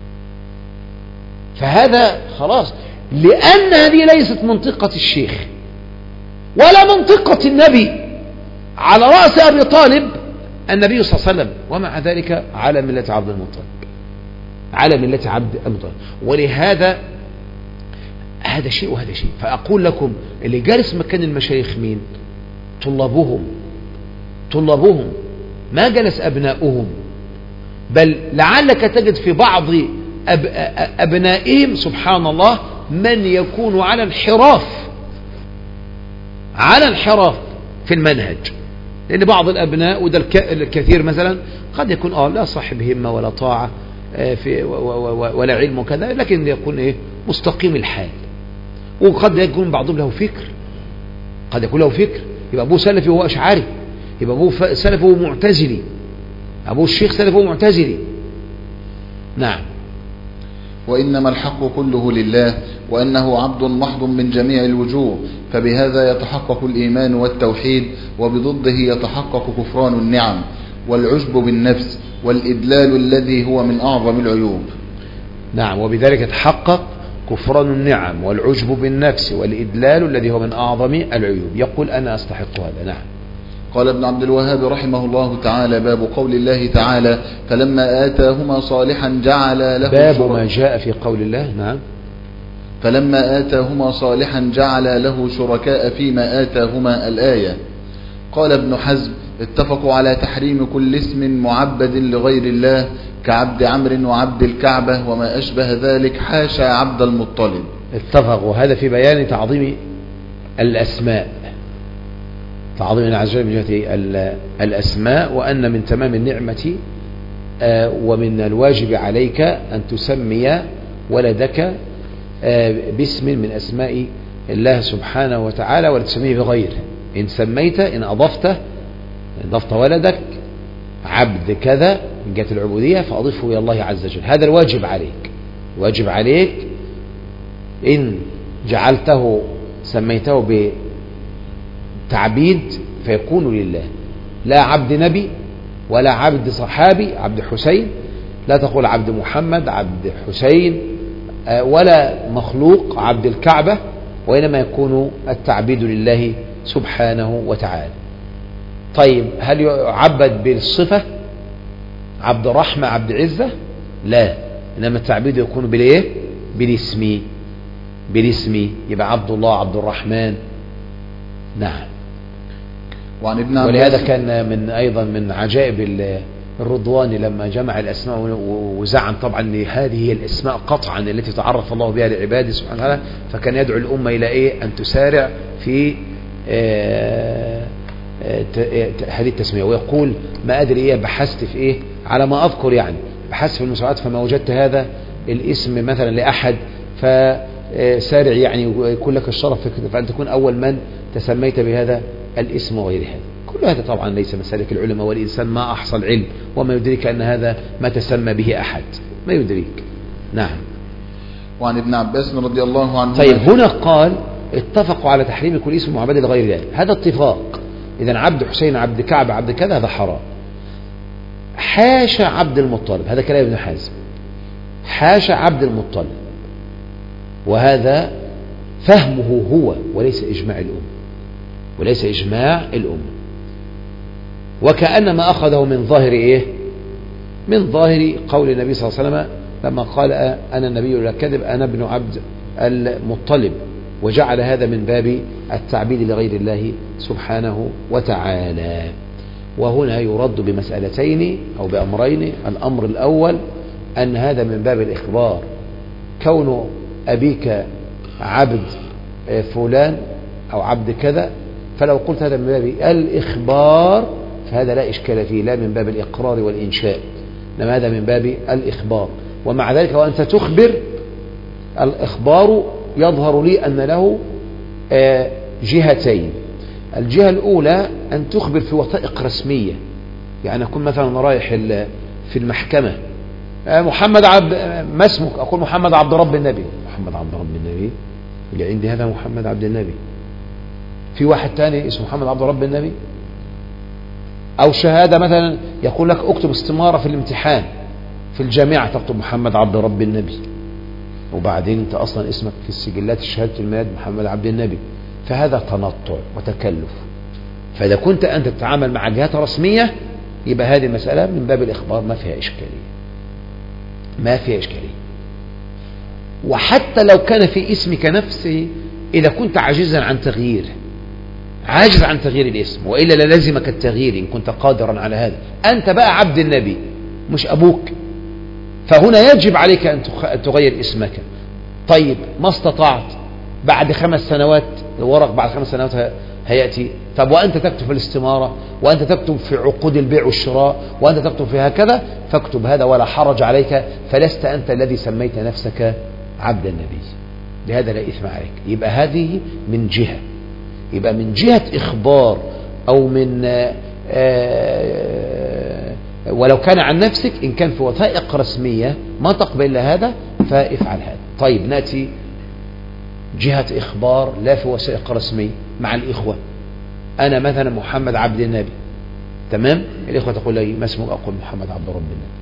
فهذا خلاص، لان هذه ليست منطقه الشيخ ولا منطقه النبي. على راس ابي طالب النبي صلى الله عليه وسلم، ومع ذلك على مله عبد المطلب، على ملة عبد المطلب. ولهذا هذا شيء وهذا شيء. فأقول لكم اللي جالس مكان المشايخ مين؟ طلابهم، طلابهم، ما جلس أبناؤهم. بل لعلك تجد في بعض أب أبنائهم سبحان الله من يكون على انحراف، على انحراف في المنهج. لأن بعض الأبناء، وده الكثير مثلا، قد يكون آه لا صاحب همة ولا طاعة في ولا علم وكذا، لكن يكون ايه مستقيم الحال. وقد يكون بعضهم له فكر، قد يكون له فكر، يبقى ابوه سلفي وهو اشعري، يبقى ابوه سلفي وهو معتزلي، ابوه الشيخ سلفي وهو معتزلي. نعم. وإنما الحق كله لله، وأنه عبد محض من جميع الوجوه، فبهذا يتحقق الإيمان والتوحيد، وبضده يتحقق كفران النعم والعجب بالنفس والإدلال الذي هو من أعظم العيوب. نعم، وبذلك يتحقق كفران النعم والعجب بالنفس والإدلال الذي هو من أعظم العيوب. يقول أنا أستحق هذا. نعم. قال ابن عبد الوهاب رحمه الله تعالى: باب قول الله تعالى: فلما آتاهما صالحا جعل له باب ما جاء في قول الله. نعم. فلما آتاهما صالحا جعل له شركاء فيما آتاهما الآية. قال ابن حزم: اتفقوا على تحريم كل اسم معبد لغير الله كعبد عمرو وعبد الكعبة وما أشبه ذلك، حاشا عبد المطلب. اتفقوا، هذا في بيان تعظيم الأسماء، تعظيم الله عز وجل من جهة الأسماء، وأن من تمام النعمة ومن الواجب عليك أن تسمي ولدك باسم من أسماء الله سبحانه وتعالى ولا تسميه بغيره. إن سميت، إن أضفته، أضفت ولدك عبد كذا من جهة العبودية فأضفه إلى الله عز وجل، هذا الواجب عليك. واجب عليك إن جعلته سميته بتعبيد فيكون لله، لا عبد نبي ولا عبد صحابي عبد حسين، لا تقول عبد محمد عبد حسين، ولا مخلوق عبد الكعبة، وإنما يكون التعبيد لله سبحانه وتعالى. طيب، هل يعبد بالصفة عبد رحمة عبد عزة؟ لا، إنما التعبيد يكون بالإيه؟ بالاسم، بالاسم، يبقى عبد الله عبد الرحمن. نعم. وعن ابن عباس، ولهذا كان من أيضا من عجائب الرضوان لما جمع الأسماء وزعم طبعا أن هذه هي الأسماء قطعا التي تعرف الله بها لعباده سبحانه وتعالى، فكان يدعو الأمة إلى إيه؟ أن تسارع في آه هذه التسمية، ويقول: ما أدري إيه، بحثت في إيه على ما أذكر، يعني بحثت في المساعدات فما وجدت هذا الاسم مثلا لأحد، فسارع يعني يكون لك الشرف فأن تكون أول من تسميت بهذا الاسم وغير هذا. كل هذا طبعا ليس مسالك العلماء، والإنسان ما أحصى العلم وما يدرك أن هذا ما تسمى به أحد، ما يدرك. نعم. وعن ابن عباس رضي الله عنه. طيب، هنا قال: اتفقوا على تحريم كل اسم معبد لغير الله، هذا اتفاق. إذن عبد حسين عبد كعب عبد كذا هذا حرام. حاشا عبد المطلب، هذا كلام ابن حزم، حاشا عبد المطلب، وهذا فهمه هو وليس إجماع الأمة، وليس إجماع الأمة، وكأنما أخذه من ظاهر إيه؟ من ظاهر قول النبي صلى الله عليه وسلم لما قال: أنا النبي لا كذب، أنا ابن عبد المطلب، وجعل هذا من باب التعبيد لغير الله سبحانه وتعالى. وهنا يرد بمسألتين أو بأمرين. الأمر الأول أن هذا من باب الإخبار، كون أبيك عبد فلان أو عبد كذا، فلو قلت هذا من باب الإخبار فهذا لا إشكال فيه، لا من باب الإقرار والإنشاء، إنما هذا من باب الإخبار. ومع ذلك وأنت تخبر، الإخبار يظهر لي أن له جهتين. الجهة الأولى أن تخبر في وثائق رسمية، يعني أكون مثلا رايح في المحكمة: محمد عبد، ما اسمك؟ أقول محمد عبد رب النبي. محمد عبد رب النبي اللي عندي هذا محمد عبد النبي، في واحد تاني اسمه محمد عبد رب النبي. أو شهادة مثلا يقول لك: اكتب استمارة في الامتحان في الجامعة، تكتب محمد عبد رب النبي، وبعدين انت اصلا اسمك في السجلات شهادة الميلاد محمد عبد النبي، فهذا تنطع وتكلف. فإذا كنت أنت تتعامل مع جهات رسمية يبقى هذه المسألة من باب الإخبار، ما فيها إشكالية، ما فيها إشكالية. وحتى لو كان في اسمك نفسه، إذا كنت عاجزا عن تغييره، عاجز عن تغيير الاسم، وإلا للزمك التغيير إن كنت قادرا على هذا، أنت بقى عبد النبي مش أبوك، فهنا يجب عليك أن تغير اسمك. طيب، ما استطعت، بعد خمس سنوات الورق بعد خمس سنوات هيأتي، طب وأنت تكتب في الاستمارة، وأنت تكتب في عقود البيع والشراء، وأنت تكتب في هكذا، فاكتب هذا ولا حرج عليك، فلست أنت الذي سميت نفسك عبد النبي، لهذا لا إثم عليك. يبقى هذه من جهة، يبقى من جهة إخبار أو من آه ولو كان عن نفسك، إن كان في وثائق رسمية ما تقبل هذا فافعل هذا. طيب، نأتي جهة إخبار لا في وثائق رسمية مع الإخوة. أنا مثلا محمد عبد النبي، تمام، الإخوة تقول لي: ما اسمك؟ أقول محمد عبد رب النبي.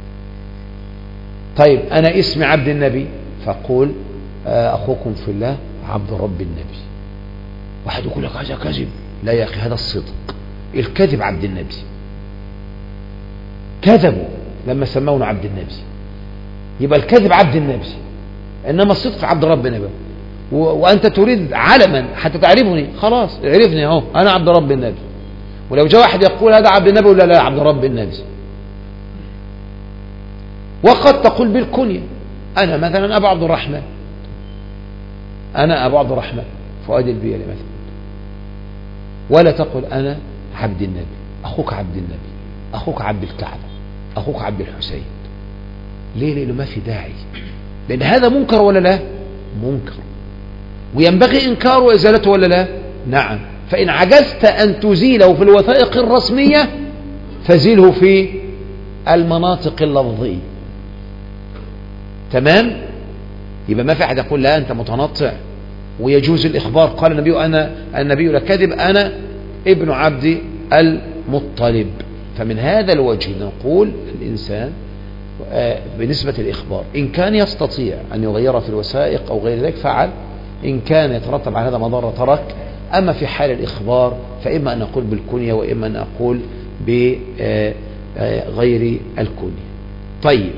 طيب، أنا اسمي عبد النبي، فأقول: أخوكم في الله عبد رب النبي. واحد يقول لك: هذا كذب. لا يا أخي، هذا الصدق، الكذب عبد النبي، كذبوا لما سمونه عبد النبي، يبقى الكذب عبد النبي، إنما الصدق عبد ربنا بقى. وأنت تريد علما حتى تعرفني، خلاص عرفني أهو أنا عبد رب النبي. ولو جاء واحد يقول هذا عبد النبي ولا لا عبد رب النبي. وقد تقول بالكنية، أنا مثلا أبو عبد الرحمن، أنا أبو عبد الرحمن فؤاد البيلي مثلا، ولا تقل أنا عبد النبي، أخوك عبد النبي، أخوك عبد الكعبة، أخوك عبد الحسين. ليه؟ لأنه ما في داعي، لأن هذا منكر ولا لا؟ منكر، وينبغي إنكاره وإزالته ولا لا؟ نعم. فإن عجزت أن تزيله في الوثائق الرسمية فزيله في المناطق اللفظية. تمام؟ يبقى ما في أحد يقول لا أنت متنطع ويجوز الإخبار. قال النبي أنا النبي لا كذب، أنا ابن عبد المطلب. فمن هذا الوجه نقول الإنسان بالنسبة للإخبار إن كان يستطيع أن يغير في الوثائق أو غير ذلك فعل، إن كان يترتب على هذا مضرة ترك. أما في حال الإخبار فإما أن نقول بالكنية وإما أن أقول بغير الكنية. طيب،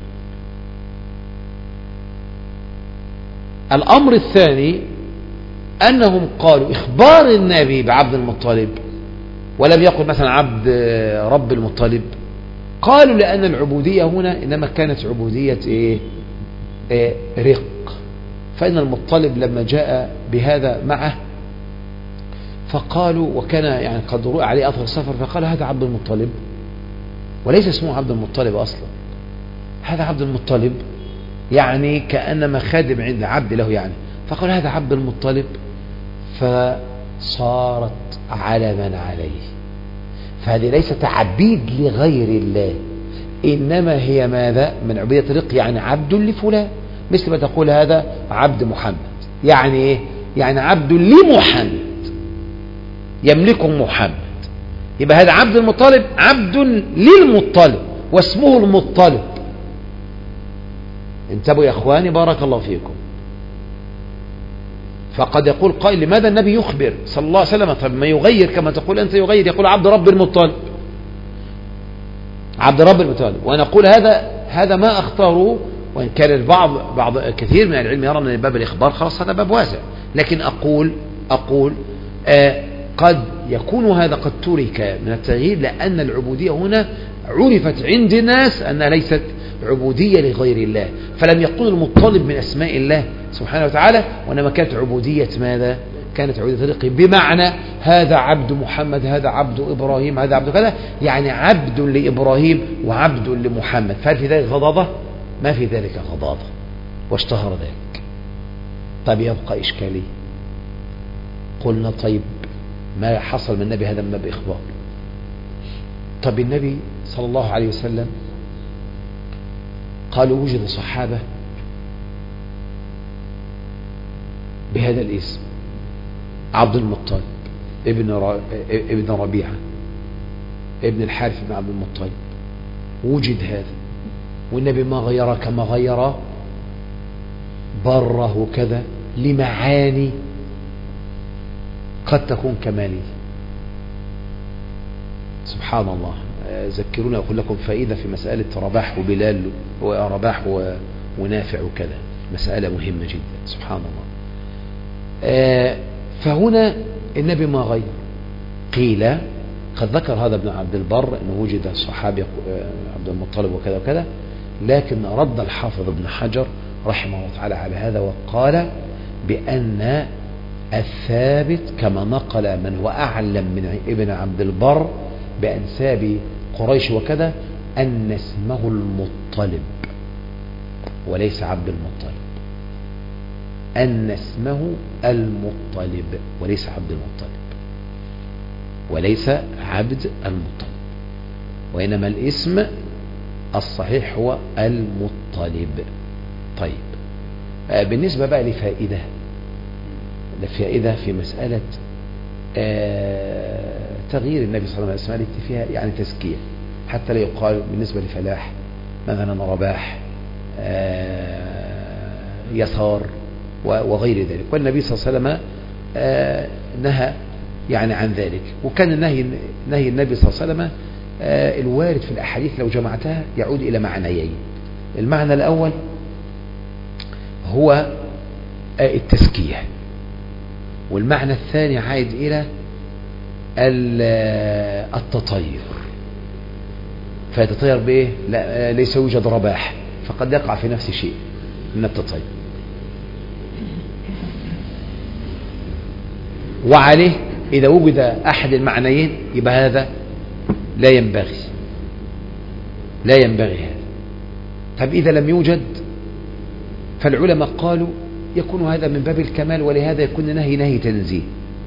الأمر الثاني أنهم قالوا إخبار النبي بعبد المطلب ولم يقل مثلا عبد رب المطلب، قالوا لأن العبودية هنا إنما كانت عبودية إيه؟ إيه؟ رق. فإن المطلب لما جاء بهذا معه فقالوا، وكان يعني قد رؤى عليه أثر السفر، فقال هذا عبد المطلب، وليس اسمه عبد المطلب أصلا، هذا عبد المطلب يعني كأنما خادم عند عبد له يعني. فقال هذا عبد المطلب، فصارت علما عليه. فهذه ليست عبيد لغير الله، إنما هي ماذا؟ من عبودية رق، يعني عبد لفلان، مثل ما تقول هذا عبد محمد، يعني إيه؟ يعني عبد لمحمد، يملكه محمد. يبقى هذا عبد المطلب عبد للمطلب واسمه المطلب. انتبهوا يا اخواني بارك الله فيكم. فقد يقول قائل لماذا النبي يخبر صلى الله عليه وسلم؟ طب ما يغير كما تقول انت، يغير يقول عبد رب المطلب، عبد رب المطلب. ونقول هذا هذا ما اختاروا، وان كان البعض بعض كثير من العلم يرى ان باب الاخبار خلاص هذا باب واسع، لكن اقول اقول آه قد يكون هذا قد ترك من التغيير، لأن العبودية هنا عرفت عند الناس أنها ليست عبودية لغير الله، فلم يقول المطلب من أسماء الله سبحانه وتعالى، وإنما كانت عبودية ماذا؟ كانت عبودية رق، بمعنى هذا عبد محمد، هذا عبد إبراهيم، هذا عبد كذا، يعني عبد لإبراهيم وعبد لمحمد. فهل في ذلك غضاضة؟ ما في ذلك غضاضة، واشتهر ذلك. طيب يبقى إشكالي، قلنا طيب ما حصل من النبي هذا ما بإخبار. طب النبي صلى الله عليه وسلم قالوا وجد صحابة بهذا الاسم، عبد المطلب ابن ابن ربيعة ابن الحارث بن عبد المطلب، وجد هذا والنبي ما غير كما غير بره كذا لمعاني قد تكون كمالية. سبحان الله. ذكرونا أقول لكم فائدة في مسألة رباح وبلال ورباح ونافع وكذا، مسألة مهمة جدا. سبحان الله. فهنا النبي ما غير. قيل قد ذكر هذا ابن عبد البر أنه وجد صحابي عبد المطلب وكذا وكذا، لكن رد الحافظ ابن حجر رحمه الله تعالى على هذا وقال بأن الثابت كما نقل من هو أعلم من ابن عبد البر بأنساب قريش وكذا أن اسمه المطلب وليس عبد المطلب، أن اسمه المطلب وليس عبد المطلب، وليس عبد المطلب، وإنما الاسم الصحيح هو المطلب. طيب، بالنسبة بقى لفائدة لفائدة في مسألة آه تغيير النبي صلى الله عليه وسلم فيها يعني تزكية، حتى لا يقال بالنسبة لفلاح مثلا رباح آه يسار وغير ذلك. والنبي صلى الله عليه وسلم آه نهى يعني عن ذلك. وكان النهي نهي النبي صلى الله عليه وسلم آه الوارد في الأحاديث لو جمعتها يعود إلى معنيين. المعنى الأول هو آه التزكية، والمعنى الثاني عائد إلى التطير. فيتطير بإيه؟ لا ليس يوجد رباح، فقد يقع في نفس شيء من التطير. وعليه إذا وجد أحد المعنيين يبقى هذا لا ينبغي لا ينبغي هذا. طب إذا لم يوجد فالعلماء قالوا يكون هذا من باب الكمال، ولهذا يكون نهي نهي تنزيه.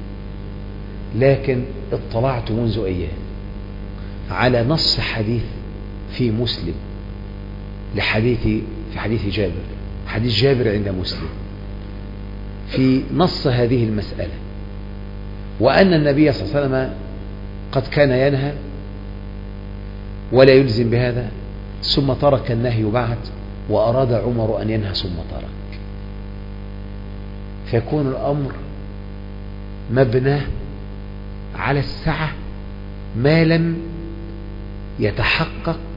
لكن اطلعت منذ أيام على نص حديث في مسلم لحديث في حديث جابر، حديث جابر عند مسلم في نص هذه المسألة، وأن النبي صلى الله عليه وسلم قد كان ينهى ولا يلزم بهذا، ثم ترك النهي بعد وأراد عمر أن ينهى ثم ترك. فيكون الأمر مبنى على السعة ما لم يتحقق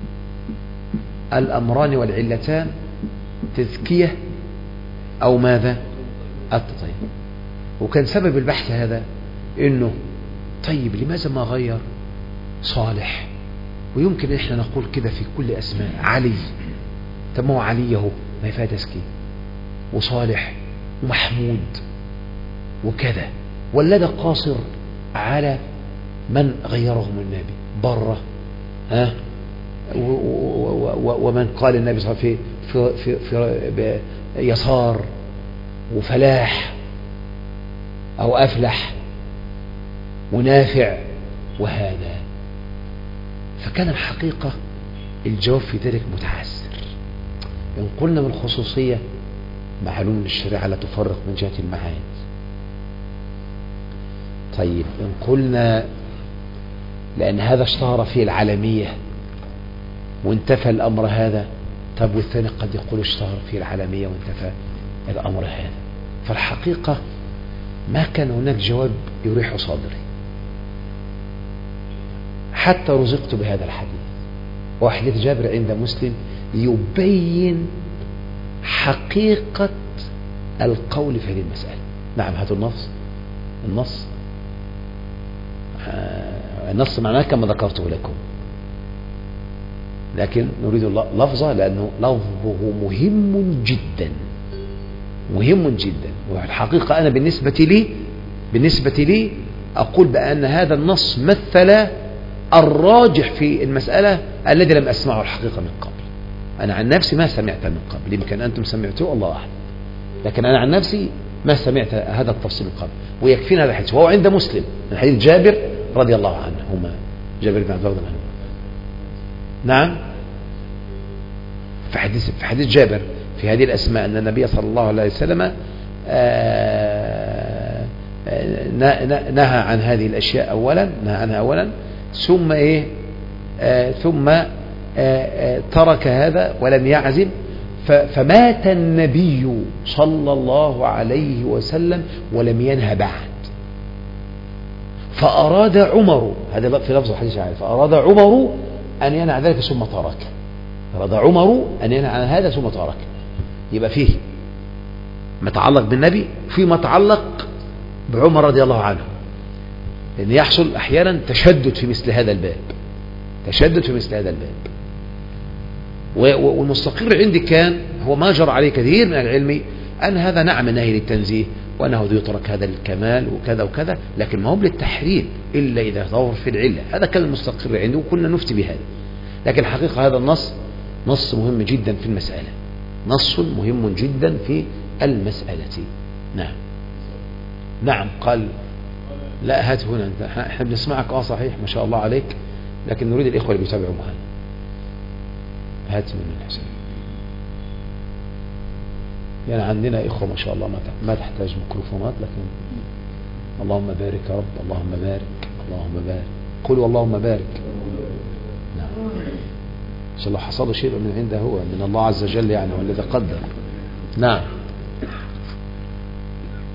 الأمران والعلتان، تزكية أو ماذا التطيب. وكان سبب البحث هذا إنه طيب لماذا ما غير صالح؟ ويمكن إحنا نقول كده في كل أسماء علي، طب ما هو علي هو ما فيها تزكية، وصالح ومحمود وكذا، ولا ده قاصر على من غيرهم النبي بره ها ومن قال النبي صلى الله عليه وسلم في في في يسار وفلاح أو أفلح ونافع وهذا. فكان الحقيقة الجواب في ذلك متعسر. إن قلنا من الخصوصية معلوم أن الشريعة لا تفرق من جهة المعاد. طيب إن قلنا لأن هذا اشتهر فيه العالمية وانتفى الأمر هذا، طب والثاني قد يقول اشتهر فيه العالمية وانتفى الأمر هذا. فالحقيقة ما كان هناك جواب يريح صدري حتى رزقت بهذا الحديث، وحديث جابر عند مسلم يبين حقيقة القول في هذه المسألة. نعم هذا النص النص النص معناه كما ذكرته لكم، لكن نريد لفظه لأنه لفظه مهم جدا مهم جدا. والحقيقة أنا بالنسبة لي بالنسبة لي أقول بأن هذا النص مثل الراجح في المسألة الذي لم أسمعه الحقيقة من قبل. أنا عن نفسي ما سمعت من قبل، يمكن أنتم سمعتوه الله أعلم، لكن أنا عن نفسي ما سمعت هذا التفصيل من قبل. ويكفينا هذا الحديث وهو عند مسلم من حديث جابر رضي الله عنه، هما جابر بن عبد الله عنه. نعم في حديث في حديث جابر في هذه الأسماء أن النبي صلى الله عليه وسلم نهى عن هذه الأشياء أولا نهى عنها أولا ثم إيه آه ثم آه آه ترك هذا ولم يعزم. فمات النبي صلى الله عليه وسلم ولم ينهى بعد، فأراد عمر، هذا في لفظ الحديث عارف، فأراد عمر أن ينهى عن ذلك ثم ترك أراد عمر أن ينهى عن هذا ثم ترك. يبقى فيه ما يتعلق بالنبي في ما يتعلق بعمر رضي الله عنه، لأن يحصل أحيانا تشدد في مثل هذا الباب تشدد في مثل هذا الباب والمستقر عندي كان هو ما جرى عليه كثير من العلم أن هذا نعم نهي للتنزيه وأنه يترك هذا الكمال وكذا وكذا، لكن ما هو للتحريم إلا إذا ظهر في العلة. هذا كان المستقر عندي وكنا نفتي بهذا. لكن حقيقة هذا النص نص مهم جدا في المسألة نص مهم جدا في المسألة. نعم نعم قال لا هات هنا انت احنا بنسمعك اه صحيح ما شاء الله عليك، لكن نريد الإخوة اللي بيتابعوا معنا. هات من الحسين يعني عندنا إخوة ما شاء الله ما تحتاج ميكروفونات، لكن اللهم بارك يا رب اللهم بارك اللهم بارك قولوا اللهم بارك. نعم إن شاء الله حصل شيء من عنده هو من الله عز وجل يعني والذي قدر. نعم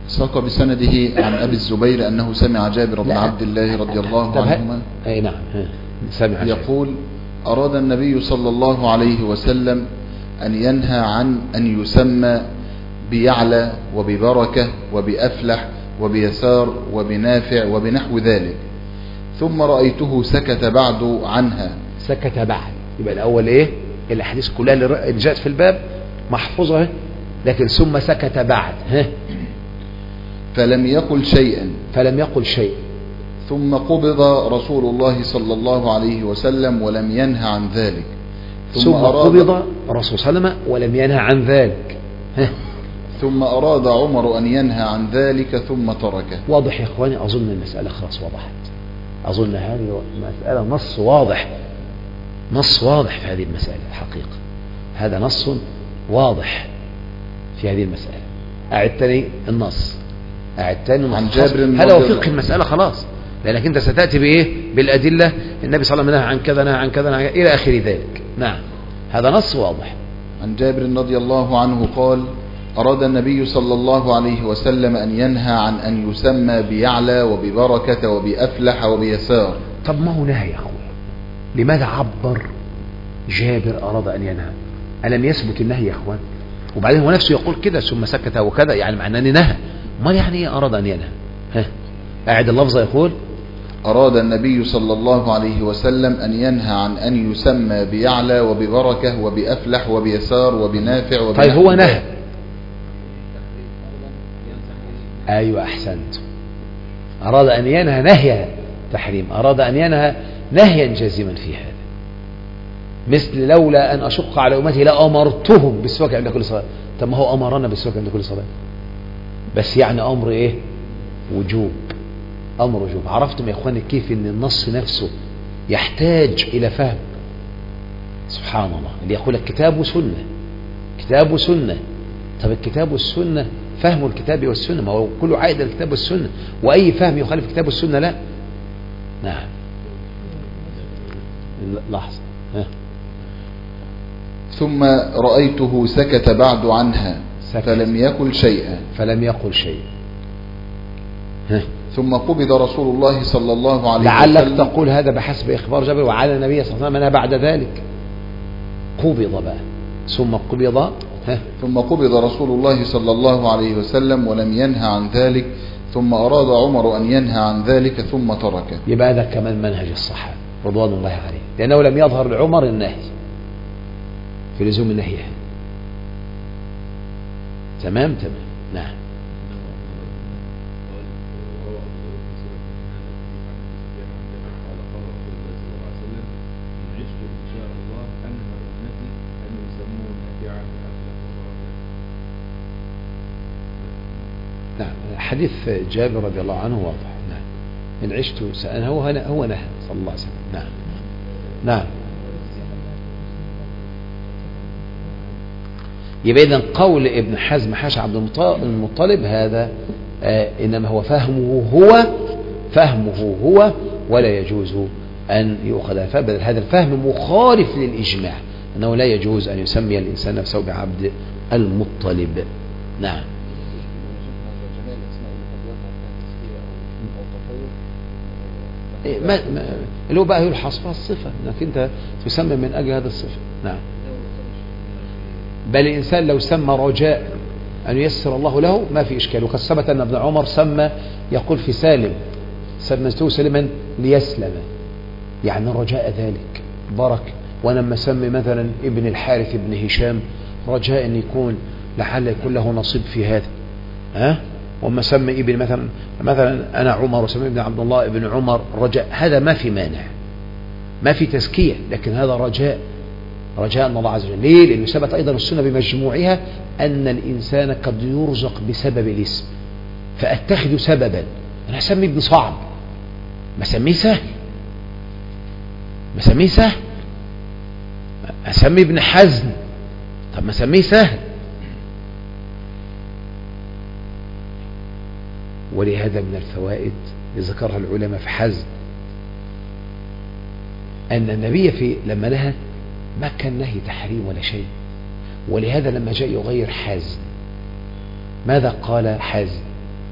ساق بسنده عن أبي الزبير أنه سمع جابر بن عبد الله رضي الله عنهما أي نعم سمع يقول أراد النبي صلى الله عليه وسلم أن ينهى عن أن يسمى بيعلى وببركة وبأفلح وبيسار وبنافع وبنحو ذلك، ثم رأيته سكت بعد عنها. سكت بعد، يبقى الأول إيه؟ الأحاديث كلها اللي جاءت في الباب محفوظة، لكن ثم سكت بعد ها فلم يقل شيئا فلم يقل شيء ثم قبض رسول الله صلى الله عليه وسلم ولم ينهى عن ذلك. ثم, ثم قبض الرسول صلى الله عليه وسلم ولم ينهى عن ذلك ها ثم أراد عمر أن ينهى عن ذلك ثم تركه. واضح يا إخواني؟ أظن المسألة خلاص وضحت. أظن هذه مسألة نص واضح، نص واضح في هذه المسألة الحقيقة. هذا نص واضح في هذه المسألة. أعد تاني النص، أعد تاني عن جابر. هذا هو فقه المسألة خلاص، لأنك أنت ستأتي بإيه؟ بالأدلة. النبي صلى الله عليه وسلم نهى عن كذا، نهى عن كذا، نهى إلى آخر ذلك. نعم، هذا نص واضح. عن جابر رضي الله عنه قال: أراد النبي صلى الله عليه وسلم أن ينهى عن أن يسمى بيعلى وببركة وبأفلح وبيسار. طب ما هو نهي يا أخوي، لماذا عبر جابر أراد أن ينهى؟ ألم يثبت النهي يا أخوان؟ وبعدين هو نفسه يقول كده ثم سكت وكذا، يعني معناه أن نهى. ما يعني إيه أراد أن ينهى؟ ها، أعد اللفظ. يقول: أراد النبي صلى الله عليه وسلم أن ينهى عن أن يسمى بيعلى وببركة وبأفلح وبيسار وبنافع وبنافع. طيب هو نهى. أيوة أحسنت. أراد أن ينهى نهي تحريم، أراد أن ينهى نهيا جازما في هذا، مثل لولا أن أشق على أمتي لأمرتهم بالسواك عند كل صلاة. طب ما هو أمرنا بالسواك عند كل صلاة، بس يعني أمر إيه؟ وجوب، أمر وجوب. عرفتم يا إخواني كيف أن النص نفسه يحتاج إلى فهم؟ سبحان الله، اللي يقول لك كتاب وسنة، كتاب وسنة. طب الكتاب والسنة، فهم الكتاب والسنة، ما هو كله عائد الكتاب والسنة، وأي فهم يخالف الكتاب والسنة لا. نعم، لحظة. ها. ثم رأيته سكت بعد عنها سكت. فلم يقل شيئا فلم يقل شيء. ها. ثم قبض رسول الله صلى الله عليه لعلك وسلم. تقول هذا بحسب إخبار جابر وعلى النبي صلى الله عليه وسلم بعد ذلك قبض بقى. ثم قبض ها. ثم قبض رسول الله صلى الله عليه وسلم ولم ينهى عن ذلك، ثم أراد عمر أن ينهى عن ذلك ثم تركه. يبقى هذا كمان منهج الصحابة رضوان الله عليه، لأنه لم يظهر لعمر النهي في لزوم النهي. تمام تمام. نعم. نعم، حديث جابر رضي الله عنه واضح. نعم، إن عشت سأنا هو هو نهى صلى الله عليه وسلم. نعم نعم. يبقى إذن قول ابن حزم حاشا عبد المطلب هذا آه إنما هو فهمه هو فهمه هو ولا يجوز أن يؤخذ، فبدل هذا الفهم مخالف للإجماع أنه لا يجوز أن يسمي الإنسان نفسه بعبد المطلب. نعم. ما ما اللي هو بقى يلحظ فيها الصفة انك انت تسمى من اجل هذا الصفة. نعم. بل الانسان لو سمى رجاء ان ييسر الله له ما في اشكال، وقد ثبت ان ابن عمر سمى يقول في سالم سميته سالما ليسلم، يعني رجاء ذلك بركة. ولما سمي مثلا ابن الحارث ابن هشام رجاء ان يكون لعل يكون له نصيب في هذا. ها، وما سمي ابن مثلا مثلا انا عمر وسمي ابن عبد الله ابن عمر رجاء، هذا ما في مانع، ما في تزكية، لكن هذا رجاء، رجاء ان الله عز وجل. ليه؟ لانه ثبت ايضا السنة بمجموعها ان الانسان قد يرزق بسبب الاسم، فاتخذ سببا. انا اسمي ابن صعب، ما اسميه سهل، ما اسميه سهل. اسمي ابن حزم، طب ما اسميه سهل. ولهذا من الفوائد ذكرها العلماء في حزم أن النبي في لما نهى ما كان نهي تحريم ولا شيء، ولهذا لما جاء يغير حزم ماذا قال حزم؟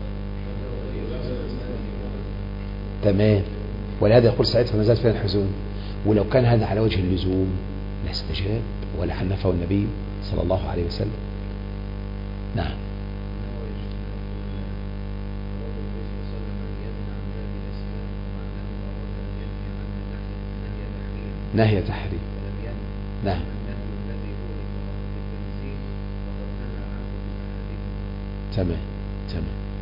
تمام. ولهذا يقول سعيد فما زال فينا الحزون، ولو كان هذا على وجه اللزوم لاستجاب ولا حنفه النبي صلى الله عليه وسلم. نعم. نهي تحريم. نعم. تمام تمام.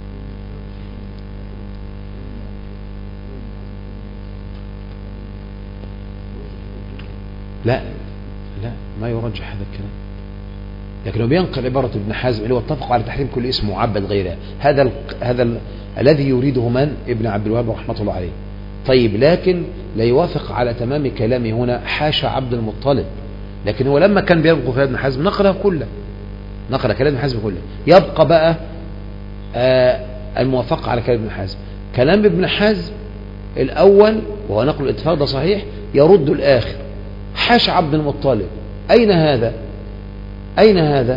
لا لا ما يرجح هذا الكلام، لكنه بينقل عبارة ابن حزم اللي هو اتفق على تحريم كل اسم معبد غيره. هذا ال هذا ال الذي يريده من؟ ابن عبد الوهاب رحمة الله عليه. طيب لكن لا يوافق على تمام كلامه هنا حاشا عبد المطلب، لكن هو لما كان بينقل كلام ابن حزم نقله كله، نقل كلام ابن حزم كله. يبقى بقى آه الموافقة على كلام ابن حزم. كلام ابن حزم الأول وهو نقل الاتفاق ده صحيح، يرد الآخر حاشا عبد المطلب. أين هذا؟ أين هذا؟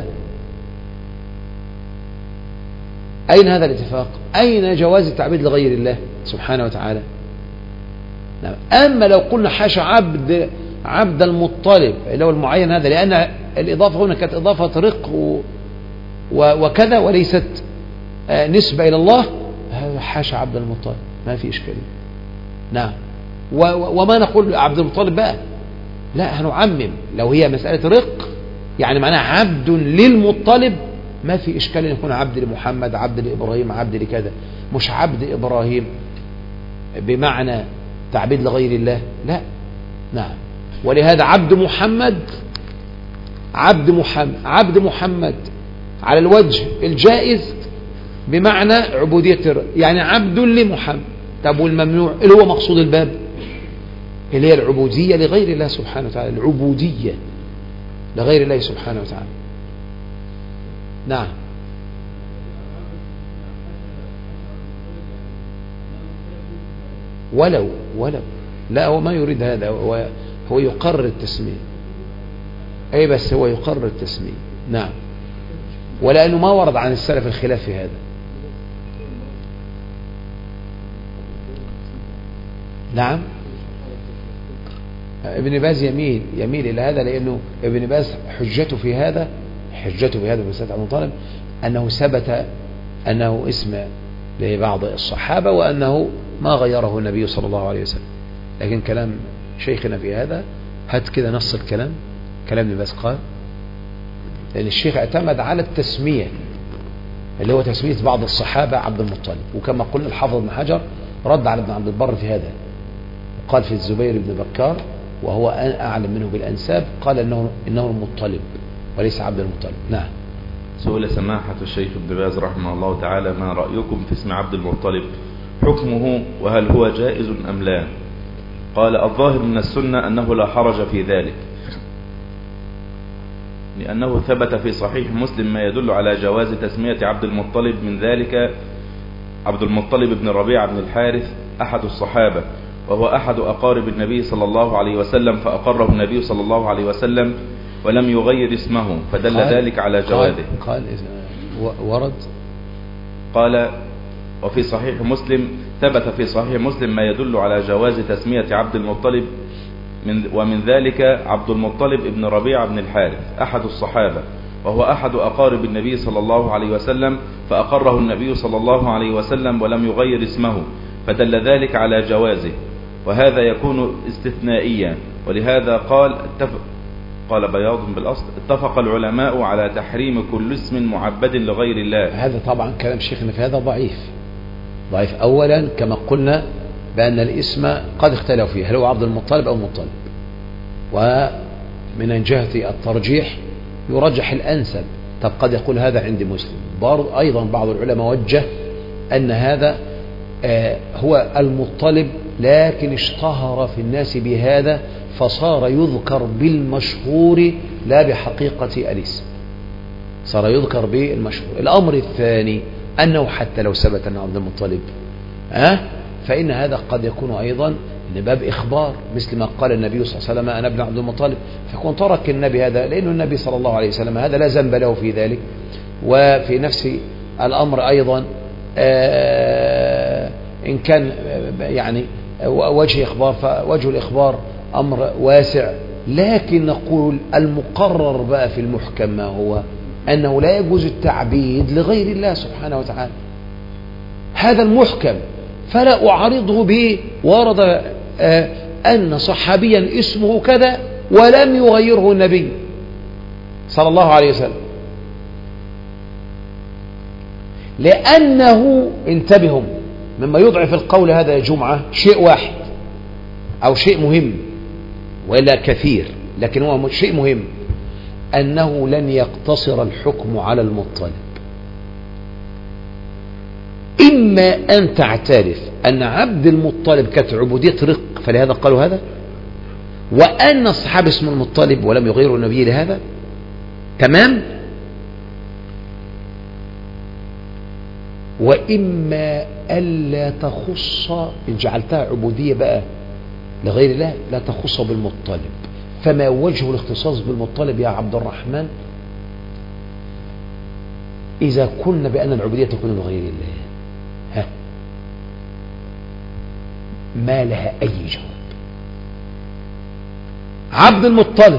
أين هذا الاتفاق؟ أين جواز التعبيد لغير الله سبحانه وتعالى؟ نعم. أما لو قلنا حاشا عبد عبد المطلب اللي هو المعين هذا، لأن الإضافة هنا كانت إضافة رق و وكذا وليست نسبة إلى الله، هذا حاشا عبد المطلب ما في إشكالية. نعم. وما نقول عبد المطلب بقى، لا هنعمم. لو هي مسألة رق يعني معناها عبد للمطلب ما في إشكال أن يكون عبد لمحمد، عبد لإبراهيم، عبد لكذا، مش عبد إبراهيم بمعنى تعبيد لغير الله، لا. نعم. ولهذا عبد محمد عبد محمد عبد محمد على الوجه الجائز بمعنى عبودية، يعني عبد لمحمد. طب والممنوع اللي هو مقصود الباب اللي هي العبودية لغير الله سبحانه وتعالى، العبودية لغير الله سبحانه وتعالى. نعم. ولو ولو لا هو ما يريد هذا، هو, هو يقرر التسمية. أي بس هو يقرر التسمية. نعم. ولأنه ما ورد عن السلف الخلاف في هذا. نعم. ابن باز يميل يميل إلى هذا، لأنه ابن باز حجته في هذا حجته في هذا مسألة عبد المطلب أنه ثبت أنه اسم لبعض الصحابة وأنه ما غيره النبي صلى الله عليه وسلم. لكن كلام شيخنا في هذا هات كده نص الكلام، كلام ابن باز قال، لأن الشيخ اعتمد على التسمية اللي هو تسمية بعض الصحابة عبد المطلب. وكما قلنا الحافظ ابن حجر رد على ابن عبد البر في هذا، وقال في الزبير بن بكار وهو أعلم منه بالأنساب قال إنه, إنه المطلب وليس عبد المطلب. نعم. سئل سماحة الشيخ ابن باز رحمه الله تعالى ما رأيكم في اسم عبد المطلب، حكمه وهل هو جائز أم لا؟ قال الظاهر من السنة أنه لا حرج في ذلك، لأنه ثبت في صحيح مسلم ما يدل على جواز تسمية عبد المطلب، من ذلك عبد المطلب بن ربيعة بن الحارث أحد الصحابة، وهو أحد أقارب النبي صلى الله عليه وسلم، فأقره النبي صلى الله عليه وسلم ولم يغير اسمه، فدل ذلك على جوازه. قال, قال ورد قال وفي صحيح مسلم ثبت في صحيح مسلم ما يدل على جواز تسمية عبد المطلب، من ومن ذلك عبد المطلب بن ربيعة بن الحارث أحد الصحابة، وهو أحد أقارب النبي صلى الله عليه وسلم، فأقره النبي صلى الله عليه وسلم ولم يغير اسمه، فدل ذلك على جوازه، وهذا يكون استثنائيا. ولهذا قال اتفق قال بياض بالأصل اتفق العلماء على تحريم كل اسم معبد لغير الله. هذا طبعا كلام شيخنا في هذا ضعيف ضعيف. أولا كما قلنا بأن الاسم قد اختلف فيه، هل هو عبد المطلب أو مطلب، ومن جهة الترجيح يرجح الأنسب. طب قد يقول هذا عند مسلم، أيضا بعض العلماء وجه أن هذا آه هو المطلب، لكن اشتهر في الناس بهذا فصار يذكر بالمشهور لا بحقيقة الاسم، صار يذكر بالمشهور. الأمر الثاني أنه حتى لو ثبت أنه عبد المطلب أه فإن هذا قد يكون أيضا من باب إخبار، مثل ما قال النبي صلى الله عليه وسلم أنا ابن عبد المطلب، فكون ترك النبي هذا لأنه النبي صلى الله عليه وسلم هذا لا ذنب له في ذلك. وفي نفس الأمر أيضا آه إن كان يعني وجه إخبار فوجه الإخبار أمر واسع، لكن نقول المقرر بقى في المحكم ما هو أنه لا يجوز التعبيد لغير الله سبحانه وتعالى، هذا المحكم. فلا أعارضه به ورد أن صحابيا اسمه كذا ولم يغيره النبي صلى الله عليه وسلم، لأنه انتبهوا مما يضعف القول هذا يا جمعة شيء واحد أو شيء مهم ولا كثير، لكن هو شيء مهم، أنه لن يقتصر الحكم على المطلب. إما أن تعترف أن عبد المطلب كانت عبودية رق فلهذا قالوا هذا، وأن الصحابة اسم المطلب ولم يغيروا النبي لهذا، تمام. وإما ألا تخص إن جعلتها عبودية بقى لغير الله لا تخص بالمطلب. فما وجه الاختصاص بالمطلب يا عبد الرحمن إذا كنا بأن العبودية تكون لغير الله؟ ها ما لها أي جواب. عبد المطلب،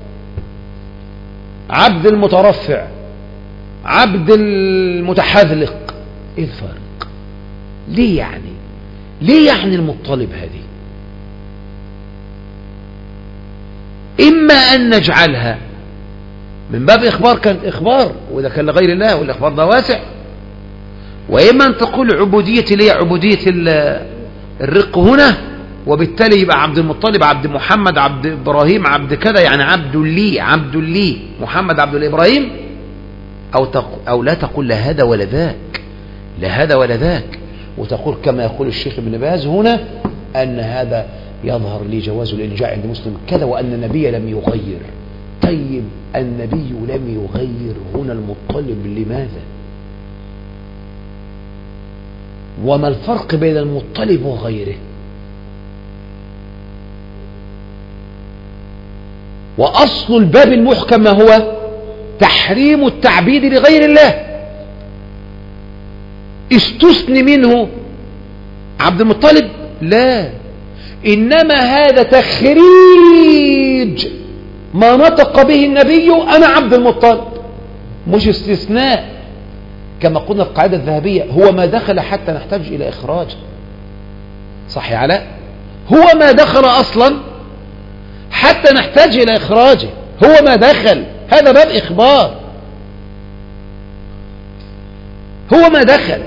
عبد المترفع، عبد المتحذلق، ايه الفرق؟ ليه يعني ليه يعني المطلب هذه؟ إما أن نجعلها من باب إخبار كانت إخبار وإذا كان لغير الله والإخبار ده واسع، وإما أن تقول عبودية ليه عبودية الرق هنا، وبالتالي يبقى عبد المطلب عبد محمد عبد إبراهيم عبد كذا، يعني عبد لي عبد لي محمد عبد الإبراهيم، أو, أو لا تقول لا هذا ولا ذاك، لا هذا ولا ذاك، وتقول كما يقول الشيخ ابن باز هنا أن هذا يظهر لي جواز الإلجاء عند مسلم كذا وأن النبي لم يغير. طيب النبي لم يغير هنا المطلب لماذا؟ وما الفرق بين المطلب وغيره؟ وأصل الباب المحكم ما هو؟ تحريم التعبيد لغير الله. استثني منه عبد المطلب؟ لا، إنما هذا تخريج ما نطق به النبي أنا عبد المطلب، مش استثناء كما قلنا القاعدة الذهبية هو ما دخل حتى نحتاج إلى إخراجه. صح يا علاء؟ هو ما دخل أصلا حتى نحتاج إلى إخراجه، هو ما دخل، هذا باب إخبار، هو ما دخل.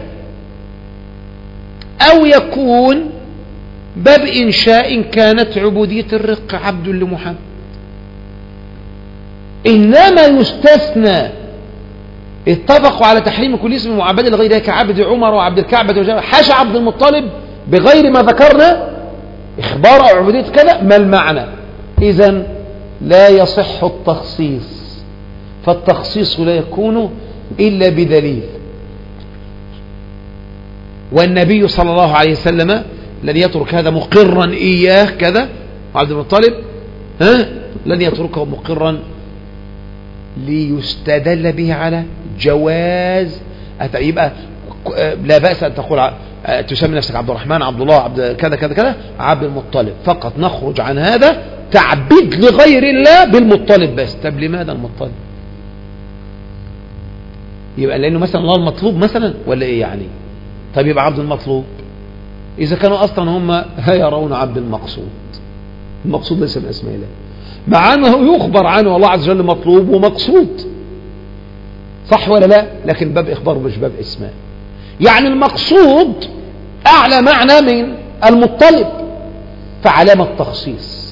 أو يكون باب إنشاء إن كانت عبودية الرق عبد لمحمد، إنما يستثنى اتفقوا على تحريم كل اسم معبد لغيره كعبد عمر وعبد الكعبة وجابر، حاشا عبد المطلب بغير ما ذكرنا إخبار أو عبودية كذا، ما المعنى؟ إذن لا يصح التخصيص، فالتخصيص لا يكون إلا بدليل، والنبي صلى الله عليه وسلم لن يترك هذا مقرا إياه كذا، وعبد المطلب ها لن يتركه مقرا ليستدل به على جواز. يبقى لا بأس أن تقول تسمي نفسك عبد الرحمن عبد الله عبد كذا كذا كذا عبد المطلب فقط، نخرج عن هذا تعبيد لغير الله بالمطلب بس. طب لماذا المطلب؟ يبقى لأنه مثلا الله المطلوب مثلا ولا إيه يعني؟ طب يبقى عبد المطلوب إذا كانوا أصلا هم يرون عبد المقصود، المقصود ليس من أسماء الله، مع أنه يخبر عنه الله عز وجل مطلوب ومقصود، صح ولا لا؟ لكن باب إخبار مش باب اسماء. يعني المقصود أعلى معنى من المطلب، فعلامة تخصيص،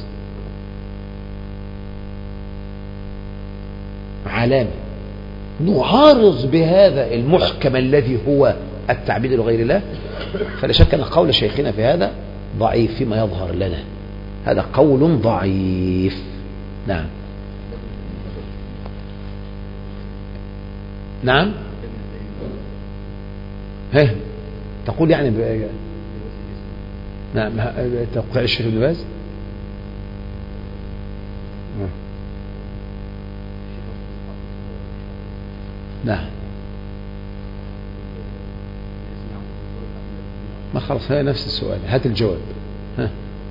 علامة نعارض بهذا المحكم الذي هو التعبيد لغير الله. فلا شك أن قول شيخنا في هذا ضعيف فيما يظهر لنا، هذا قول ضعيف. نعم نعم ها تقول يعني ب... نعم تقول الشيخ ابن باز نعم ما خلاص هي نفس السؤال، هات الجواب. ها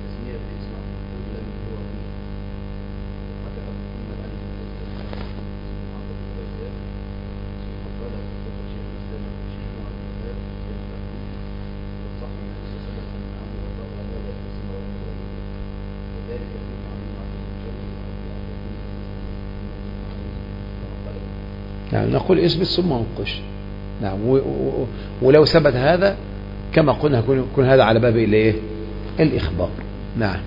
يعني نقول اثبت ثم انقش. نعم. ولو ثبت هذا كما قلنا يكون هذا على باب الايه الاخبار. نعم.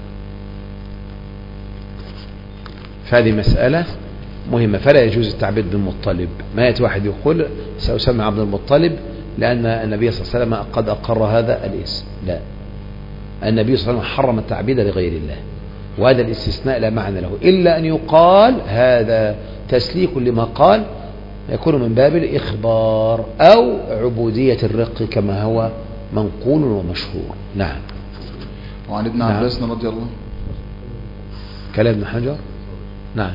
فهذه مسألة مهمة. فلا يجوز التعبير بالمطلب. ما يأتي واحد يقول سأسمى عبد المطلب لأن النبي صلى الله عليه وسلم قد أقر هذا الاسم. لا، النبي صلى الله عليه وسلم حرم التعبير لغير الله، وهذا الاستثناء لا معنى له إلا أن يقال هذا تسليك لما قال، يكون من باب الإخبار أو عبودية الرق كما هو منقول ومشهور. نعم. وعن ابن عباس رضي الله كلام ابن حجر. نعم.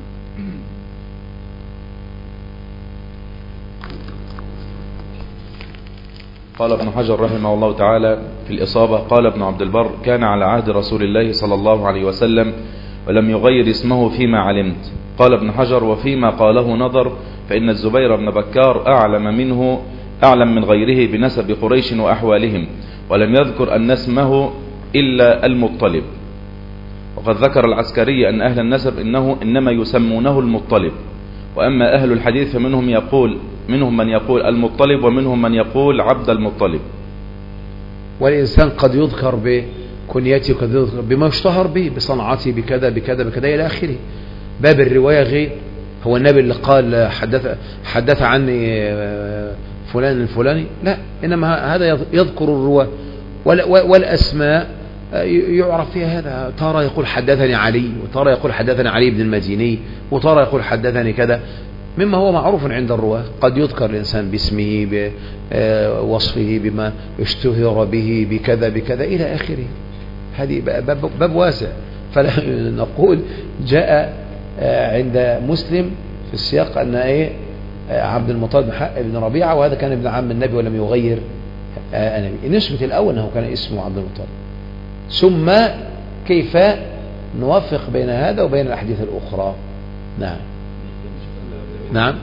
قال ابن حجر رحمه الله تعالى في الإصابة: قال ابن عبد البر: كان على عهد رسول الله صلى الله عليه وسلم ولم يغير اسمه فيما علمت. قال ابن حجر: وفيما قاله نظر، فإن الزبير بن بكار أعلم منه أعلم من غيره بنسب قريش وأحوالهم، ولم يذكر أن اسمه إلا المطلب. وقد ذكر العسكري أن أهل النسب إنه إنما يسمونه المطلب، وأما أهل الحديث فمنهم يقول منهم من يقول المطلب ومنهم من يقول عبد المطلب. والإنسان قد يذكر بكنيته وقد يذكر بما يشتهر به بصنعته بكذا بكذا بكذا إلى آخره. باب الرواية غير. هو النبي اللي قال حدث حدث عني فلان الفلاني؟ لا، إنما هذا يذكر الرواة والأسماء يعرف فيها هذا. ترى يقول حدثني علي، وترى يقول حدثني علي بن المديني، وترى يقول حدثني كذا، مما هو معروف عند الرواة. قد يذكر الإنسان باسمه بوصفه بما اشتهر به بكذا بكذا إلى آخره. هذه باب, باب واسع. فلا نقول جاء عند مسلم في السياق أن إيه عبد المطلب بن ربيعة، وهذا كان ابن عم النبي ولم يغير النبي. نسبة الأول أنه كان اسمه عبد المطلب، ثم كيف نوفق بين هذا وبين الأحاديث الأخرى. نعم. نعم.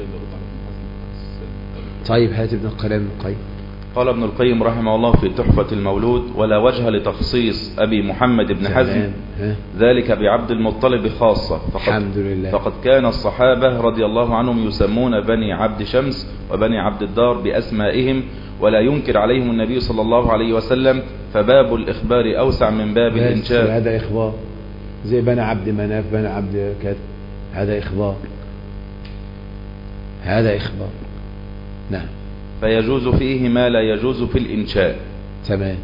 طيب هات ابن القيم. القيم قال ابن القيم رحمه الله في تحفة المولود: ولا وجه لتخصيص أبي محمد بن حزم ذلك بعبد المطلب خاصة، فقد, فقد كان الصحابة رضي الله عنهم يسمون بني عبد شمس وبني عبد الدار بأسمائهم، ولا ينكر عليهم النبي صلى الله عليه وسلم، فباب الإخبار أوسع من باب الإنشاء. هذا إخبار زي بني عبد مناف بني عبد كذا، هذا إخبار، هذا إخبار. نعم. فيجوز فيه ما لا يجوز في الإنشاء. تمام.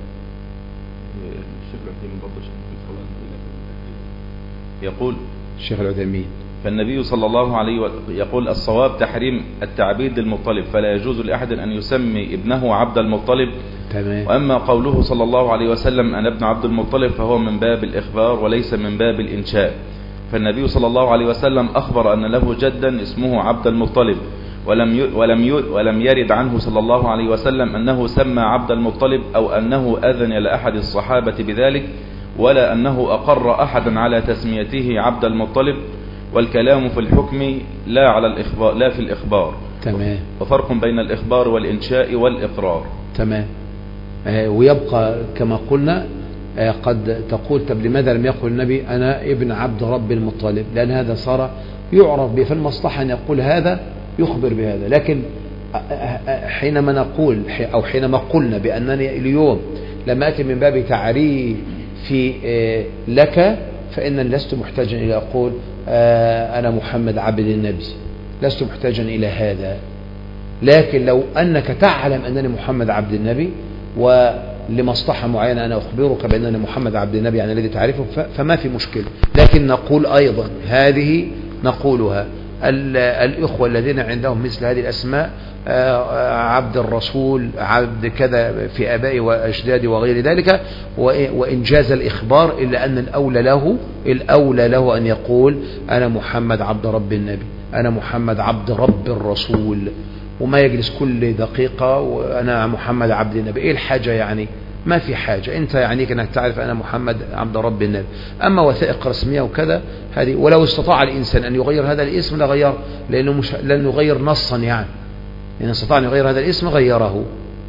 يقول الشيخ العثيمين: فالنبي صلى الله عليه وسلم يقول: الصواب تحريم التعبيد للمطلب، فلا يجوز لأحد أن يسمي ابنه عبد المطلب. تمام. وأما قوله صلى الله عليه وسلم أنا ابن عبد المطلب فهو من باب الإخبار وليس من باب الإنشاء. فالنبي صلى الله عليه وسلم أخبر أن له جدا اسمه عبد المطلب، ولم ولم ولم يرد عنه صلى الله عليه وسلم أنه سمى عبد المطلب أو أنه أذن لأحد الصحابة بذلك، ولا أنه أقر أحدا على تسميته عبد المطلب. والكلام في الحكم لا على الإخبار لا في الإخبار. تمام. وفرق بين الإخبار والإنشاء والإقرار. تمام. آه ويبقى كما قلنا آه قد تقول طب لماذا لم يقل النبي أنا ابن عبد رب المطلب؟ لأن هذا صار يعرف به، فالمصلحة أن يقول هذا يخبر بهذا. لكن حينما نقول أو حينما قلنا بأنني اليوم لما أتي من باب تعريف في لك، فإن لست محتاجا إلى أقول أنا محمد عبد النبي، لست محتاجا إلى هذا. لكن لو أنك تعلم أنني محمد عبد النبي ولمصلحة معينة أنا أخبرك بأنني محمد عبد النبي يعني الذي تعرفه، فما في مشكلة. لكن نقول أيضا هذه نقولها الإخوة الذين عندهم مثل هذه الأسماء عبد الرسول عبد كذا في آبائي وأجدادي وغير ذلك، وإن جاز الإخبار إلا أن الأولى له الأولى له أن يقول أنا محمد عبد رب النبي، أنا محمد عبد رب الرسول، وما يجلس كل دقيقة وأنا محمد عبد النبي. إيه الحاجة يعني؟ ما في حاجة، أنت يعنيك أنك تعرف أنا محمد عبد رب النبي. أما وثائق رسمية وكذا هذه، ولو استطاع الإنسان أن يغير هذا الاسم لغير، لأنه مش لن يغير نصا يعني، إن استطاع أن يغير هذا الاسم غيره.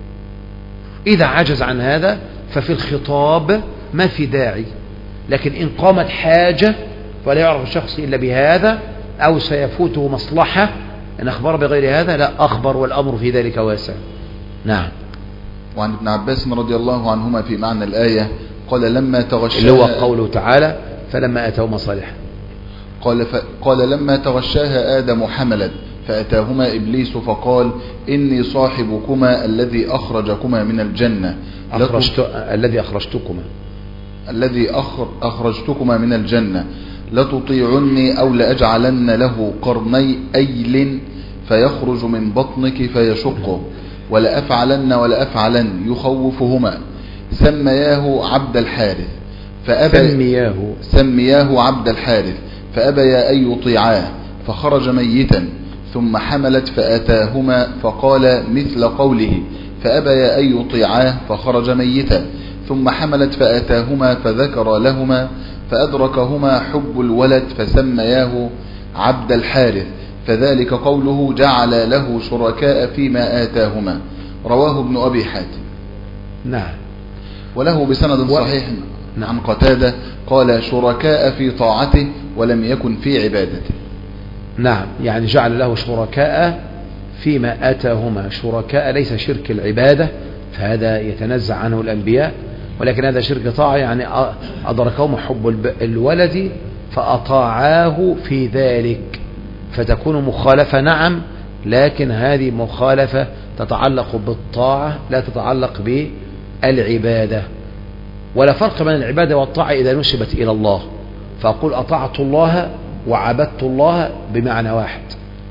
إذا عجز عن هذا ففي الخطاب ما في داعي، لكن إن قامت حاجة ولا يعرف الشخص إلا بهذا أو سيفوته مصلحة إن أخبر بغير هذا لا أخبر، والأمر في ذلك واسع. نعم. وعن ابن عباس رضي الله عنهما في معنى الآية قال لما تغشاها، اللي هو قوله تعالى فلما أتوا مصالح، قال, ف... قال لما تغشاها آدم حملت فأتاهما إبليس فقال إني صاحبكما الذي أخرجكما من الجنة أخرجت... الذي أخرجتكما الذي أخر... أخرجتكما من الجنة لتطيعني أو لأجعلن له قرني أيل فيخرج من بطنك فيشقه ولأفعلن ولأفعلن يخوفهما. سمياه عبد الحارث فأبى سمياه سمياه عبد الحارث فأبيا أن يطيعاه فخرج ميتا. ثم حملت فأتاهما فقال مثل قوله فأبيا أن يطيعاه فخرج ميتا. ثم حملت فأتاهما فذكر لهما فأدركهما حب الولد فسمياه عبد الحارث، فذلك قوله جعل له شركاء فيما آتاهما. رواه ابن أبي حاتم. نعم. وله بسند صحيح عن قتادة قال شركاء في طاعته ولم يكن في عبادته. نعم، يعني جعل له شركاء فيما آتاهما. شركاء ليس شرك العبادة فهذا يتنزع عنه الأنبياء، ولكن هذا شرك طاعة، يعني أدركهم حب الولد فأطاعاه في ذلك، فتكون مخالفة. نعم، لكن هذه مخالفة تتعلق بالطاعة لا تتعلق بالعبادة. ولا فرق بين العبادة والطاعة إذا نسبت إلى الله، فأقول أطعت الله وعبدت الله بمعنى واحد.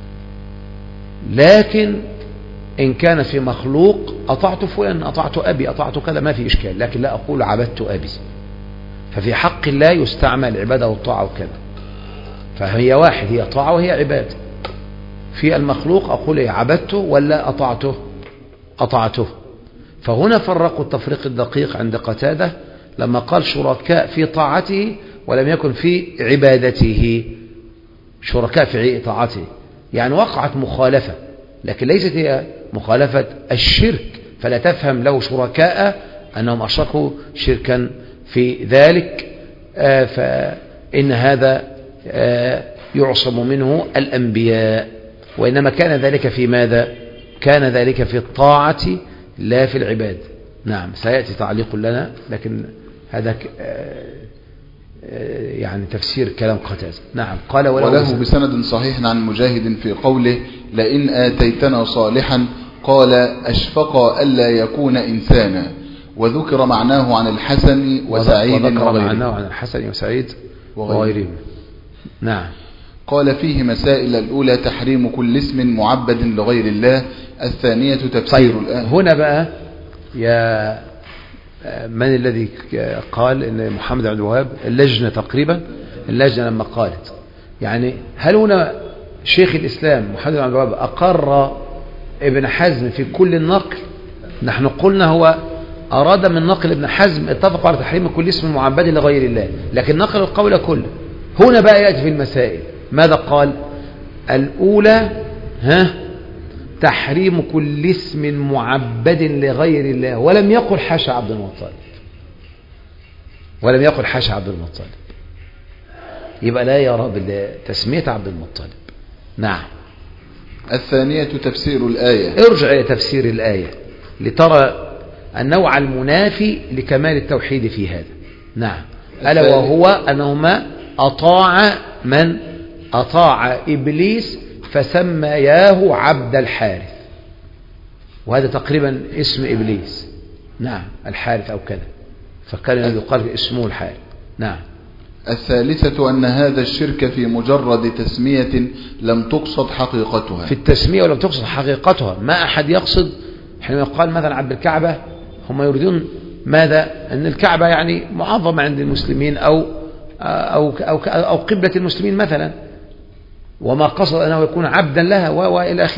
لكن إن كان في مخلوق أطعت فلان، أطعت أبي، أطعت كذا، ما في إشكال، لكن لا أقول عبدت أبي. ففي حق الله يستعمل عبادة والطاعة وكذا، فهي واحد، هي طاعة وهي عبادة. في المخلوق أقول إيه، عبدته ولا أطعته؟ أطعته. فهنا فرقوا التفريق الدقيق عند قتادة لما قال شركاء في طاعته ولم يكن في عبادته. شركاء في طاعته يعني وقعت مخالفة، لكن ليست هي مخالفة الشرك، فلا تفهم له شركاء أنهم أشركوا شركا في ذلك. آه فإن هذا آه يعصم منه الأنبياء، وإنما كان ذلك في ماذا؟ كان ذلك في الطاعة لا في العباد. نعم، سيأتي تعليق لنا، لكن هذا يعني تفسير كلام قتادة. نعم. قال وله بسند صحيح عن مجاهد في قوله لئن آتيتنا صالحا قال أشفق ألا يكون إنسانا، وذكر معناه عن الحسن وسعيد وذكر معناه عن الحسن وسعيد وغيرهم. نعم. قال فيه مسائل: الأولى تحريم كل اسم معبد لغير الله. الثانية تفسير طيب الآية. هنا بقى يا من الذي قال ان محمد عبد الوهاب اللجنة تقريبا اللجنة لما قالت، يعني هل هنا شيخ الإسلام محمد عبد الوهاب أقر ابن حزم في كل النقل؟ نحن قلنا هو أراد من نقل ابن حزم اتفق على تحريم كل اسم معبد لغير الله، لكن نقل القول كله. هنا بقى يأتي في المسائل ماذا قال؟ الأولى ها تحريم كل اسم معبد لغير الله، ولم يقل حاشا عبد المطلب، ولم يقل حاشا عبد المطلب، يبقى لا يرى بتسمية عبد المطلب. نعم. الثانية تفسير الآية. ارجع إلى تفسير الآية لترى النوع المنافي لكمال التوحيد في هذا. نعم. ألا وهو أنهما أطاع من؟ أطاع إبليس فسمياه عبد الحارث، وهذا تقريبا اسم إبليس. نعم، الحارث أو كذا، فكان يقال اسمه الحارث. نعم. الثالثة أن هذا الشرك في مجرد تسمية لم تقصد حقيقتها. في التسمية ولم تقصد حقيقتها، ما أحد يقصد حينما يقال مثلا عبد الكعبة، هم يريدون ماذا؟ أن الكعبة يعني معظمة عند المسلمين أو أو أو, أو قبلة المسلمين مثلا، وما قصد أنه يكون عبدا لها وإلى آخره.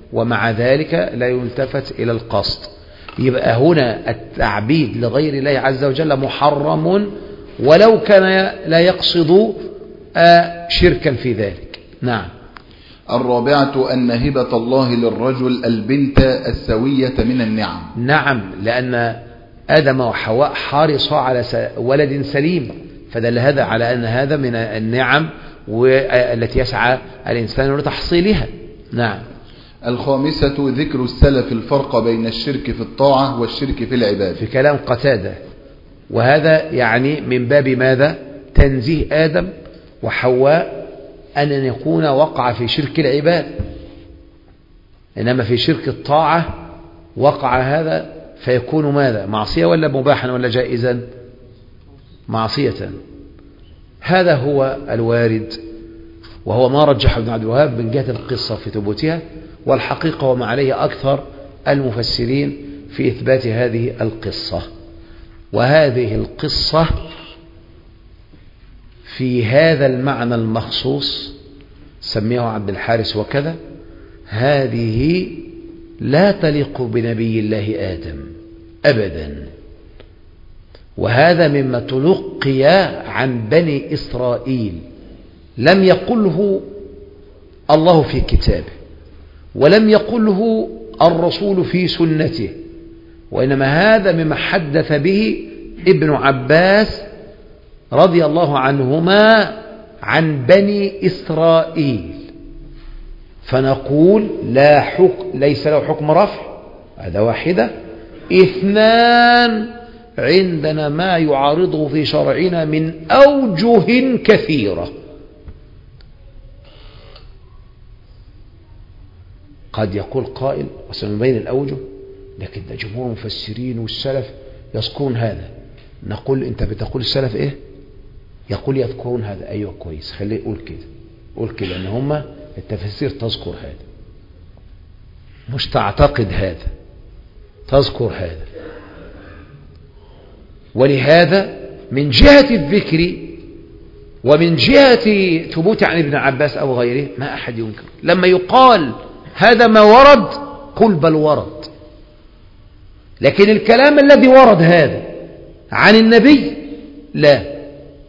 ومع ذلك لا يلتفت إلى القصد. يبقى هنا التعبيد لغير الله عز وجل محرم ولو كان لا يقصد شركا في ذلك. نعم. الرابعة أن هبة الله للرجل البنت السوية من النعم. نعم، لأن آدم وحواء حرصا على ولد سليم، فدل هذا على أن هذا من النعم والتي يسعى الإنسان لتحصيلها. نعم. الخامسة ذكر السلف الفرق بين الشرك في الطاعة والشرك في العبادة، في كلام قتادة، وهذا يعني من باب ماذا؟ تنزيه آدم وحواء أن يكون وقع في شرك العباد، إنما في شرك الطاعة وقع هذا فيكون ماذا؟ معصية ولا مباحا ولا جائزا؟ معصية. هذا هو الوارد، وهو ما رجح ابن عبد الوهاب من جهة القصة في ثبوتها، والحقيقة وما عليه أكثر المفسرين في إثبات هذه القصة. وهذه القصة في هذا المعنى المخصوص سميه عبد الحارث وكذا، هذه لا تليق بنبي الله آدم أبدا، وهذا مما تلقي عن بني إسرائيل، لم يقله الله في كتابه ولم يقله الرسول في سنته، وإنما هذا مما حدث به ابن عباس رضي الله عنهما عن بني إسرائيل. فنقول لا حكم، ليس له حكم رفع، هذا واحدة. اثنان، عندنا ما يعارضه في شرعنا من أوجه كثيرة. قد يقول قائل وسنبين الأوجه، لكن ده جمهور المفسرين والسلف يذكرون هذا. نقول أنت بتقول السلف إيه؟ يقول يذكرون هذا. أيوة كويس، خليه يقول كده، قول كده أن هم التفسير تذكر هذا، مش تعتقد هذا، تذكر هذا. ولهذا من جهة الذكر ومن جهة ثبوت عن ابن عباس أو غيره ما أحد ينكر. لما يقال هذا ما ورد قل بل ورد، لكن الكلام الذي ورد هذا عن النبي لا.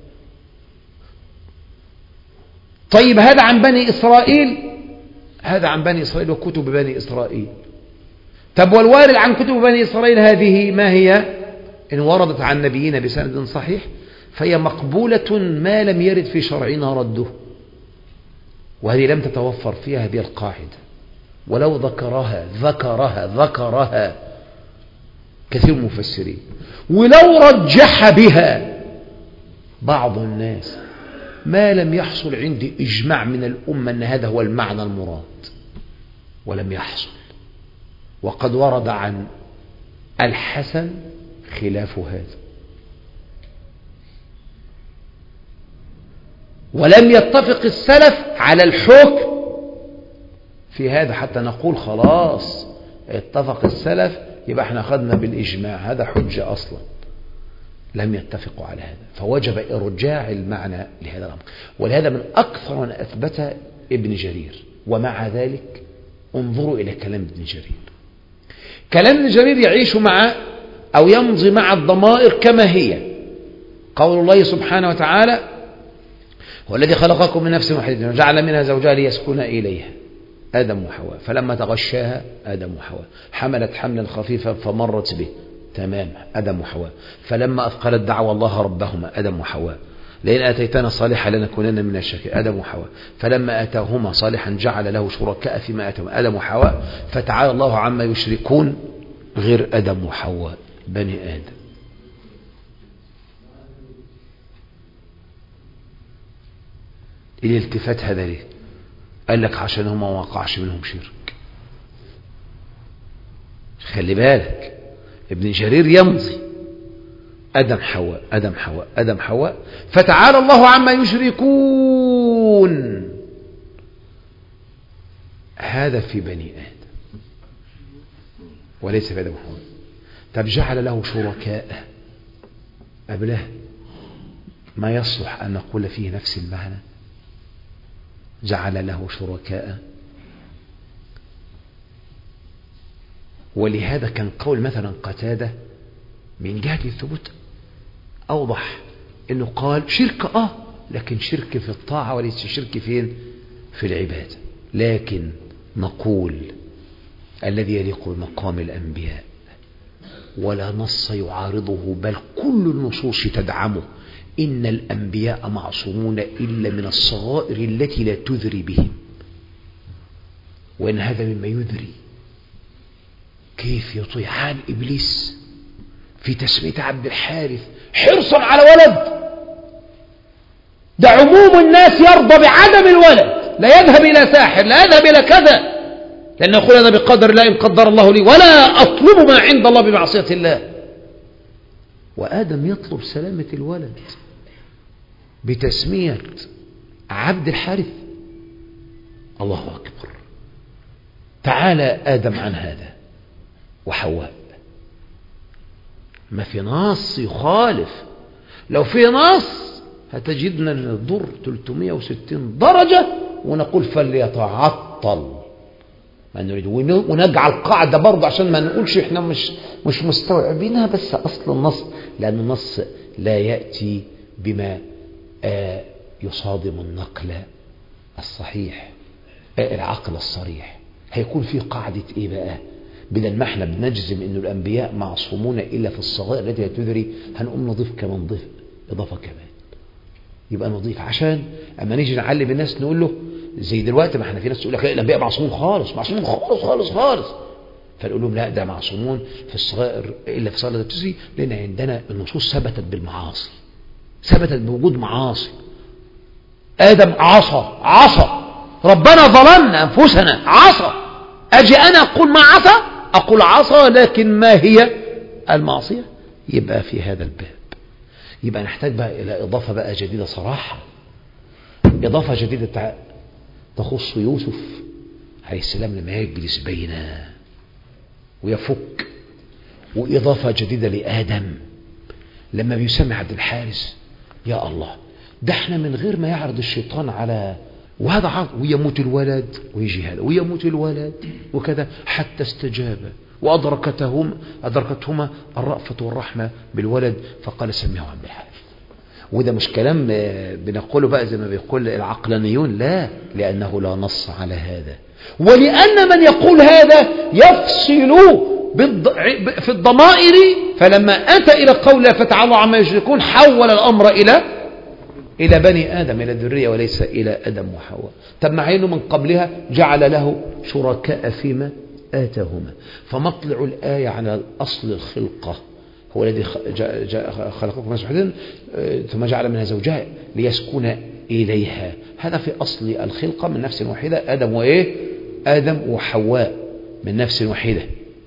طيب هذا عن بني إسرائيل، هذا عن بني إسرائيل وكتب بني إسرائيل. طب والوارد عن كتب بني إسرائيل هذه ما هي؟ إن وردت عن نبينا بسند صحيح فهي مقبولة ما لم يرد في شرعنا رده، وهذه لم تتوفر فيها هذه القاعدة، ولو ذكرها ذكرها ذكرها كثير من المفسرين، ولو رجح بها بعض الناس ما لم يحصل عندي إجماع من الأمة أن هذا هو المعنى المراد، ولم يحصل. وقد ورد عن الحسن خلاف هذا، ولم يتفق السلف على الحكم في هذا حتى نقول خلاص اتفق السلف يبقى احنا أخذنا بالإجماع، هذا حجة أصلا. لم يتفقوا على هذا، فوجب إرجاع المعنى لهذا الأمر. ولهذا من أكثر من أثبت ابن جرير. ومع ذلك انظروا إلى كلام ابن جرير. كلام ابن جرير يعيش مع أو يمضي مع الضمائر كما هي. قول الله سبحانه وتعالى هو الذي خلقكم من نفس واحدة وجعل منها زوجها ليسكن إليها، آدم وحواء، فلما تغشاها آدم وحواء حملت حملا خفيفا فمرت به، تمام، آدم وحواء، فلما أثقلت دعوى الله ربهما، آدم وحواء، لئن آتيتنا صالحا لنكونن من الشاكرين، آدم وحواء، فلما آتاهما صالحا جعل له شركاء فيما آتاهما، آدم وحواء، فتعالى الله عما يشركون، غير آدم وحواء، بني آدم. الالتفات هذا ليه؟ قال لك عشان هم ما وقعش منهم شرك. خلي بالك ابن جرير يمضي آدم حواء آدم حواء آدم حواء، فتعالى الله عما يشركون، هذا في بني آدم وليس في آدم وحواء. طب جعل له شركاء قبله، ما يصلح أن نقول فيه نفس المعنى. جعل له شركاء ولهذا كان قول مثلا قتادة من جهة الثبوت أوضح، إنه قال شرك آه لكن شرك في الطاعة وليس شرك فين؟ في العبادة. لكن نقول الذي يليق بمقام الأنبياء ولا نص يعارضه بل كل النصوص تدعمه، إن الأنبياء معصومون إلا من الصغائر التي لا تذري بهم، وإن هذا مما يذري. كيف يطيعان إبليس في تسمية عبد الحارث حرصا على ولد؟ ده عموم الناس يرضى بعدم الولد، لا يذهب إلى ساحر، لا يذهب إلى كذا، لأنه يقول هذا بقدر الله إن قدر الله لي ولا أطلب ما عند الله بمعصية الله. وآدم يطلب سلامة الولد بتسمية عبد الحارث. الله أكبر. تعالى آدم عن هذا وحواء، ما في نص يخالف. لو في نص هتجدنا نضر ثلاثمائة وستين درجة ونقول فليتعطل ما نريد، ونجعل قاعدة برضه عشان ما نقولش احنا مش مش مستوعبينها، بس أصل النص، لأن النص لا يأتي بما آه يصادم النقل الصحيح، آه العقل الصريح. هيكون في قاعدة ايه بقى؟ بدل ما احنا بنجزم انه الانبياء معصومون الا في الصغائر التي لا تدري، هنقوم نضيف كمان ضيف اضافه كمان. يبقى نضيف عشان اما نيجي نعلم الناس نقول له زي دلوقتي، ما احنا في ناس تقول لك الانبياء معصومون خالص، معصومون خالص خالص خالص، فنقول لهم لا، ده معصومون في الصغائر الا في الصغائر التي تدري، لان عندنا النصوص ثبتت بالمعاصي، ثبتت بوجود معاصي. ادم عصى عصى ربنا ظلمنا انفسنا عصى، اجي انا اقول ما عصى، أقول عصى، لكن ما هي المعصية؟ يبقى في هذا الباب يبقى نحتاج بقى إلى إضافة بقى جديدة صراحة، إضافة جديدة تخص يوسف عليه السلام لما يجلس بيننا ويفك، وإضافة جديدة لآدم لما بيسمي عبد الحارث. يا الله، ده احنا من غير ما يعرض الشيطان على وهذا عرض، ويموت الولد ويجي هذا ويموت الولد وكذا، حتى استجاب وأدركتهم أدركتهما الرأفة والرحمة بالولد فقال سميه عبد الحارث. وده مش كلام بنقوله بقى زي ما بيقول العقلانيون، لا، لأنه لا نص على هذا، ولأن من يقول هذا يفصل في الضمائر، فلما أتى إلى قوله فتعالى عما يشركون حول الأمر إلى إلى بني آدم، إلى الذرية، وليس إلى آدم وحواء. طب مع أنه من قبلها جعل له شركاء فيما آتاهما. فمطلع الآية على الأصل الخلقة، هو الذي خلقكم من واحد ثم جعل منها زوجها ليسكن إليها. هذا في أصل الخلقة من نفس واحدة، آدم وإيه؟ آدم وحواء من نفس واحدة،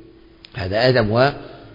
هذا آدم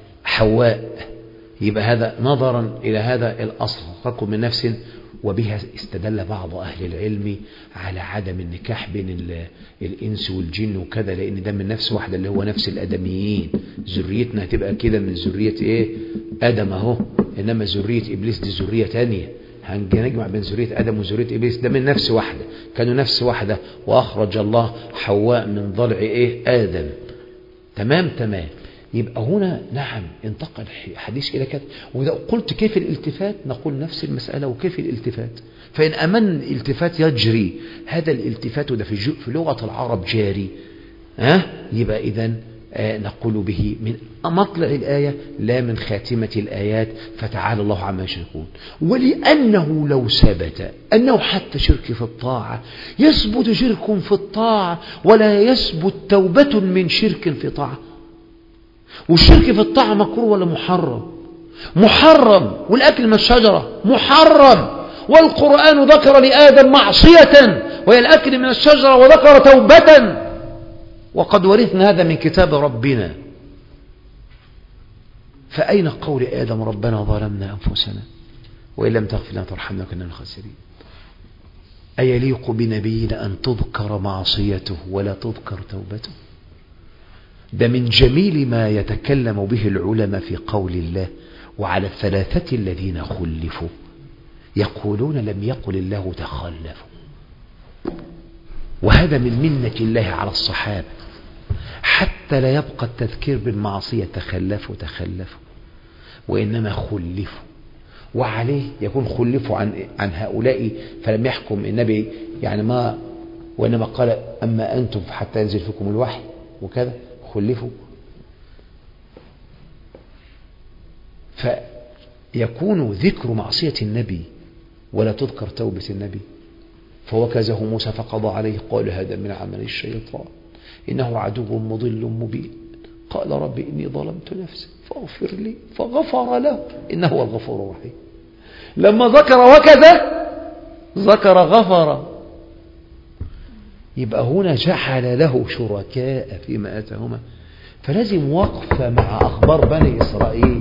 وحواء. يبقى هذا نظرا إلى هذا الأصل، خلقكم من نفس. وبها استدل بعض أهل العلم على عدم النكاح بين الإنس والجن وكذا، لأن ده من نفس واحدة اللي هو نفس الأدميين. ذريتنا هتبقى كده من ذرية إيه؟ آدم أهو، إنما ذرية إبليس دي ذرية تانية، هنجمع بين ذرية آدم وذرية إبليس، ده من نفس واحدة، كانوا نفس واحدة، وأخرج الله حواء من ضلع إيه؟ آدم. تمام تمام. يبقى هنا نعم انتقل حديث إلى كذا. وإذا قلت كيف الالتفات نقول نفس المسألة، وكيف الالتفات؟ فإن أمن الالتفات يجري هذا الالتفات، وده في, في لغة العرب جاري، ها؟ يبقى إذن آه نقول به من مطلع الآية لا من خاتمة الآيات، فتعالى الله عما يشركون. ولأنه لو ثبت أنه حتى شرك في الطاعة يثبت شرك في الطاعة ولا يثبت توبة من شرك في طاعة. والشرك في الطاعة مكروه ولا محرم؟ محرم. والأكل من الشجرة محرم. والقرآن ذكر لآدم معصية وهي الأكل من الشجرة، وذكر توبة، وقد ورثنا هذا من كتاب ربنا. فأين قول آدم ربنا ظلمنا أنفسنا وإن لم تغفر لنا وترحمنا كنا من الخاسرين؟ أيليق بنبينا أن تذكر معصيته ولا تذكر توبته؟ ده من جميل ما يتكلم به العلماء في قول الله وعلى الثلاثة الذين خلفوا يقولون لم يقل الله تخلفوا. وهذا من منة الله على الصحابة، حتى لا يبقى التذكير بالمعصية تخلفوا تخلفوا وإنما خلفوا، وعليه يكون خلفوا عن عن هؤلاء فلم يحكم النبي يعني ما، وإنما قال أما أنتم حتى ينزل فيكم الوحي وكذا خلفوا. فيكون ذكر معصية النبي ولا تذكر توبة النبي. فوكزه موسى فقضى عليه قال هذا من عمل الشيطان إنه عدو مضل مبين قال رب إني ظلمت نفسي فاغفر لي فغفر له إنه هو الغفور الرحيم. لما ذكر وكذا ذكر غفر، يبقى هنا جعل له شركاء فيما آتاهما. فلازم وقفة مع أخبار بني إسرائيل،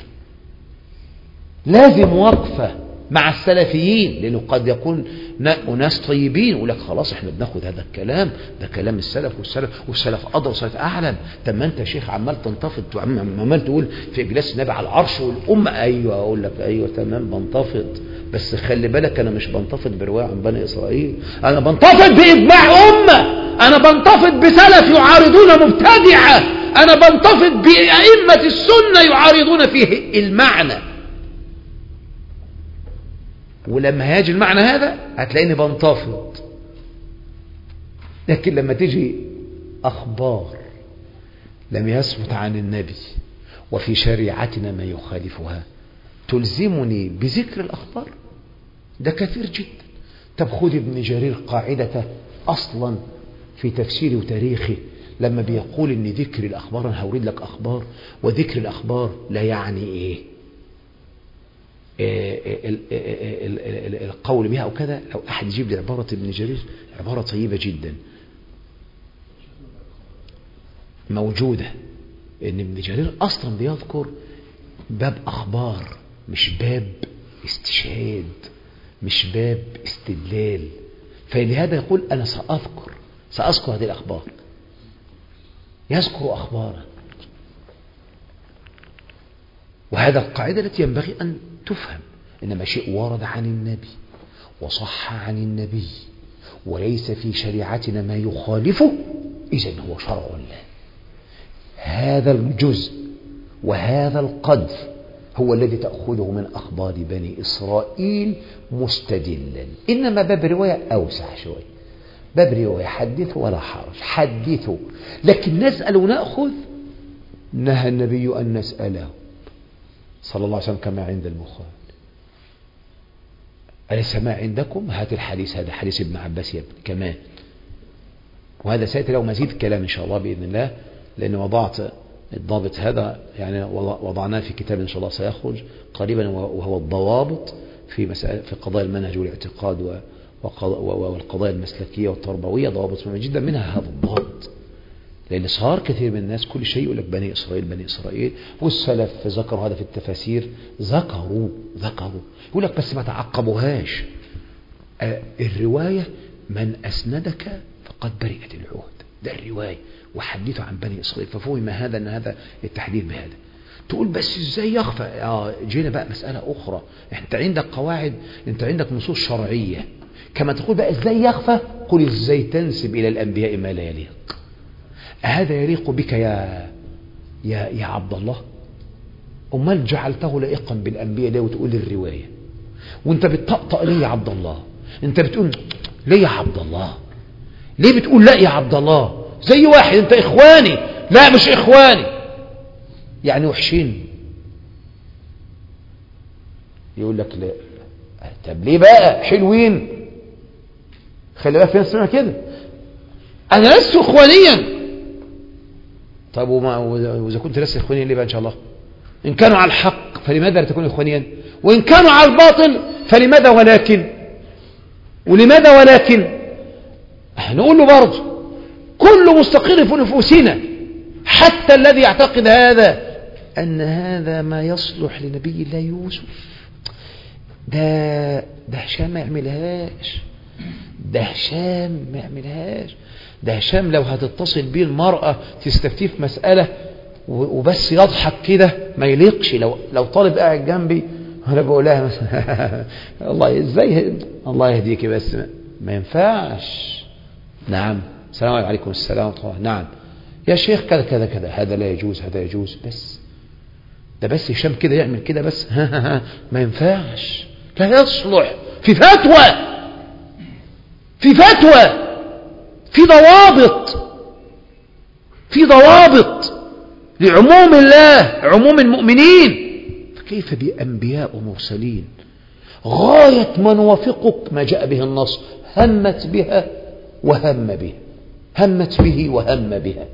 لازم وقفة مع السلفيين، لأنه قد يكون ناس طيبين يقول لك خلاص احنا بناخد هذا الكلام، ده كلام السلف والسلف والسلف أدرى والسلف أعلم. طب ما أنت شيخ عمال تنتفض عمال تقول في إجلاس النبي على العرش والأمة، أيوة أقول لك أيوة تمام بنتفض، بس خلي بالك أنا مش بنتفض برواية عن بني إسرائيل، أنا بنتفض بإجماع أمة، أنا بنتفض بسلف يعارضون مبتدعة، أنا بنتفض بأئمة السنة يعارضون فيه المعنى. ولما هيجي المعنى هذا هتلاقيني بنتفض. لكن لما تيجي أخبار لم يثبت عن النبي وفي شريعتنا ما يخالفها تلزمني بذكر الأخبار، ده كثير جدا. طب خذ ابن جرير قاعدة أصلا في تفسيره وتاريخه لما بيقول إن ذكر الأخبار، أنا هورد لك أخبار، وذكر الأخبار لا يعني إيه القول بها أو كذا. لو أحد يجيب لي عبارة ابن جرير، عبارة طيبة جدا موجودة، إن ابن جرير أصلا بيذكر باب أخبار مش باب استشهاد، مش باب استدلال. فلهذا يقول أنا سأذكر سأذكر هذه الأخبار، يذكر أخبارا. وهذا القاعدة التي ينبغي أن تفهم، إنما شيء ورد عن النبي وصح عن النبي وليس في شريعتنا ما يخالفه، إذن هو شرع الله. هذا الجزء وهذا القدر هو الذي تأخذه من أخبار بني إسرائيل مستدلا. إنما باب رواية أوسع شوي، باب رواية حدثوا ولا حرج، حدثوا، لكن نسأل ونأخذ. نهى النبي أن نسأله صلى الله عليه وسلم كما عند البخاري، أليس ما عندكم؟ هات الحديث، هذا حديث ابن عباس يا ابن كمان. وهذا سيأتي له مزيد كلام إن شاء الله بإذن الله، لأن وضعت الضابط هذا يعني وضعناه في كتاب إن شاء الله سيخرج قريبا، وهو الضوابط في مسألة في قضايا المنهج والاعتقاد والقضايا المسلكية والتربوية، ضوابط مهمة جدا، منها هذا الضابط. لأن صار كثير من الناس كل شيء يقول لك بني إسرائيل بني إسرائيل، والسلف ذكروا هذا في التفاسير، ذكروا ذكروا يقول لك بس ما تعقبوهاش. آه الرواية من أسندك فقد برئت العهد، ده الرواية، وحدثوا عن بني إسرائيل. ففهم هذا أن هذا التحديث بهذا. تقول بس إزاي يخفى؟ آه جينا بقى مسألة أخرى، أنت عندك قواعد، أنت عندك نصوص شرعية، كما تقول بقى إزاي يخفى؟ قل إزاي تنسب إلى الأنبياء ما لا يليق؟ هذا يليق بك يا يا يا عبد الله؟ أمال جعلته لائقا بالأنبياء ليه وتقول الرواية؟ وانت بتطقطق ليه يا عبد الله؟ انت بتقول ليه يا عبد الله؟ ليه بتقول لا يا عبد الله؟ زي واحد انت إخواني، لا مش إخواني، يعني وحشين. يقول لك لا، طب ليه بقى حلوين؟ خلي بالك في ناس اسمها كده، أنا لست إخوانيا. طب وما وإذا كنت لست إخوانيا ليه بقى إن شاء الله؟ إن كانوا على الحق فلماذا لا تكون إخوانيا؟ وإن كانوا على الباطل فلماذا ولكن؟ ولماذا ولكن؟ نقول له برضه كل مستقر في نفوسنا، حتى الذي يعتقد هذا أن هذا ما يصلح لنبي الله يوسف، ده ده هشام ما يعملهاش، ده هشام ما يعملهاش، ده هشام لو هتتصل بيه المرأة تستفتيه في مسألة وبس يضحك كده ما يليقش. لو لو طالب قاعد جنبي انا بقول لها مثلا الله ازاي الله يهديكي، بس ما, ما ينفعش. نعم، السلام عليكم. السلام ورحمة الله. نعم، يا شيخ كذا كذا كذا، هذا لا يجوز، هذا يجوز، بس ده بس هشام كده يعمل كده بس ما ينفعش، لا يصلح في فتوى، في فتوى، في ضوابط، في ضوابط لعموم الله، عموم المؤمنين. فكيف بأنبياء ومرسلين؟ غاية ما نوافقك ما جاء به النص، همت بها وهم بها، همت به وهم بها،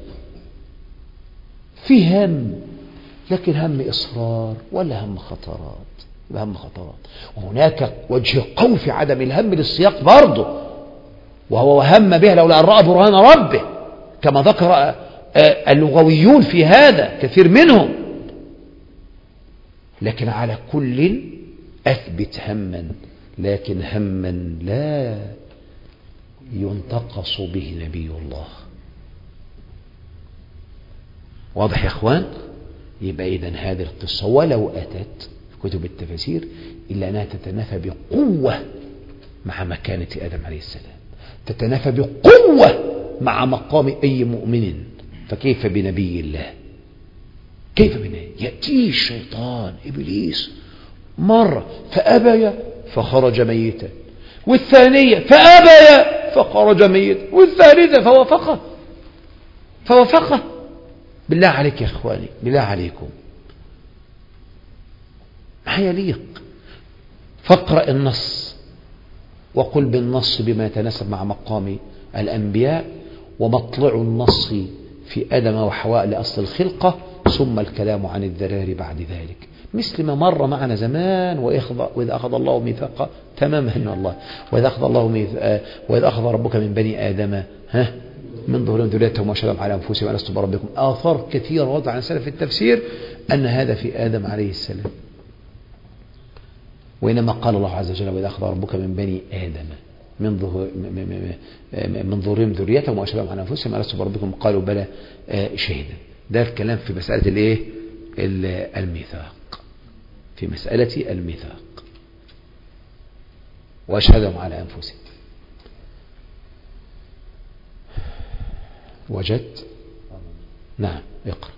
في هم، لكن هم إصرار ولا هم خطرات؟ هم خطرات. وهناك وجه قوي في عدم الهم للسياق برضه، وهو وهم به لولا أن رأى برهان ربه، كما ذكر اللغويون في هذا كثير منهم. لكن على كل أثبت هما، لكن هما لا ينتقص به نبي الله. واضح يا اخوان؟ يبقى إذن هذه القصة ولو أتت في كتب التفاسير إلا أنها تتنافى بقوة مع مكانة آدم عليه السلام، تتنافى بقوة مع مقام أي مؤمن. فكيف بنبي الله؟ كيف بنبي؟ يأتيه الشيطان إبليس مرة فأبي فخرج ميتا، والثانية فأبي فخرج ميتا، والثالثة فوافقه فوافقه. بالله عليك يا إخواني، بالله عليكم، ما يليق. فاقرأ النص وقل بالنص بما يتناسب مع مقام الأنبياء، ومطلع النص في آدم وحواء لأصل الخلقة، ثم الكلام عن الذرار بعد ذلك، مثل ما مر معنا زمان. وإذا أخذ الله ميثاق تماما الله، وإذا أخذ الله ميثاق، وإذا أخذ ربك من بني آدم ها من ظهورهم ذريتهم وأشهدهم على أنفسهم ألست بربكم. آثار كثيرة وضع عن سلف التفسير أن هذا في آدم عليه السلام. وإنما قال الله عز وجل وإذا أخذ ربك من بني آدم من ظهور من ظهورهم ذريتهم وأشهدهم على أنفسهم ألست بربكم قالوا بلى شهدا. ده الكلام في مسألة الإيه؟ الميثاق، في مسألة الميثاق وأشهدهم على أنفسهم. وجدت؟ نعم اقرأ.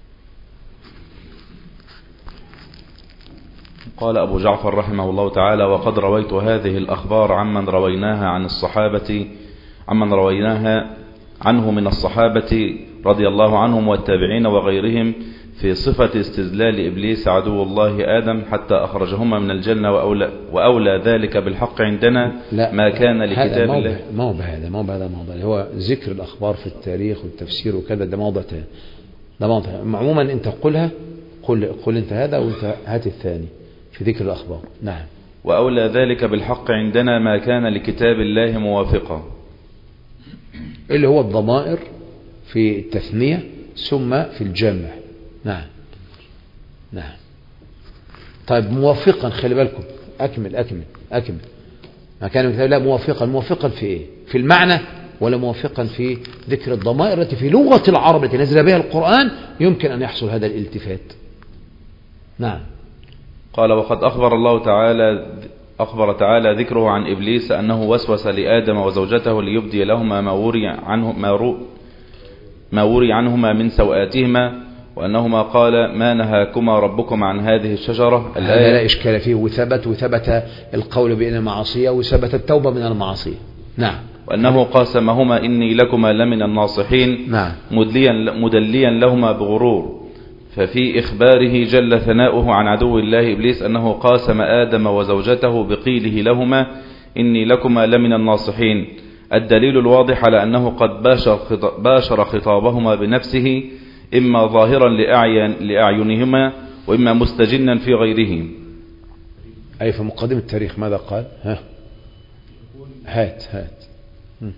قال أبو جعفر رحمه الله تعالى: وقد رويت هذه الأخبار عمن رويناها عن الصحابة عمن رويناها عنه من الصحابة رضي الله عنهم والتابعين وغيرهم في صفة استذلال إبليس عدو الله آدم حتى أخرجهما من الجنة، وأولى, وأولى ذلك بالحق عندنا ما كان لكتاب الله. ما هو بهذا ما هو بهذا الموضوع، هو ذكر الأخبار في التاريخ والتفسير وكذا، ده موضوع تاني، ده موضوع. عموما أنت قلها، قل, قل أنت هذا وأنت هات الثاني في ذكر الأخبار. نعم. وأولى ذلك بالحق عندنا ما كان لكتاب الله موافقا، اللي هو الضمائر في التثنية ثم في الجمع. نعم نعم. طيب موافقا، خلي بالكم، أكمل أكمل أكمل ما كان كتاب لا موافقا. موافقا في إيه؟ في المعنى ولا موافقا في ذكر الضمائر التي في لغة العرب التي نزل بها القرآن يمكن أن يحصل هذا الالتفات. نعم. قال: وقد أخبر الله تعالى أخبر تعالى ذكره عن إبليس أنه وسوس لآدم وزوجته ليبدي لهما ما وري عنه ما, رو ما وري عنهما من سوآتهما، وأنهما قال ما نهاكما ربكما عن هذه الشجرة. هذا لا إشكال فيه، وثبت وثبت القول بأن المعصية وثبت التوبة من المعصية. نعم. وأنه قاسمهما إني لكما لمن الناصحين. نعم. مدليا, مدليا لهما بغرور. ففي إخباره جل ثناؤه عن عدو الله إبليس أنه قاسم آدم وزوجته بقيله لهما إني لكما لمن الناصحين، الدليل الواضح على أنه قد باشر خطابهما بنفسه، إما ظاهرا لأعين لأعينهما وإما مستجنا في غيرهم. أي في مقدمة التاريخ ماذا قال؟ ها هات هات م.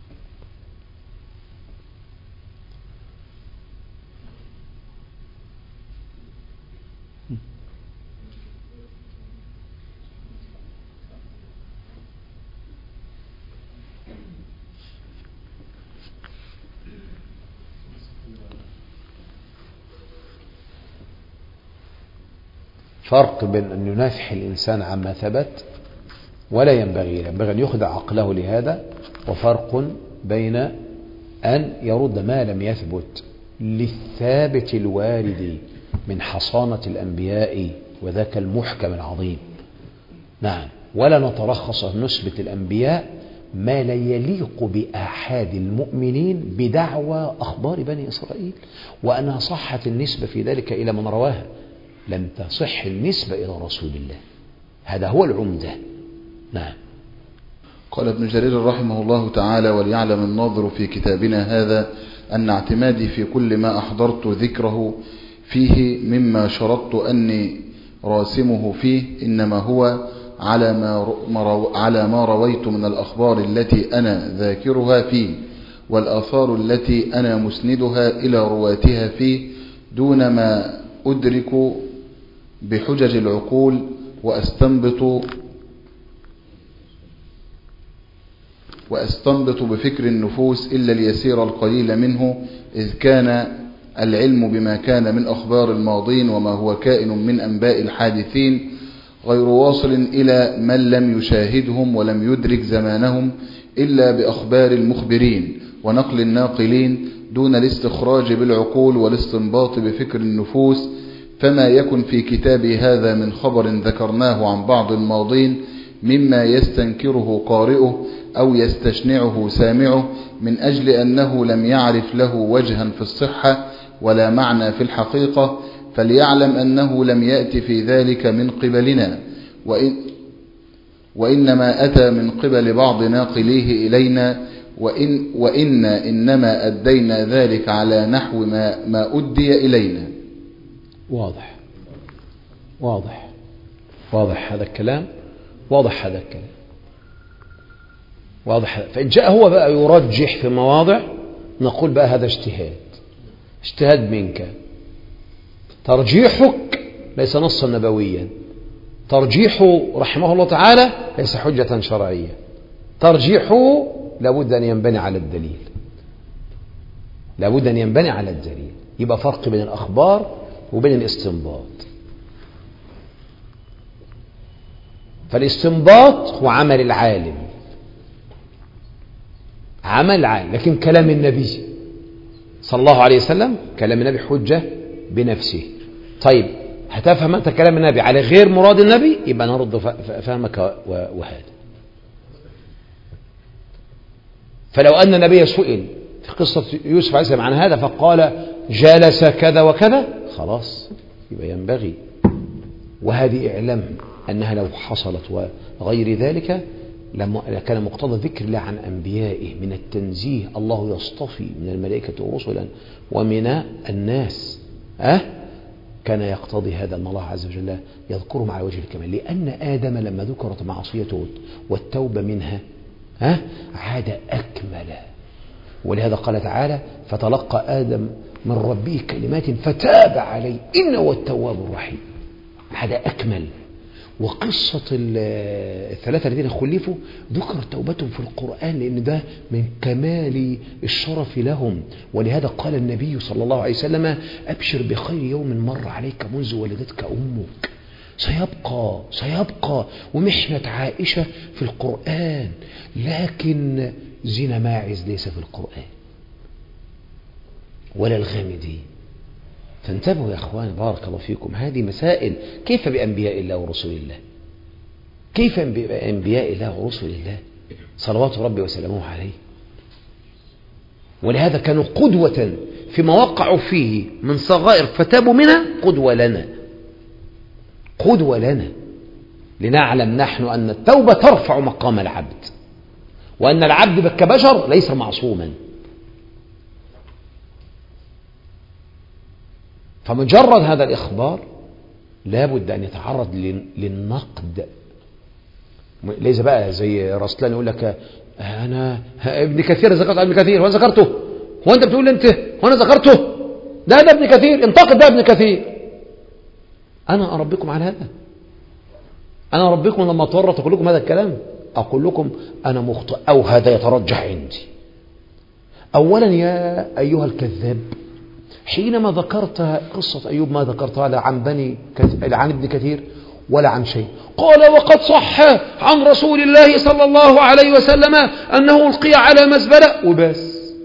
فرق بين أن ينافح الإنسان عما ثبت ولا ينبغي ينبغي أن يخدع عقله لهذا، وفرق بين أن يرد ما لم يثبت للثابت الوارد من حصانة الأنبياء وذاك المحكم العظيم. نعم، ولا نترخص نثبت الأنبياء ما لا يليق بآحاد المؤمنين بدعوى أخبار بني إسرائيل، وأنها صحت النسبة في ذلك إلى من رواها، لم تصح النسبة إلى رسول الله. هذا هو العمدة. نعم. قال ابن جرير رحمه الله تعالى: وليعلم الناظر في كتابنا هذا أن اعتمادي في كل ما أحضرت ذكره فيه مما شرطت أني راسمه فيه إنما هو على ما على ما رويت من الأخبار التي أنا ذاكرها فيه والآثار التي أنا مسندها إلى رواتها فيه، دون ما أدرك بحجج العقول وأستنبط وأستنبط بفكر النفوس إلا اليسير القليل منه، إذ كان العلم بما كان من أخبار الماضين وما هو كائن من أنباء الحادثين غير واصل إلى من لم يشاهدهم ولم يدرك زمانهم إلا بأخبار المخبرين ونقل الناقلين، دون الاستخراج بالعقول والاستنباط بفكر النفوس. فما يكن في كتابي هذا من خبر ذكرناه عن بعض الماضين مما يستنكره قارئه أو يستشنعه سامعه من أجل أنه لم يعرف له وجها في الصحة ولا معنى في الحقيقة، فليعلم أنه لم يأتي في ذلك من قبلنا، وإن وإنما أتى من قبل بعض ناقليه إلينا، وإن وإن إنما أدينا ذلك على نحو ما, ما أدي إلينا. واضح واضح واضح هذا الكلام، واضح هذا الكلام واضح. فإن جاء هو بقى يرجح في مواضع نقول بقى هذا اجتهاد، اجتهاد منك. ترجيحك ليس نصا نبويا، ترجيحه رحمه الله تعالى ليس حجة شرعية، ترجيحه لابد أن ينبني على الدليل، لابد أن ينبني على الدليل. يبقى فرق بين الأخبار وبين الاستنباط. فالاستنباط هو عمل العالم، عمل العالم، لكن كلام النبي صلى الله عليه وسلم كلام النبي حجة بنفسه. طيب هتفهم أنت كلام النبي على غير مراد النبي، يبقى نرد فهمك وهذا. فلو أن النبي سئل في قصة يوسف عليه السلام عن هذا فقال جالس كذا وكذا، خلاص يبقى ينبغي. وهذه اعلم أنها لو حصلت وغير ذلك لما كان مقتضى ذكر الله عن أنبيائه من التنزيه. الله يصطفي من الملائكة رسلا ومن الناس، أه؟ كان يقتضي هذا أن الله عز وجل يذكرهم على وجه الكمال، لأن آدم لما ذكرت معصيته والتوبة منها أه؟ عاد أكمل. ولهذا قال تعالى فتلقى آدم من ربه كلمات فتاب عليه إنه هو التواب الرحيم، عاد أكمل. وقصة الثلاثة الذين خلفوا ذكر توبتهم في القرآن لأن ده من كمال الشرف لهم. ولهذا قال النبي صلى الله عليه وسلم أبشر بخير يوم مر عليك منذ ولدتك أمك. سيبقى سيبقى ومحنة عائشة في القرآن، لكن زنا ماعز ليس في القرآن ولا الغامدي. فانتبهوا يا أخوان بارك الله فيكم، هذه مسائل. كيف بأنبياء الله ورسول الله؟ كيف بأنبياء الله ورسول الله صلوات ربي وسلامه عليه؟ ولهذا كانوا قدوة فيما وقعوا فيه من صغائر فتابوا منها، قدوة لنا، قدوة لنا، لنعلم نحن أن التوبة ترفع مقام العبد، وأن العبد كبشر ليس معصوما. فمجرد هذا الإخبار لابد أن يتعرض للنقد. ليس بقى زي رسلان يقول لك أنا ابن كثير ذكرت ابن كثير وأنا ذكرته، هو أنت بتقول أنت وأنا ذكرته؟ ده ده ابن كثير، انتقد ده ابن كثير. أنا أربكم على هذا؟ أنا أربكم لما أتورط أقول لكم هذا الكلام؟ أقول لكم أنا مخطئ أو هذا يترجح عندي. أولا يا أيها الكذاب، حينما ذكرت قصة أيوب ما ذكرتها لا عن بني كثير عن ابن كثير ولا عن شيء. قال وقد صح عن رسول الله صلى الله عليه وسلم أنه ألقي على مزبلة وبس،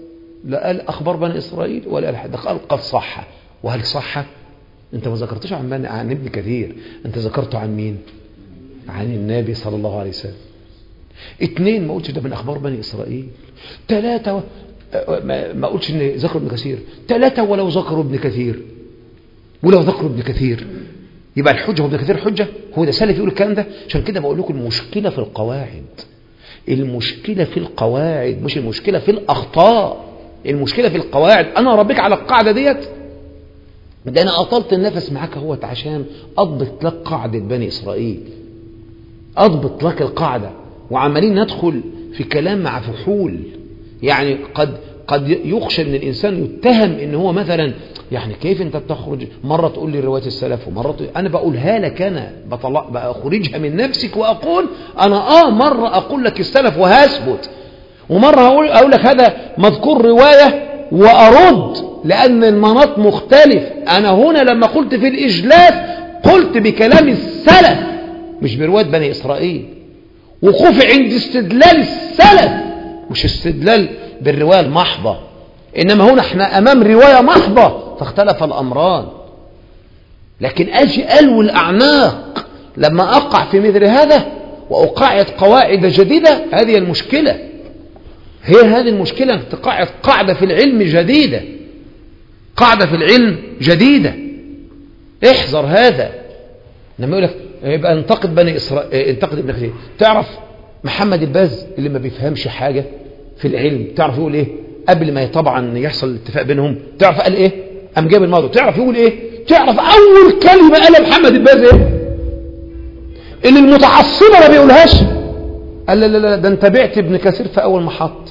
لا قال أخبار بني إسرائيل ولا قال حد، قال قد صح. وهل صح؟ أنت ما ذكرتش عن بني عن ابن كثير، أنت ذكرته عن مين؟ عن النبي صلى الله عليه وسلم. اثنين، ما قلتش ده من أخبار بني إسرائيل. ثلاثة، ما قلتش إن ذكر ابن كثير. ثلاثة، ولو ذكروا ابن كثير ولو ذكروا ابن كثير يبقى الحجة هو ابن كثير حجة؟ هو ده سلف يقول الكلام ده؟ عشان كده بقول لكم المشكلة في القواعد، المشكلة في القواعد مش المشكلة في الأخطاء، المشكلة في القواعد. أنا ربك على القاعدة ديت، ده أنا أطلت النفس معاك اهوت عشان أضبط لك قاعدة بني إسرائيل، أضبط لك القاعدة، وعمالين ندخل في كلام مع فحول. يعني قد قد يخشى ان الانسان يتهم ان هو مثلا يعني كيف انت بتخرج مره تقول لي روايه السلف ومره تقول انا بقولها لك، انا بطلع بخرجها من نفسك واقول انا اه مره اقول لك السلف وهثبت، ومره هقول اقول لك هذا مذكور روايه وارد لان المناط مختلف. انا هنا لما قلت في الاجلاس قلت بكلام السلف مش بروايه بني اسرائيل، وقوفي عند استدلال السلف مش استدلال بالرواية المحضة. إنما هنا احنا أمام رواية محضة فاختلف الأمران. لكن أجي ألو الأعناق لما أقع في مثل هذا وأقاعد قواعد جديدة، هذه المشكلة، هي هذه المشكلة، أن تقاعد قاعدة في العلم جديدة، قاعدة في العلم جديدة. احذر هذا. لما يقول لك يبقى انتقد بني إسرائيل، انتقد ابن كثير. تعرف محمد الباز اللي ما بيفهمش حاجة في العلم، تعرف يقول ايه قبل ما طبعا يحصل الاتفاق بينهم؟ تعرف قال ايه؟ قام جاب الموضوع. تعرف يقول ايه؟ تعرف اول كلمة قالها محمد الباز ايه؟ اللي المتعصبة ما بيقولهاش. قال لا لا لا ده انت بعت ابن كثير في اول محط،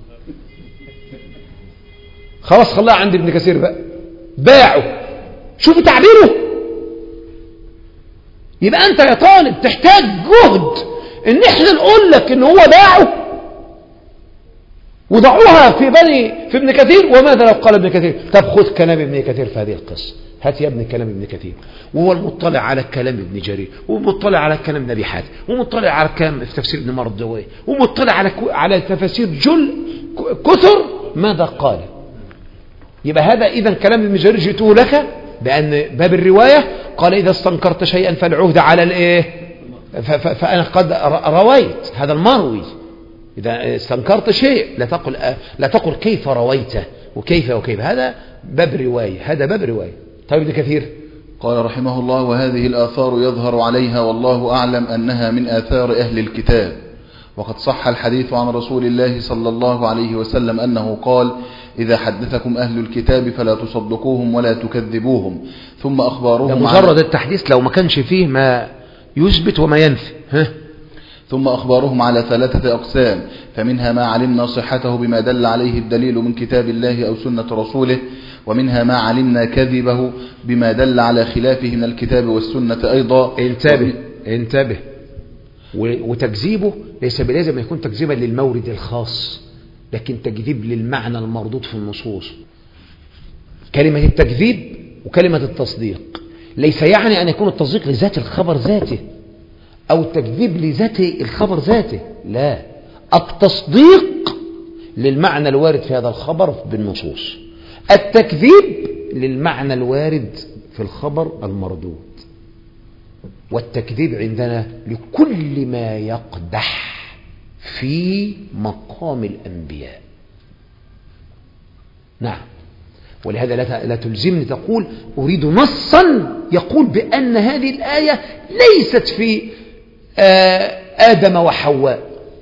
خلاص خلاها عند ابن كثير بقى، باعه. شوفوا تعبيره. يبقى انت يا طالب تحتاج جهد ان احنا نقول لك ان هو باعه وضعوها في بني في ابن كثير. وماذا لو قال ابن كثير؟ طب خذ كلام ابن كثير في هذه القصة، هات يا ابن كلام ابن كثير، وهو المطلع على كلام ابن جرير، ومطلع على كلام ابن ابي حاتم، ومطلع على كلام في تفسير ابن مردويه، ومطلع على على تفاسير جل كثر ماذا قال. يبقى هذا اذا كلام ابن جرير جئته لك بان باب الروايه قال اذا استنكرت شيئا فالعهد على الايه، فانا قد رويت هذا المروي. إذا استنكرت شيء لا تقل لا تقل كيف رويته وكيف وكيف، هذا باب رواية، هذا باب رواية. طيب ابن كثير قال رحمه الله: وهذه الآثار يظهر عليها والله أعلم أنها من آثار أهل الكتاب، وقد صح الحديث عن رسول الله صلى الله عليه وسلم أنه قال: إذا حدثكم أهل الكتاب فلا تصدقوهم ولا تكذبوهم. ثم أخبارهم مجرد التحديث لو ما كانش فيه ما يثبت وما ينفي. ها؟ ثم أخبارهم على ثلاثة أقسام، فمنها ما علمنا صحته بما دل عليه الدليل من كتاب الله أو سنة رسوله، ومنها ما علمنا كذبه بما دل على خلافه من الكتاب والسنة أيضا. انتبه انتبه. وتكذيبه ليس بلازم يكون تكذيبا للمورد الخاص، لكن تكذيب للمعنى المردود في النصوص. كلمة التكذيب وكلمة التصديق ليس يعني أن يكون التصديق لذات الخبر ذاته أو التكذيب لذات الخبر ذاته، لا، التصديق للمعنى الوارد في هذا الخبر بالنصوص، التكذيب للمعنى الوارد في الخبر المردود. والتكذيب عندنا لكل ما يقدح في مقام الأنبياء. نعم. ولهذا لا تلزمني تقول أريد نصا يقول بأن هذه الآية ليست في آدم وحواء.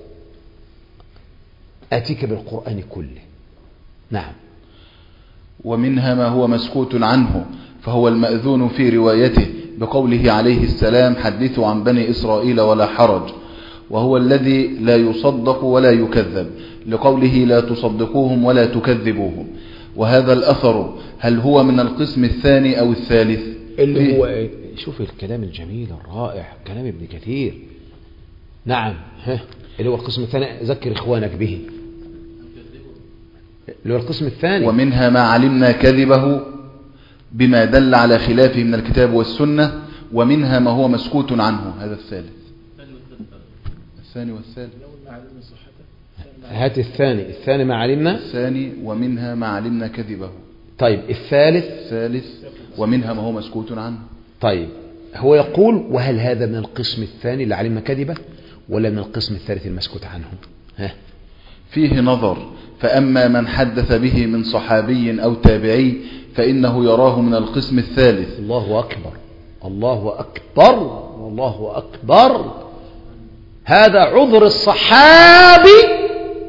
آتيك بالقرآن كله. نعم. ومنها ما هو مسكوت عنه فهو المأذون في روايته بقوله عليه السلام: حدثوا عن بني إسرائيل ولا حرج، وهو الذي لا يصدق ولا يكذب، لقوله لا تصدقوهم ولا تكذبوهم. وهذا الأثر هل هو من القسم الثاني أو الثالث؟ اللي هو شوف الكلام الجميل الرائع كلام ابن كثير. نعم. ها اللي هو القسم الثاني، ذكر إخوانك به، اللي هو القسم الثاني. ومنها ما علمنا كذبه بما دل على خلافه من الكتاب والسنة، ومنها ما هو مسكوت عنه، هذا الثالث. الثاني والثالث هات الثاني. الثاني ما علمنا. الثاني ومنها ما علمنا كذبه. طيب الثالث. الثالث ومنها ما هو مسكوت عنه. طيب هو يقول وهل هذا من القسم الثاني اللي علمنا كذبه ولا من القسم الثالث المسكوت عنه؟ ها. فيه نظر، فأما من حدث به من صحابي أو تابعي فإنه يراه من القسم الثالث. الله أكبر، الله أكبر، الله أكبر. هذا عذر الصحابي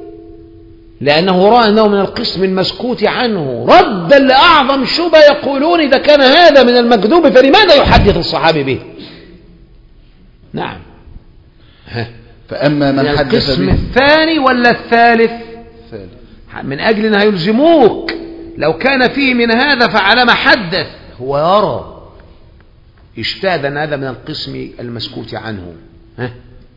لأنه رأى أنه من القسم المسكوت عنه، ردا لأعظم شبه يقولون إذا كان هذا من المكذوب فلماذا يحدث الصحابي به؟ نعم. ها. فأما من, من حدث القسم به الثاني ولا الثالث؟ الثالث. من أجل أنها يلزموك لو كان فيه من هذا فعلى ما حدث. هو يرى اجتهد أن هذا من القسم المسكوت عنه. ها.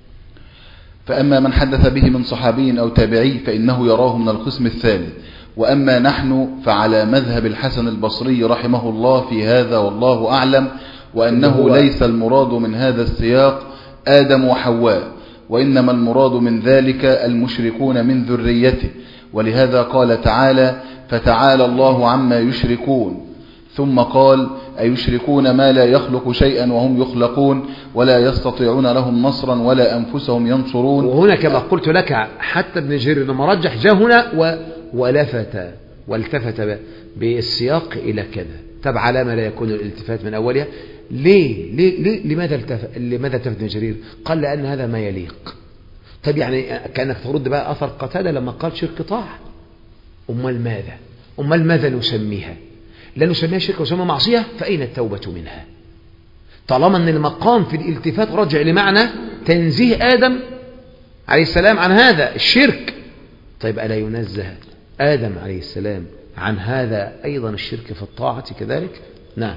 فأما من حدث به من صحابي أو تابعي فإنه يراه من القسم الثالث. وأما نحن فعلى مذهب الحسن البصري رحمه الله في هذا والله أعلم، وأنه ليس المراد من هذا السياق آدم وحواء، وإنما المراد من ذلك المشركون من ذريته، ولهذا قال تعالى فتعالى الله عما يشركون، ثم قال أيشركون ما لا يخلق شيئا وهم يخلقون ولا يستطيعون لهم نصرا ولا أنفسهم ينصرون. وهنا كما قلت لك حتى ابن جرير لما رجح جاء هنا و... ولفت والتفت بالسياق إلى كذا. طب على ما لا يكون الالتفات من أولها ليه؟ ليه؟ ليه؟ لماذا التفت لماذا التفت ابن جرير؟ قال لأن هذا ما يليق. طب يعني كأنك ترد بقى أثر قتادة لما قال شرك طاعة. أمال ماذا؟ أمال ماذا نسميها؟ لا نسميها شرك وسمى معصية، فأين التوبة منها؟ طالما أن المقام في الالتفات رجع لمعنى تنزيه آدم عليه السلام عن هذا الشرك. طيب ألا ينزه آدم عليه السلام عن هذا أيضا الشرك في الطاعة كذلك؟ نعم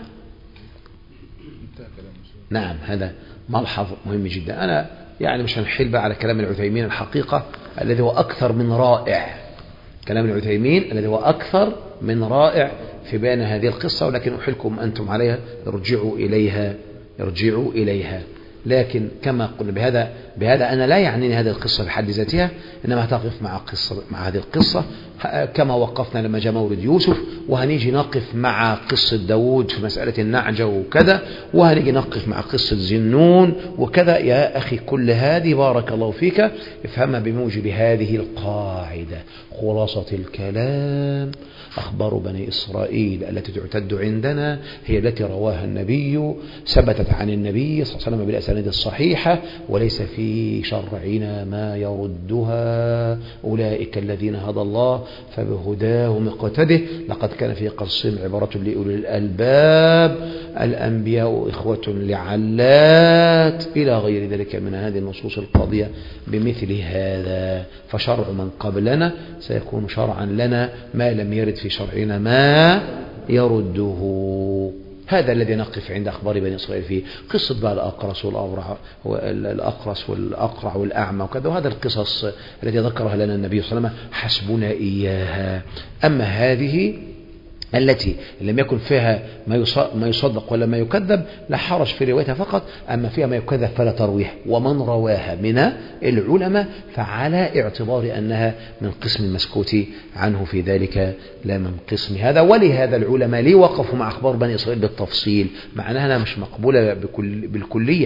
نعم. هذا ملحظ مهم جدا. أنا يعني مش هنحل بقى على كلام العثيمين الحقيقة الذي هو أكثر من رائع. كلام العثيمين الذي هو أكثر من رائع في بيان هذه القصة، ولكن أحلكم أنتم عليها ارجعوا إليها ارجعوا إليها. لكن كما قلنا بهذا بهذا أنا لا يعنيني هذه القصة بحد ذاتها، إنما هتقف مع قصة مع هذه القصة كما وقفنا لما جاء مولد يوسف، وهنيجي نقف مع قصة داود في مسألة النعجة وكذا، وهنيجي نقف مع قصة زنون وكذا. يا أخي كل هذه بارك الله فيك افهمها بموجب هذه القاعدة. خلاصة الكلام أخبار بني إسرائيل التي تعتد عندنا هي التي رواها النبي، ثبتت عن النبي صلى الله عليه وسلم بالأسانيد الصحيحة، وليس في شرعنا ما يردها. أولئك الذين هدى الله فبهداهم اقتده، لقد كان في قصصهم عبرة لأولي الألباب، الأنبياء إخوة لعلات إلى غير ذلك من هذه النصوص القاضية بمثل هذا. فشرع من قبلنا سيكون شرعا لنا ما لم يرد في شرعنا ما يرده. هذا الذي نقف عند أخبار بني إسرائيل فيه. قصة بقى الأقرص والأبرع والأقرص والأقرع والأعمى وكذا، وهذا القصص التي ذكرها لنا النبي صلى الله عليه وسلم حسبنا إياها. أما هذه التي لم يكن فيها ما يصدق ولا ما يكذب لا حرج في روايتها فقط، أما فيها ما يكذب فلا ترويح. ومن رواها من العلماء فعلى اعتبار أنها من قسم المسكوت عنه في ذلك لا من قسم هذا. ولهذا العلماء ليه وقفوا مع أخبار بني إسرائيل بالتفصيل، مع أنها مش مقبولة بكل بالكلية،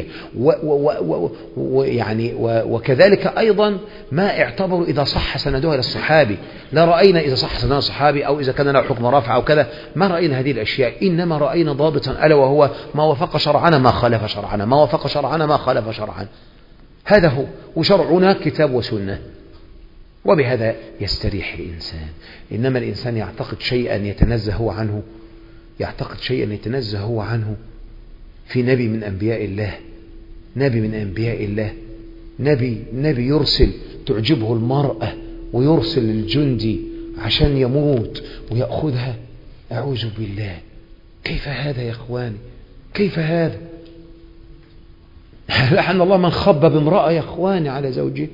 ويعني وكذلك أيضا ما اعتبروا إذا صح سندها إلى الصحابي. لا رأينا إذا صح سندها الصحابي أو إذا كان له حكم رافع أو كذا، ما رأينا هذه الأشياء، إنما رأينا ضابطا ألا وهو ما وافق شرعنا ما خالف شرعنا، ما وافق شرعنا ما خالف شرعنا. هذا هو، وشرعنا كتاب وسنة، وبهذا يستريح الإنسان. إنما الإنسان يعتقد شيئا يتنزه هو عنه، يعتقد شيئا يتنزه هو عنه في نبي من أنبياء الله، نبي من أنبياء الله، نبي نبي يرسل تعجبه المرأة ويرسل الجندي عشان يموت ويأخذها. أعوذ بالله، كيف هذا يا إخواني؟ كيف هذا؟ لعن الله من خبب امرأة يا إخواني على زوجه.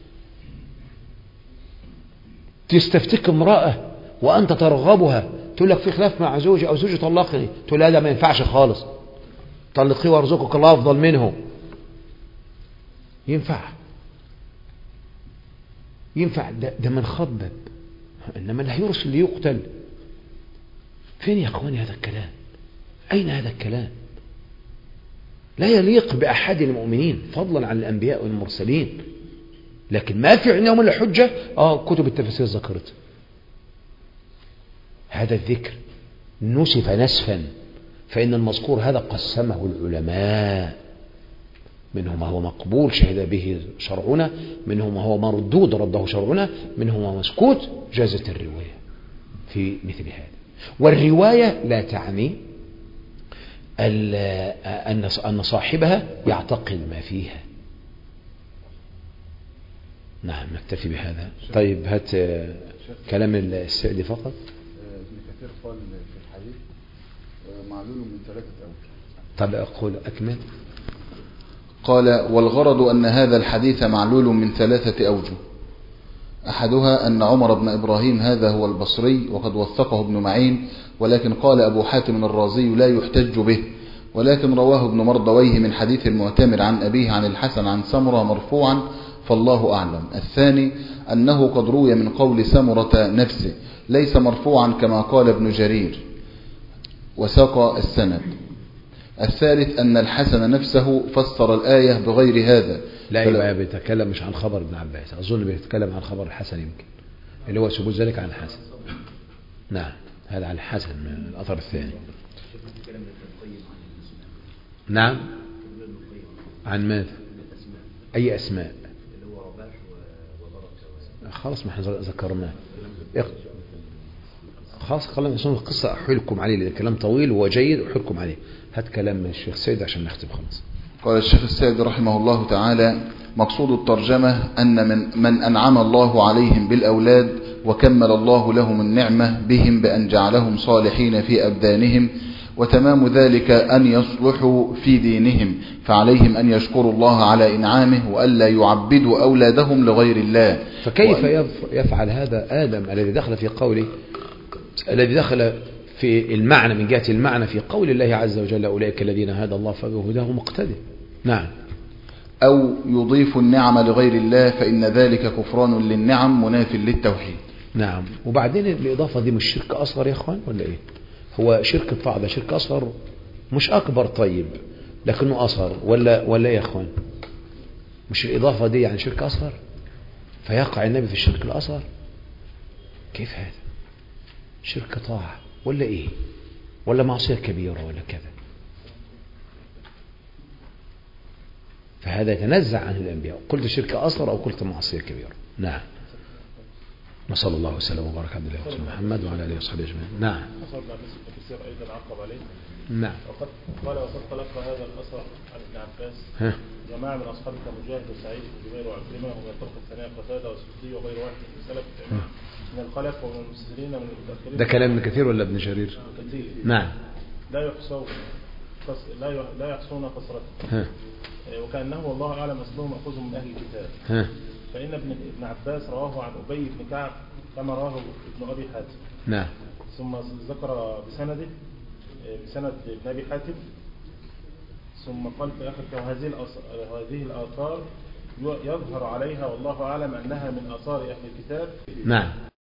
تستفتك امرأة وأنت ترغبها، تقول لك في خلاف مع زوجي أو زوجي طلقني، تقول لا ده ما ينفعش خالص، طلقيه وارزقك الله أفضل منه. ينفع؟ ينفع ده, ده من خبب، إنما اللي هيرسل اللي يقتل. فين يا أخواني هذا الكلام؟ أين هذا الكلام؟ لا يليق بأحد المؤمنين فضلا عن الأنبياء والمرسلين. لكن ما في عندهم إلا حجة آه كتب التفسير ذكرت هذا الذكر نسف نسفا، فإن المذكور هذا قسمه العلماء، منهم ما هو مقبول شهد به شرعنا، منهم ما هو مردود رده شرعنا، منهم ما مسكوت جازت الرواية في مثل هذا. والرواية لا تعني أن صاحبها يعتقد ما فيها. نعم نكتفي بهذا. طيب هات كلام السعدي فقط. ابن كثير قال في الحديث معلول من ثلاثة أوجه. طب أقول أكمل. قال والغرض أن هذا الحديث معلول من ثلاثة أوجه. أحدها أن عمر بن إبراهيم هذا هو البصري وقد وثقه ابن معين، ولكن قال أبو حاتم الرازي لا يحتج به، ولكن رواه ابن مردويه من حديث المعتمر عن أبيه عن الحسن عن سمرة مرفوعا فالله أعلم. الثاني أنه قد روي من قول سمرة نفسه ليس مرفوعا كما قال ابن جرير وساق السند. الثالث أن الحسن نفسه فسر الآية بغير هذا. لا يبقى بيتكلم مش عن خبر ابن عباس، أظن بيتكلم عن خبر الحسن يمكن اللي هو ثبوت ذلك عن الحسن. نعم هذا عن الحسن من الأثر الثاني. نعم عن ماذا؟ أي أسماء؟ خلاص ما احنا ذكرناه. خلاص خلينا نسمع القصة أحيلكم عليه لأن الكلام طويل وجيد أحيلكم عليه. هات كلام من الشيخ سيد عشان نختم خلاص. قال الشيخ السيد رحمه الله تعالى مقصود الترجمة أن من, من أنعم الله عليهم بالأولاد وكمل الله لهم النعمة بهم بأن جعلهم صالحين في أبدانهم، وتمام ذلك أن يصلحوا في دينهم، فعليهم أن يشكروا الله على إنعامه وألا يعبدوا أولادهم لغير الله. فكيف يفعل هذا آدم الذي دخل في قوله الذي دخل في المعنى من جهة المعنى في قول الله عز وجل أولئك الذين هدى الله فبهداه مقتدي. نعم. أو يضيف النعم لغير الله فإن ذلك كفران للنعم مناف للتوحيد. نعم. وبعدين الإضافة دي مش شرك أصغر يا أخوان ولا إيه؟ هو شرك الطاعة ده شرك أصغر مش أكبر طيب لكنه أصغر ولا ولا إيه يا أخوان؟ مش الإضافة دي يعني شرك أصغر فيقع النبي في الشرك الأصغر؟ كيف هذا؟ شرك طاعة ولا إيه؟ ولا معصية كبيرة ولا كذا؟ فهذا يتنزع عن الأنبياء. قلت شرك أصغر أو قلت معصية كبيرة. نعم. وصلى الله وسلم وبارك على نبينا محمد وعلى آله وصحبه أجمعين. نعم. أيضا عقب عليه. نعم. وقد قال وقد تلقى هذا الأثر عن ابن عباس جماعة من أصحابك مجاهد وسعيد وجبير وعكرمة ومن الطرق الثانية قتادة والسدي وغير واحد من السلف من الخلف ومن المفسرين من المتأخرين. ده كلام ابن كثير ولا ابن جرير؟ كثير. نعم. لا يحصون لا لا يحصون كثرته. وكأنه والله أعلم أصله مأخوذ من أهل الكتاب. ها. فإن ابن ابن عباس رواه عن أبي بن كعب كما رواه ابن أبي حاتم. نعم. ثم ذكر بسنده بسند ابن أبي حاتم ثم قال في آخر وهذه هذه الآثار يظهر عليها والله أعلم أنها من آثار أهل الكتاب. نعم.